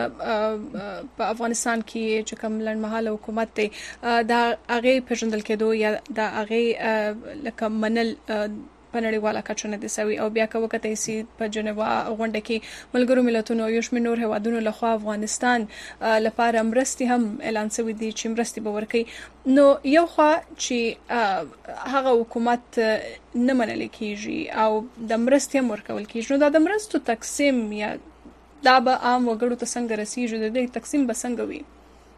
په افغانستان کې چې کوم لړمحاله حکومت دی دا هغه پېژندل کېدو یا دا هغه لکه منل په نړیواله کچه نه دي سوي او بیا که وکړئ چې په جنیوا غونډه کې ملګرو ملتونو یو شمېر نور هیوادونو لخوا افغانستان لپاره مرستې هم اعلان شوی دي چې مرستې به ورکړي، نو یو خوا چې هغه حکومت نه منل کیږي او د مرستې هم ورکول کیږي، نو دا د مرستو تقسیم یا دا به عام وګړو ته څنګه رسیږي، د دې تقسیم به څنګه وي؟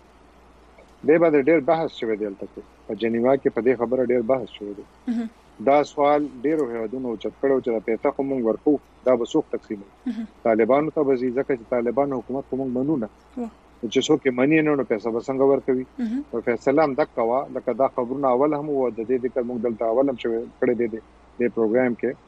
دې باندې ډېر بحث شوی دی دلته په جنیوا کې په دې خبره ډېر بحث شوی دی. دا سوال ډېرو هیوادونو چت کړو چې د پیسې کوم ورکو دا به څوک تقسیموي؟ طالبانو ته به ځکه چې طالبان حکومت کوم منو نه چې څوک منی نه نو پیسې به څنګه ورکوي؟ په فیصله هم دک کوا لکه دا خبرونه اول هم و د دې ذکر موږ دلته اول هم شوی کړی دی د پروګرام کې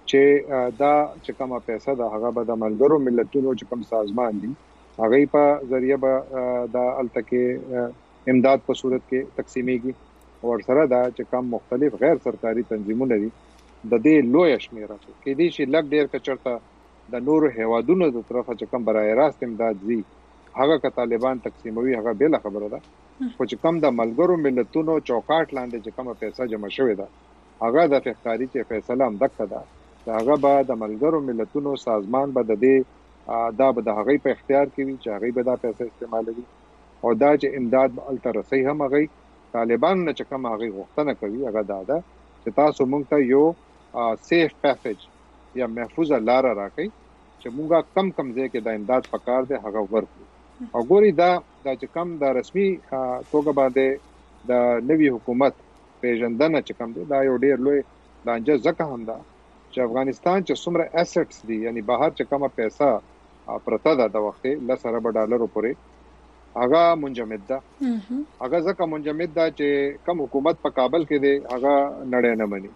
چې دا چې کومه پیسې دا هغه به د ملګرو ملتونو چې کوم سازمان دي هغه په ذریعہ به د التکه امداد په صورت کې تقسیمېږي او سره دا چې کوم مختلف غیر سرکاري تنظیمونه دي د دې لوی شمیره کې دي چې لګ ډیر کچرته د نور هیوادونو د طرفه چې کوم برای راست امداد دي هغه ک طالبان تقسیموي هغه بل خبره ده، خو چې کوم د ملګرو ملتونو چوکاټ لاندې چې کومه پیسې جمع شوې ده هغه د فقاري چې فیصله هم دکته ده هغه به د ملګرو ملتونو سازمان به د دې دا به د هغه په اختیار کې وي چې هغه به دا پیسې استعمالوي او دا چې امداد به الترسي هم هغه طالبان نه چې کوم هغه غوښتنه کوي هغه دا ده چې تاسو موږ ته یو سیف پیسج یا محفوظه لار راکړئ چې موږ کم کم ځای کې د امداد پکار دی هغه ورکړو او ګوري دا چې کوم د رسمي توګه باندې د نوي حکومت پیژندنه چې کوم دی دا یو ډیر لوی دانجه ځکه هم ده چې افغانستان چې څومره اسټس دي یعنی بهر چې کومه پیسې پرته ده د وخت ل سره به ډالرو پورې هغه منجمد ده هغه ځکه منجمد ده چې کوم حکومت په کابل کې دی هغه نړۍ نه مني،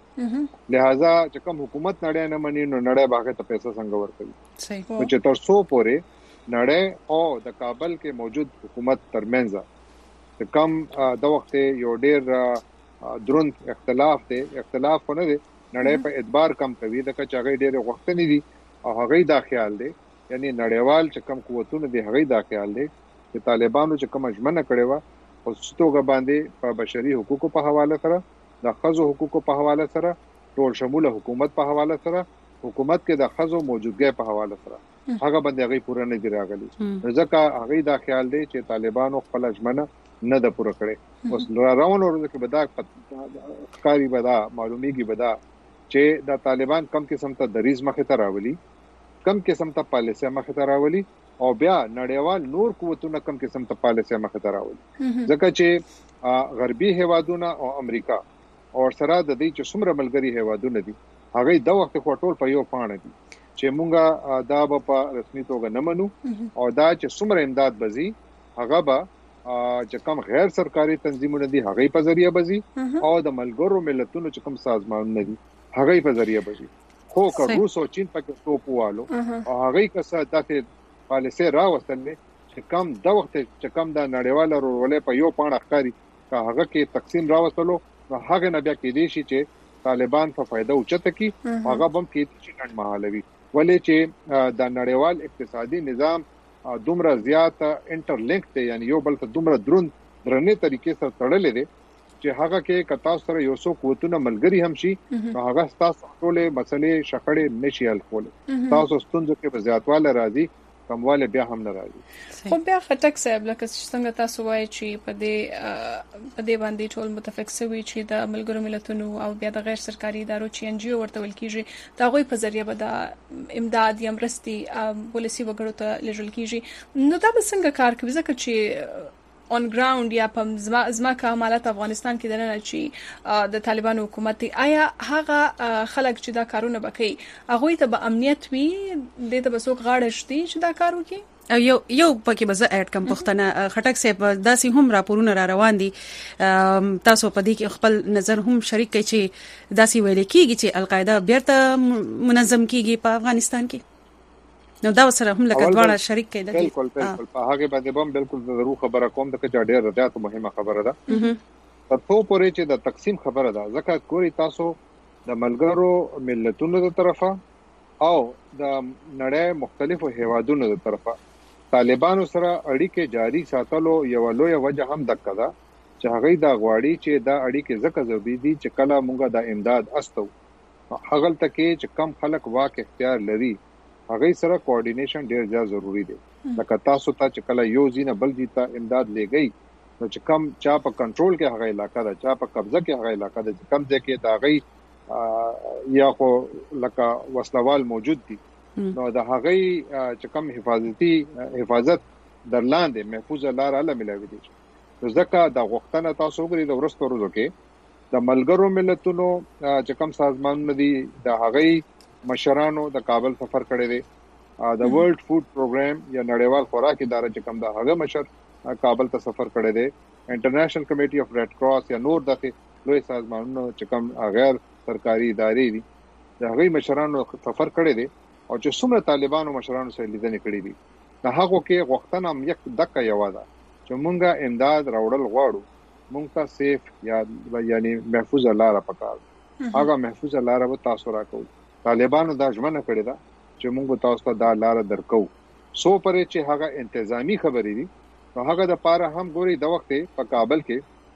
لہذا چې کوم حکومت نړۍ نه مني نو نړۍ باغه ته پیسې څنګه ورکوي؟ صحیح. چې تر څو پورې نړۍ او د کابل کې موجود حکومت ترمنځ چې کوم د وخت یو ډیر دروند اختلاف دی اختلاف نه دی نړۍ په اعتبار کم کوي د کچا غي ډېر وختنی دي او هغه دا خیال دی یعنی نړیوال چې کم قوتونه دي هغه دا خیال دی چې طالبانو چې کوم ژمنه کړې و او ستوګه باندې په بشري حقوقو په حواله سره د خزو حقوقو په حواله سره ټول شموله حکومت په حواله سره حکومت کې د خزو موجودګۍ په حواله سره هغه باندې هغه پوره نه دی راغلي، ځکه هغه دا خیال دی چې طالبانو خپل ژمنه نه د پوره کړې اوس راوونه ورته کې بدا کاری بدا معلومیږي بدا چې د طالبان کم قسم ته دریز مخه ته راولي کم قسم ته پالیسي مخه ته راولي او بیا نړیوال نور قوتونه کم قسم ته پالیسي مخه ته راولي ځکه چې غربي هیوادونه او امریکا او سره د دې چې څومره ملګری هیوادونه دي هغه د وخت کوټول په یو پاڼه دي چې مونږه دا په رسمي توګه نه منو او دا چې څومره امداد بزي هغه به چې کوم غیر سرکاري تنظیمونه دي هغه په ذریعہ بزي او د ملګرو ملتونو چې کوم سازمانونه دي هغه په ذریعہ بزي، خو که روس او چین پکې توپوالو او هغه کسه دغه پالیسي راوستل چې کم د وخت چې کم د نړیوال رولې په یو پاڼه ښکاری که هغه کې تقسیم راوستلو نو هغه نه بیا کې دي چې طالبان په فائدہ اوچته کی هغه بم کې چې ګڼ مهالوي ولې چې د نړیوال اقتصادي نظام دومره زیات انټرلینک دی یعنی یو بل ته دومره دروند درنې طریقې سره تړلې دي چې هغه کې کتا سره یو څو قوتونه ملګری هم شي هغه تاسو ټولې مسلې شخړې نشي حل کولای، تاسو ستونزو کې په زیاتواله راځي کمواله بیا هم نه راځي. خو بیا خټک صاحب لکه څنګه تاسو وایي چې په دې په دې باندې ټول متفق شوي چې د ملګرو ملتونو او بیا د غیر سرکاري ادارو چې ان جی او ورته ویل کیږي دا غوي په ذریعہ به د امداد یا مرستي ولسی وګړو ته لېږل کیږي، نو دا به څنګه کار کوي ځکه چې اون ګراوند یا په ځمکه حمالت افغانستان کې دنه چې د طالبانو حکومت آیا هغه خلک چې دا کارونه وکړي هغه ته به امنیت وي د ته بسوک غاړه شتي چې دا کار وکړي؟ یو یو پکې به زه اډ کوم پښتنه خټک صاحب داسې هم راپورونه را روان دي تاسو په دې کې خپل نظر هم شریک کړئ چې داسې ویل کېږي چې القاعده بیرته منظم کیږي په افغانستان کې، نو دا سره هم لکه دواړه شریک کېدل. بالکل بالکل په هغه باندې هم بالکل ضرور خبره کوم د کچا ډېر زیات مهمه خبره ده تر څو پورې چې د تقسیم خبره ده ځکه کوری تاسو د ملګرو ملتونو د طرفه او د نړۍ مختلفو هیوادونو د طرفه طالبانو سره اړیکې جاری ساتلو یو لوی وجه هم دکې ده چې هغه دا غواړي چې دا اړیکې زکه ضروري دي چې کله موږ د امداد استو هغه تکي چې کم خلک واک اختیار لري هغه سره کوارډینیشن ډیر ځای ضروری دی لکه تاسو ته چې کله یو زینه بل جیتا امداد لګي نو چې کم چا په کنټرول کې هغه علاقہ ده چا په قبضه کې هغه علاقہ ده کم ځای کې دا غي یا خو لکه وسلوال موجود دي نو دا هغه چې کم حفاظتي حفاظت درلاندې محفوظ لار اله ملوي دي ځکه دا غوښتنه تاسو غوړي د ورستو ورځو کې د ملګرو ملتونو چې کم سازمانونه دي د هغه مشرانو د کابل سفر کړی دی د ورلد فود پروګرام یا نړیوال خوراکي ادارې چې کم دا هغه مشر کابل ته سفر کړی دی انټرنیشنل کمیټي اف ریډ کراس یا نور دغه لوی سازمانونو چې کم غیر سرکاري ادارې دي د هغه مشرانو سفر کړی دی او چې څومره طالبانو مشرانو سره لیدنې کړې دي د هغه کې غوښتنه هم یک دقه یو ده چې مونږه امداد راوړل غواړو مونږ ته سیف یا یعنی محفوظ لار پکار هغه محفوظ لار به تاسو راکو طالبانو دا ژمنه کړې ده چې مونږ تاسو ته دا لار درکو سو پرې چې هغه انتظامی خبرې دي نو هغه د پاره هم ګوري د وخت په کابل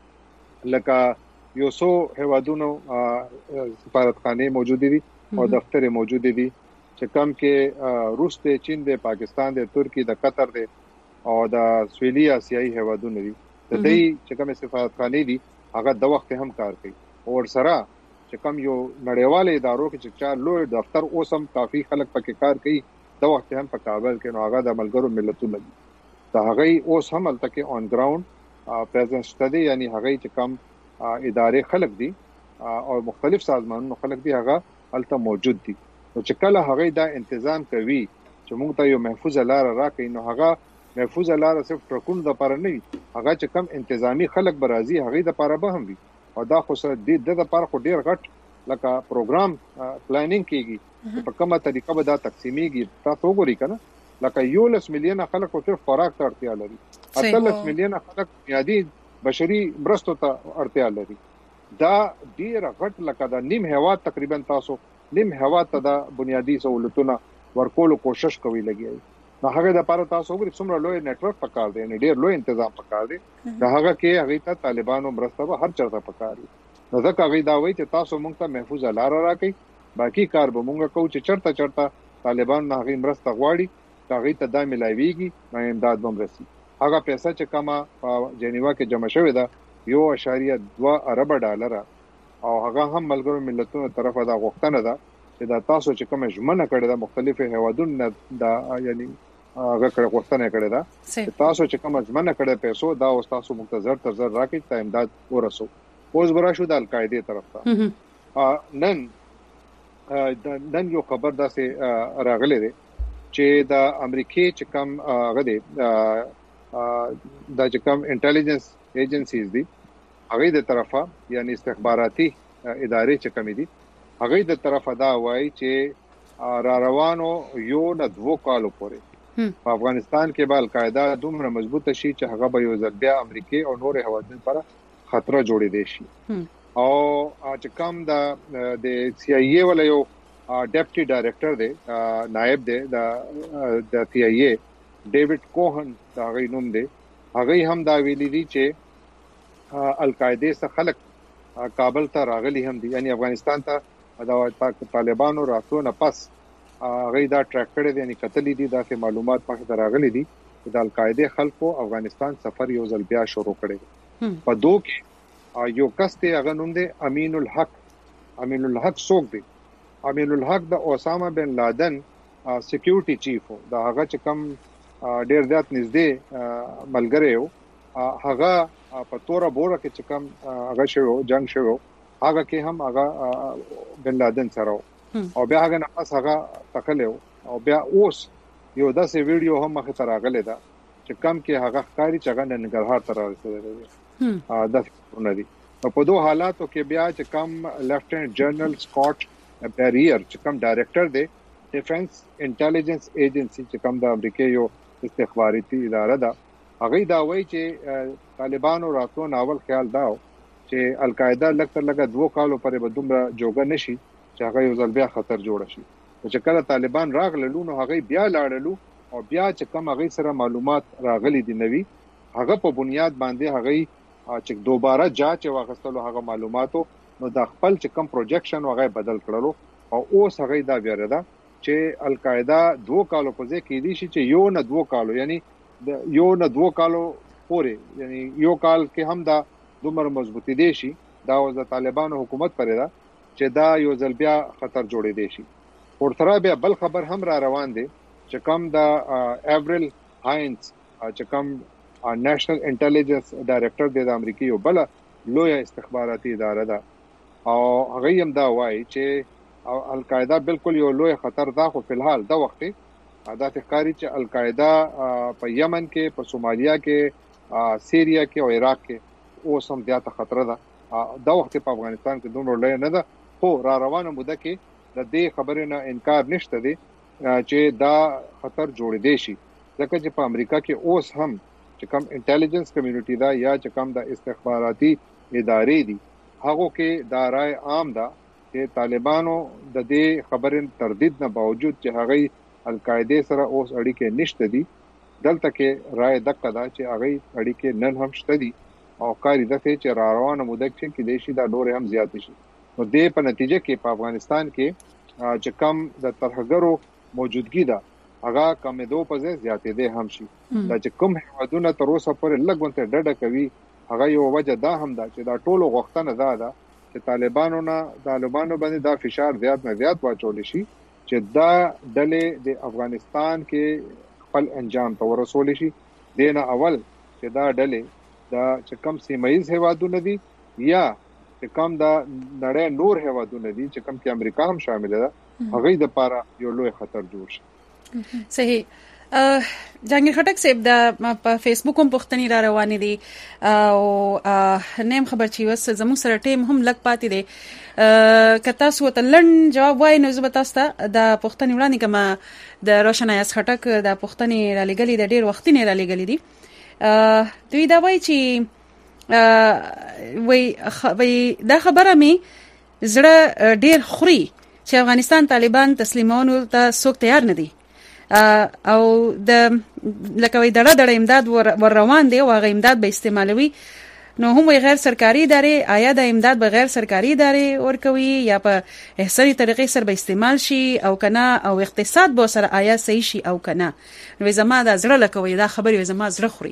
کې لکه یو سو هوادونو سفارتخانه موجود دي او دفتر موجود دي چې کم کې روس ته چین د پاکستان د ترکی د قطر د او د سویلي آسیایي هوادونو دي د دې چې کوم سفارتخانه دي هغه د وخت هم کار کوي او سره چې کم یو نړیوال ادارو کې چې چا لوی دفتر اوسم کافي خلک پکې کار کوي د وخت هم په کابل کې نو هغه د ملګرو ملتونو دي دا هغه اوس هم تلته اون ګراوند پریزنس ستدي یعنی هغه چې کم ادارې خلک دي او مختلف سازمانونو خلک دي هغه الته موجود دي نو چې کله هغه دا تنظیم کوي چې موږ ته یو محفوظ لار راکړي نو هغه محفوظ لار صرف ټرکون د پر نه وي هغه چې کم انتظامی خلک برازي هغه د پر به هم وي او دا خو سره د د پر خو ډیر غټ لکه پروګرام پلانینګ کیږي په کومه طریقه به دا تقسیمېږي تاسو وګورئ کنه لکه یو لس میلیون خلک او صرف خوراک ته اړتیا لري اتلس میلیون خلک بنیادی بشري مرستو ته اړتیا لري دا ډیر غټ لکه دا نیم هوا تقریبا تاسو نیم هوا ته دا بنیادی سہولتونه ورکول کوشش کوي لګي نو هغه د پاره تاسو وګورئ څومره لوی نتورک پکار دی نه ډیر لوی تنظیم پکار دی دا هغه کې هغه ته طالبانو مرسته هر چرته پکار دي نو ځکه هغه دا وایي چې تاسو موږ ته محفوظ لار راکړي باقی کار به موږ کوو چې چرته چرته طالبان نه هغه مرسته غواړي هغه ته دا ملایويږي نو امداد هم رسي هغه پیسې چې کما په جنیوا کې جمع شوې ده یو اشاریه دوه ارب ډالر او هغه هم ملګرو ملتونو طرفه دا غوښتنه ده چې دا تاسو چې کوم ژمنه کړې ده مختلفه هوادونو دا یعنی هغه کړه غوښتنه کړې ده چې تاسو چې کوم ژمنه کړې پیسو دا او تاسو مختصر تر زر راکې ته امداد ورسو اوس برا شو د القاعده طرف ته نن نن یو خبر ده چې راغله ده چې د امریکای چې کوم هغه ده د چې کوم انټيليجنس ایجنسیز دي هغه د طرفه یعنی استخباراتي ادارې چې کوم دي هغه د طرفه دا وایي چې را روانو یو نه دوه کالو پورې په افغانستان کې به القاعده دومره مضبوطه شي چې هغه به یو ځل بیا امریکای او نور هوادن پر خطر جوړې دي شي او چې کوم د د سی آی ای ولا یو ډیپټي ډایریکټر دی نائب دی د د سی آی ای ډیوډ کوهن دا غي نوم دی هغه هم دا ویلي دي چې القاعده څخه خلک کابل ته راغلي هم دي یعنی افغانستان ته دا طالبانو راتلو نه پس هغه دا ټریک کړی دي یعنی قتل دي دا چې معلومات پخې راغلي دي چې د القاعده خلکو افغانستان سفر یو ځل بیا شروع کړي په دوه کې یو کس ته هغه نوم دی امین الحق امین الحق څوک دی امین الحق د اوسامه بن لادن سکیورټي چیف دا هغه چې کم ډیر ځات نږدې ملګری و هغه په توره بوره کې چې کوم هغه شو جنگ شو هغه کې هم هغه بن لادن سره او بیا هغه نه پس هغه تکلو او بیا اوس یو داسې ویډیو هم مخه تر راغله دا چې کم کې هغه ښکاری چې هغه ننګرهار ته راځي دا څنګه دي په دوه حالاتو کې بیا چې کم لیفټننټ جنرال سکاٹ بیریر چې کم ډایریکټر دی ډیفنس انټيليجنس ایجنسی چې کم د امریکا یو استخباراتي اداره ده هغه دا وایي چې طالبانو راتلو ناول خیال داو چې القاعده لکه لکه دوه کالو پرې به دومره جوګه نشي چې هغه یو ځل بیا خطر جوړ شي چې کله طالبان راغللو نو هغه بیا لاړلو او بیا چې کوم هغه سره معلومات راغلي دي نوي هغه په بنیاد باندې هغه چې دوباره جاچ واغستلو هغه معلوماتو نو د خپل چې کوم پروجیکشن وغه بدل کړلو او اوس هغه دا بیره ده چې القاعده دوه کالو په ځای کې دي چې یو نه دوه کالو یعنی یو نه دوه کالو پورې یعنی یو کال کې هم دا دومره مضبوطی دي شي دا د طالبانو حکومت پرې ده چې دا یو ځل بیا خطر جوړې دي شي. ورته بیا بل خبر هم را روان دي چې کوم دا ایورل هاینز چې کوم نېشنل انټيليجنس ډایریکټر دی د امریکای یو بل لوی استخباراتي اداره ده او هغه هم دا وایي چې القاعده بالکل یو لوی خطر ده خو په الحال دا وخت دا ښکاری چې القاعده په یمن کې په سومالیا کې سیریا کې او عراق کې اوس هم زیاته خطر ده. دا وخت په افغانستان کې دومره لوی نه ده خو را روانه موده کې د دې خبرې نه انکار نشته دی چې دا خطر جوړ دی شي ځکه چې په امریکا کې اوس هم چې کوم انټيليجنس کمیونټي دا یا چې کوم د استخباراتي ادارې دي هغه کې دا رائے عام ده چې طالبانو د دې خبرې تردید نه باوجود چې هغه القاعده سره اوس اړیکې نشته دي دلته کې رائے دقه ده چې هغه اړیکې نن هم شته دي او کاری ده چې را روانه موده کې کې دیشي دا ډور هم زیات شي. نو دې په نتیجه کې په افغانستان کې چې کوم د ترهګرو موجودګي ده هغه کمیدو په ځای زیاتې ده هم شي. دا چې کوم هیوادونه تر اوسه پورې لګونته ډډه کوي هغه یو وجه دا هم ده چې دا ټولو غوښتنه ده ده چې طالبانو نه طالبانو باندې دا فشار زیات نه زیات واچول شي چې دا ډلې د افغانستان کې خپل انجام ته ورسول شي. دینه اول چې دا ډلې دا چې کوم سیمایز هیوادونه دي یا چې کوم دا نړۍ نور هیوادونه دي چې کوم کې امریکا هم شامل ده هغه د لپاره یو لوی خطر جوړ شي. صحیح. جهانگیر خټک صاحب د په فیسبوک هم پوښتنې را روانې دي او نیم خبر چې وس زموږ سره ټیم هم لګ پاتې دي که تاسو ته لړن جواب وای نو زه به تاسو ته د پوښتنې وړاندې کوم د روشن ایاز خټک د پوښتنې را لګلې د ډېر وخت نه را لګلې دي دوی دا وایي چې وای وای دا خبره می زړه ډېر خوري چې افغانستان طالبان تسلیمونو ته څوک تیار نه دي او د لکه وی دړه دړه امداد ور روان دی او هغه امداد به استعمالوي نو هم غیر سرکاري ادارې آیا د امداد به غیر سرکاري ادارې ورکوي یا په احساسي طریقې سره به استعمال شي او کنه او اقتصاد به سره آیا صحیح شي او کنه نو زما د زړه لکوي دا خبرې زما زړه خوري.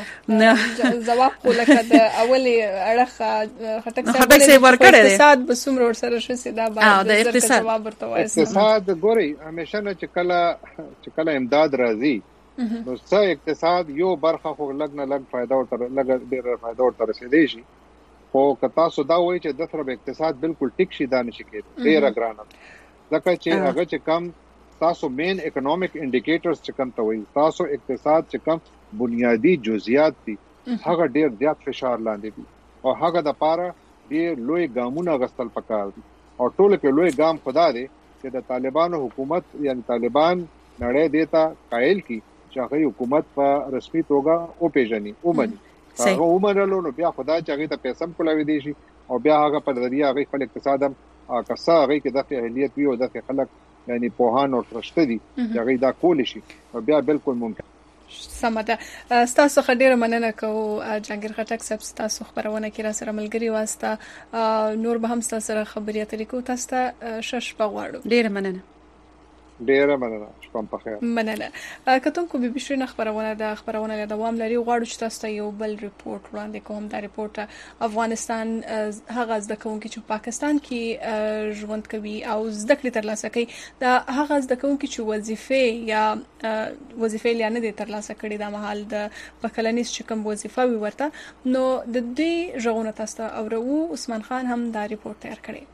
جواب خو لکه د اولي اړه خټک صاحب ورکړی اقتصاد به څومره ور سره شي دا باید د اقتصاد جواب ورته وایي. اقتصاد ګوري همیشه نه چې کله چې کله امداد راځي نو څه اقتصاد یو برخه خو لګ نه لګ فائدہ او تر لګ ډیر فائدہ او تر رسیدي شي خو کتا سودا وایي چې د سره اقتصاد بالکل ټیک شي دا نشي کېږي ډیر ګرانه ځکه چې هغه چې کم تاسو مین اکونومیک انډیکیټرز چې کم ته وایي تاسو اقتصاد چې کم بنیادی جزئیات دي هغه ډیر زیات فشار لاندې دي او هغه د پاره ډیر لوی ګامونه غستل پکار دي او ټول کې لوی ګام خدا دی چې د طالبانو حکومت یعنی طالبان نړۍ دیتا قائل کی چې هغه حکومت په رسمي توګه او پیژني او مني هغه ومنلو نو بیا خدای چې هغه ته پیسې کولاوي دي شي او بیا هغه په ذریعہ هغه خپل اقتصاد هم کسا هغه کې د اهلیت وي او د خلک یعنی پوهان او ترشته دي چې هغه دا کول شي او بیا بالکل ممکن. سمته تاسو خډيره مننه کوو جهانگیر خټک صاحب تاسو خبرونه کې را سره ملګری واسطه نور به هم تاسو سره خبرې اترې کوو تاسو ته شش پغواړو. ډیره مننه. ډیره مننه شپه په خیر. مننه کتونکو بي بي شرینه خبرونه د خبرونه له دوام لري غواړو چې تاسو ته یو بل ریپورت وړاندې کوم دا ریپورت افغانستان هغه زده کوونکي چې پاکستان کې ژوند کوي او زده کړې ترلاسه کوي دا هغه زده کوونکي چې وظیفه یا وظیفه لانه دي ترلاسه کړي د محل د وکلنیس چې کوم وظیفه وي ورته نو د دې ژغونه تاسو ته اورو عثمان خان هم دا ریپورت تیار کړی.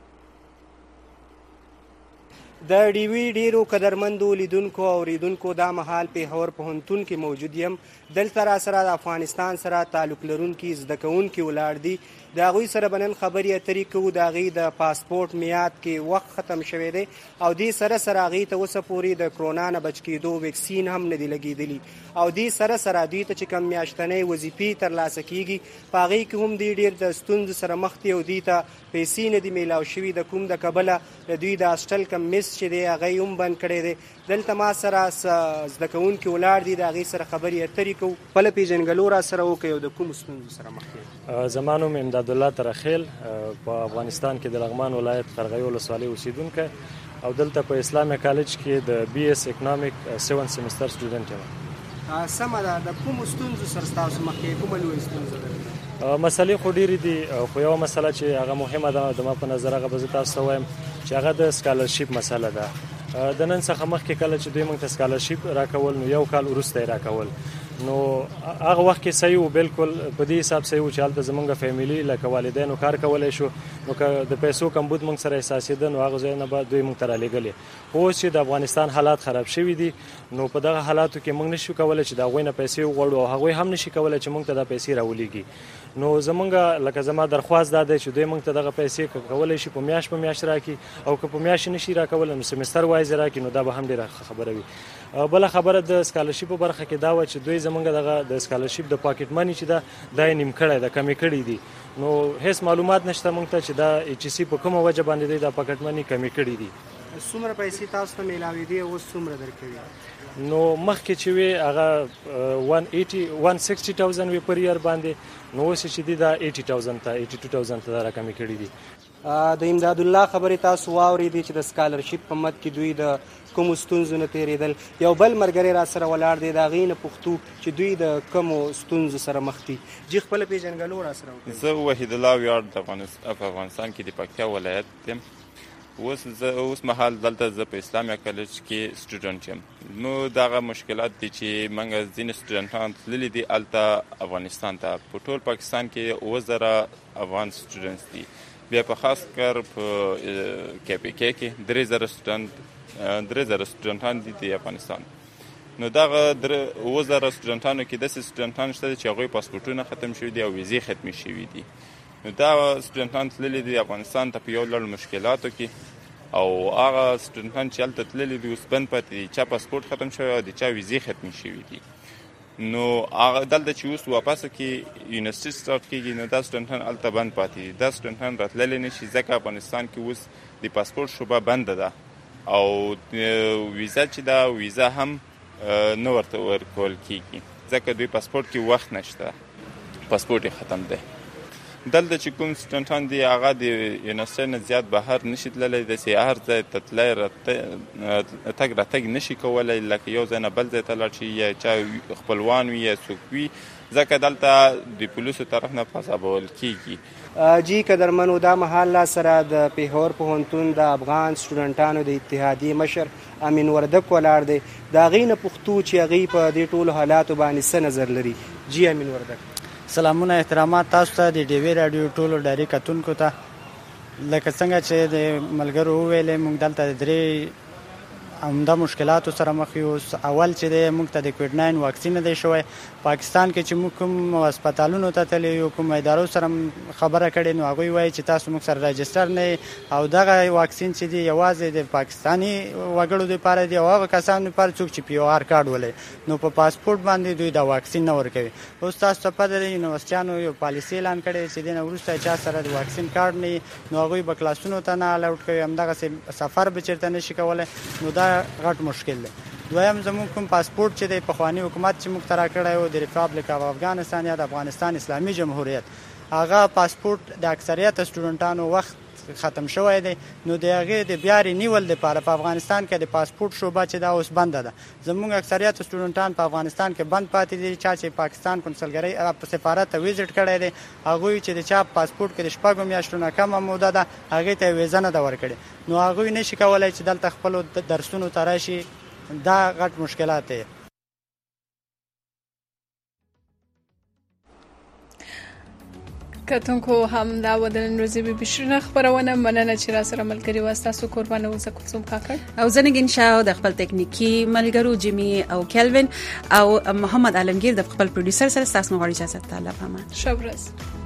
د ډیوی ډیرو قدرمندو لیدونکو او ریدونکو دا مهال په هور پهنتون کې موجود یم دلته را سره د افغانستان سره تعلق لرونکي زده کوونکي ولاړ دي د هغوی سره به نن خبرې اترې کوو د هغوی د پاسپورټ میعاد کې وخت ختم شوی دی او دې سره سره هغوی ته اوسه پورې د کرونا نه بچ کېدو ویکسین هم نه دي لګېدلي او دې سره سره دوی ته چې کوم میاشتنۍ وظیفې ترلاسه کېږي په هغوی کې هم دوی ډېر د ستونزو سره مخ دي او دوی ته پیسې نه دي میلاو شوي د کوم د کبله د دوی د هاسټل کم مس چې دی هغه هم بند کړی دی. دلته ما سره زده کوونکي ولاړ دي د هغوی سره خبرې اترې کوو خپله پېژنګلو را سره وکړئ او د کومو ستونزو سره مخ دي. زما نوم امداد امداد الله ترخیل په افغانستان کې د لغمان ولایت قرغیو ولسوالۍ اوسیدونکی او دلته په اسلامي کالج کې د بي اس اکونومیک سیون سیمستر سټوډنټ یم. سمه ده، د کوم ستونزو سره ستاسو مخکې کومه لویه ستونزه ده؟ مسلې خو ډېرې دي، خو یوه مسله چې هغه مهمه ده د ما په نظر هغه به زه تاسو ته وایم چې هغه د سکالرشیپ مسله ده. د نن څخه مخکې کله چې دوی موږ ته سکالرشیپ راکول نو یو کال وروسته یې راکول، نو هغه وخت کې صحیح و، بالکل په دې حساب صحیح و چې هلته زموږ فیملي لکه والدینو کار کولی شو، نو که د پیسو کمبود موږ سره احساسېده نو هغه ځای نه به دوی موږ ته رالېږلې. خو اوس چې د افغانستان حالات خراب شوي دي نو په دغه حالاتو کې موږ نشو کولی چې د هغوی نه پیسې وغواړو او هغوی هم نشي کولی چې موږ ته دا پیسې راولېږي. نو زمونږ لکه زما درخواست دا دی چې دوی موږ ته دغه پیسې کولی شي په میاشت په میاشت راکړي، او که په میاشت نشي راکولی نو سیمستر وایز راکړي، نو دا به هم ډېره خبره وي. بله خبره د سکالرشیپ په برخه کې دا وه چې دوی زمونږ دغه د سکالرشیپ د پاکټ منی چې ده دا یې نیم کړی ده، کمې کړي دي. نو هیڅ معلومات نشته موږ ته چې دا ایچ سی په کومه وجه باندې دوی دا پاکټ منی کمې کړي دي. څومره پیسې تاسو ته میلاوېدې او اوس څومره درکوي؟ نو مخکې چې وي هغه ون سکسټي تاوزند وي پر ایئر باندې، نو اوس چې دي دا ایټي تاوزند ته ایټي ټو تاوزند ته دا راکمې کړي دي. د امداد الله خبرې تاسو واورېدې چې د سکالرشیپ په مد کې دوی د کومو ستونزو نه تېرېدل. یو بل ملګری را سره ولاړ دی، د هغې نه پوښتو چې دوی د کومو ستونزو سره مخ دي. جی خپله پېژنګلو را سره وکړئ. زه وحید الله ویاړ د په افغانستان کې د پکتیا ولایت یم. اوس زه اوس مهال دلته زه په اسلامي کالج کې سټوډنټ یم. نو دغه مشکلات دي چې موږ ځینې سټوډنټان تللي دي هلته افغانستان ته. په ټول پاکستان کې اووه زره افغان سټوډنټس دي، بیا په خاص کر په کې پی کې کې درې زره سټوډنټ درې زره سټوډنټان دي د افغانستان. نو دغه اووه زره سټوډنټانو کې داسې سټوډنټان شته چې هغوی پاسپورټونه ختم شوي دي او ویزې ختمې شوي دي. نو دا سټوډنټان تللي دي افغانستان ته په یو لړ مشکلاتو کې، او هغه سټوډنټان چې هلته تللي دي اوس بند پاتې دي، چا پاسپورټ ختم شوی او د چا ویزې ختمې شوي دي. نو هغه دلته چې اوس واپسه کې یونیورسټي سټارټ کېږي نو دا سټوډنټان هلته بند پاتې دي. دا سټوډنټان راتللی نه شي ځکه افغانستان کې اوس د پاسپورټ شعبه بنده ده، او ویزا چې دا ویزا هم نه ورته ورکول کېږي ځکه دوی پاسپورټ کې وخت نشته، پاسپورټ یې ختم دی. دلته چې کوم سټوډنټان دي هغه د یونیورسټۍ نه زیات بهر نشي تللی، داسې هر ځای ته تللی تګ راتګ نشي کولی، لکه یو ځای نه بل ځای ته لاړ شي یا چا خپلوان وي یا څوک وي، ځکه دلته د پولیسو طرف نه پاسابول کېږي. جی قدرمنو، دا مهال لا سره د پیښور پوهنتون د افغان سټوډنټانو د اتحادیې مشر امین وردک ولاړ دی. د هغې نه پوښتو چې هغې په دې ټولو حالاتو باندې څه نظر لري. جی امین وردک. سلامونه احترامات تاسو ته د ډیوی رادیو ټولو ډایري کتونکو ته. لکه څنګه چې د ملګرو وویلې موږ دلته درې عمده مشکلاتو سره مخ یو. اول چې د موږ ته د کووډ ناین واکسین نه دی شوی. پاکستان کې چې موږ کوم هسپتالونو ته تللی یو، کوم ادارو سره خبره کړې، نو هغوی وایي چې تاسو موږ سره راجسټر نه، او دغه واکسین چې دی یوازې د پاکستاني وګړو دپاره دی او هغه کسانو لپاره څوک چې پی او آر کارډ ولري، نو په پاسپورټ باندې دوی دا واکسین نه ورکوي. اوس تاسو ته پته ده یونیورسټیانو یو پالیسي اعلان کړې چې دې نه وروسته چا سره د واکسین کارډ نه، نو هغوی به کلاسونو ته نه الاوډ کوي، همدغسې سفر به چېرته نشي کولی. نو دا غټ مشکل دی. دویم زموږ کوم پاسپورټ چې د پخواني حکومت چې موږ ته راکړی و د ریپابلیک اف افغانستان یا د افغانستان اسلامي جمهوریت، هغه پاسپورټ د اکثریت سټوډنټانو وخت ختم شوی دی. نو د هغې د بیا رینیول دپاره په افغانستان کې د پاسپورټ شعبه چې دا اوس بنده ده. زموږ اکثریت سټوډنټان په افغانستان کې بند پاتې دي. چا چې پاکستان کنسلګرۍ سفارت ته ویزټ کړی دی، هغوی چې د چا پاسپورټ کې د شپږو میاشتو نه کمه موده ده هغې ته یې ویزه نه ده ورکړې، نو هغوی نشي کولی چې دلته خپلو درسونو ته راشي. دا غټ مشکلات دی. کتونکو هم دا و د نن ورځې بي بي شیرین خبرونه. مننه چې را سره ملګري واست. تاسو قربانه اوسه کوم کاکړ او زنګین شاو د خپل ټکنیکی ملګرو جیمی او کیلوین او محمد عالمگیر د خپل پروډوسر سره تاسو نو غواړي اجازه تعالی پامان. شب ورځ.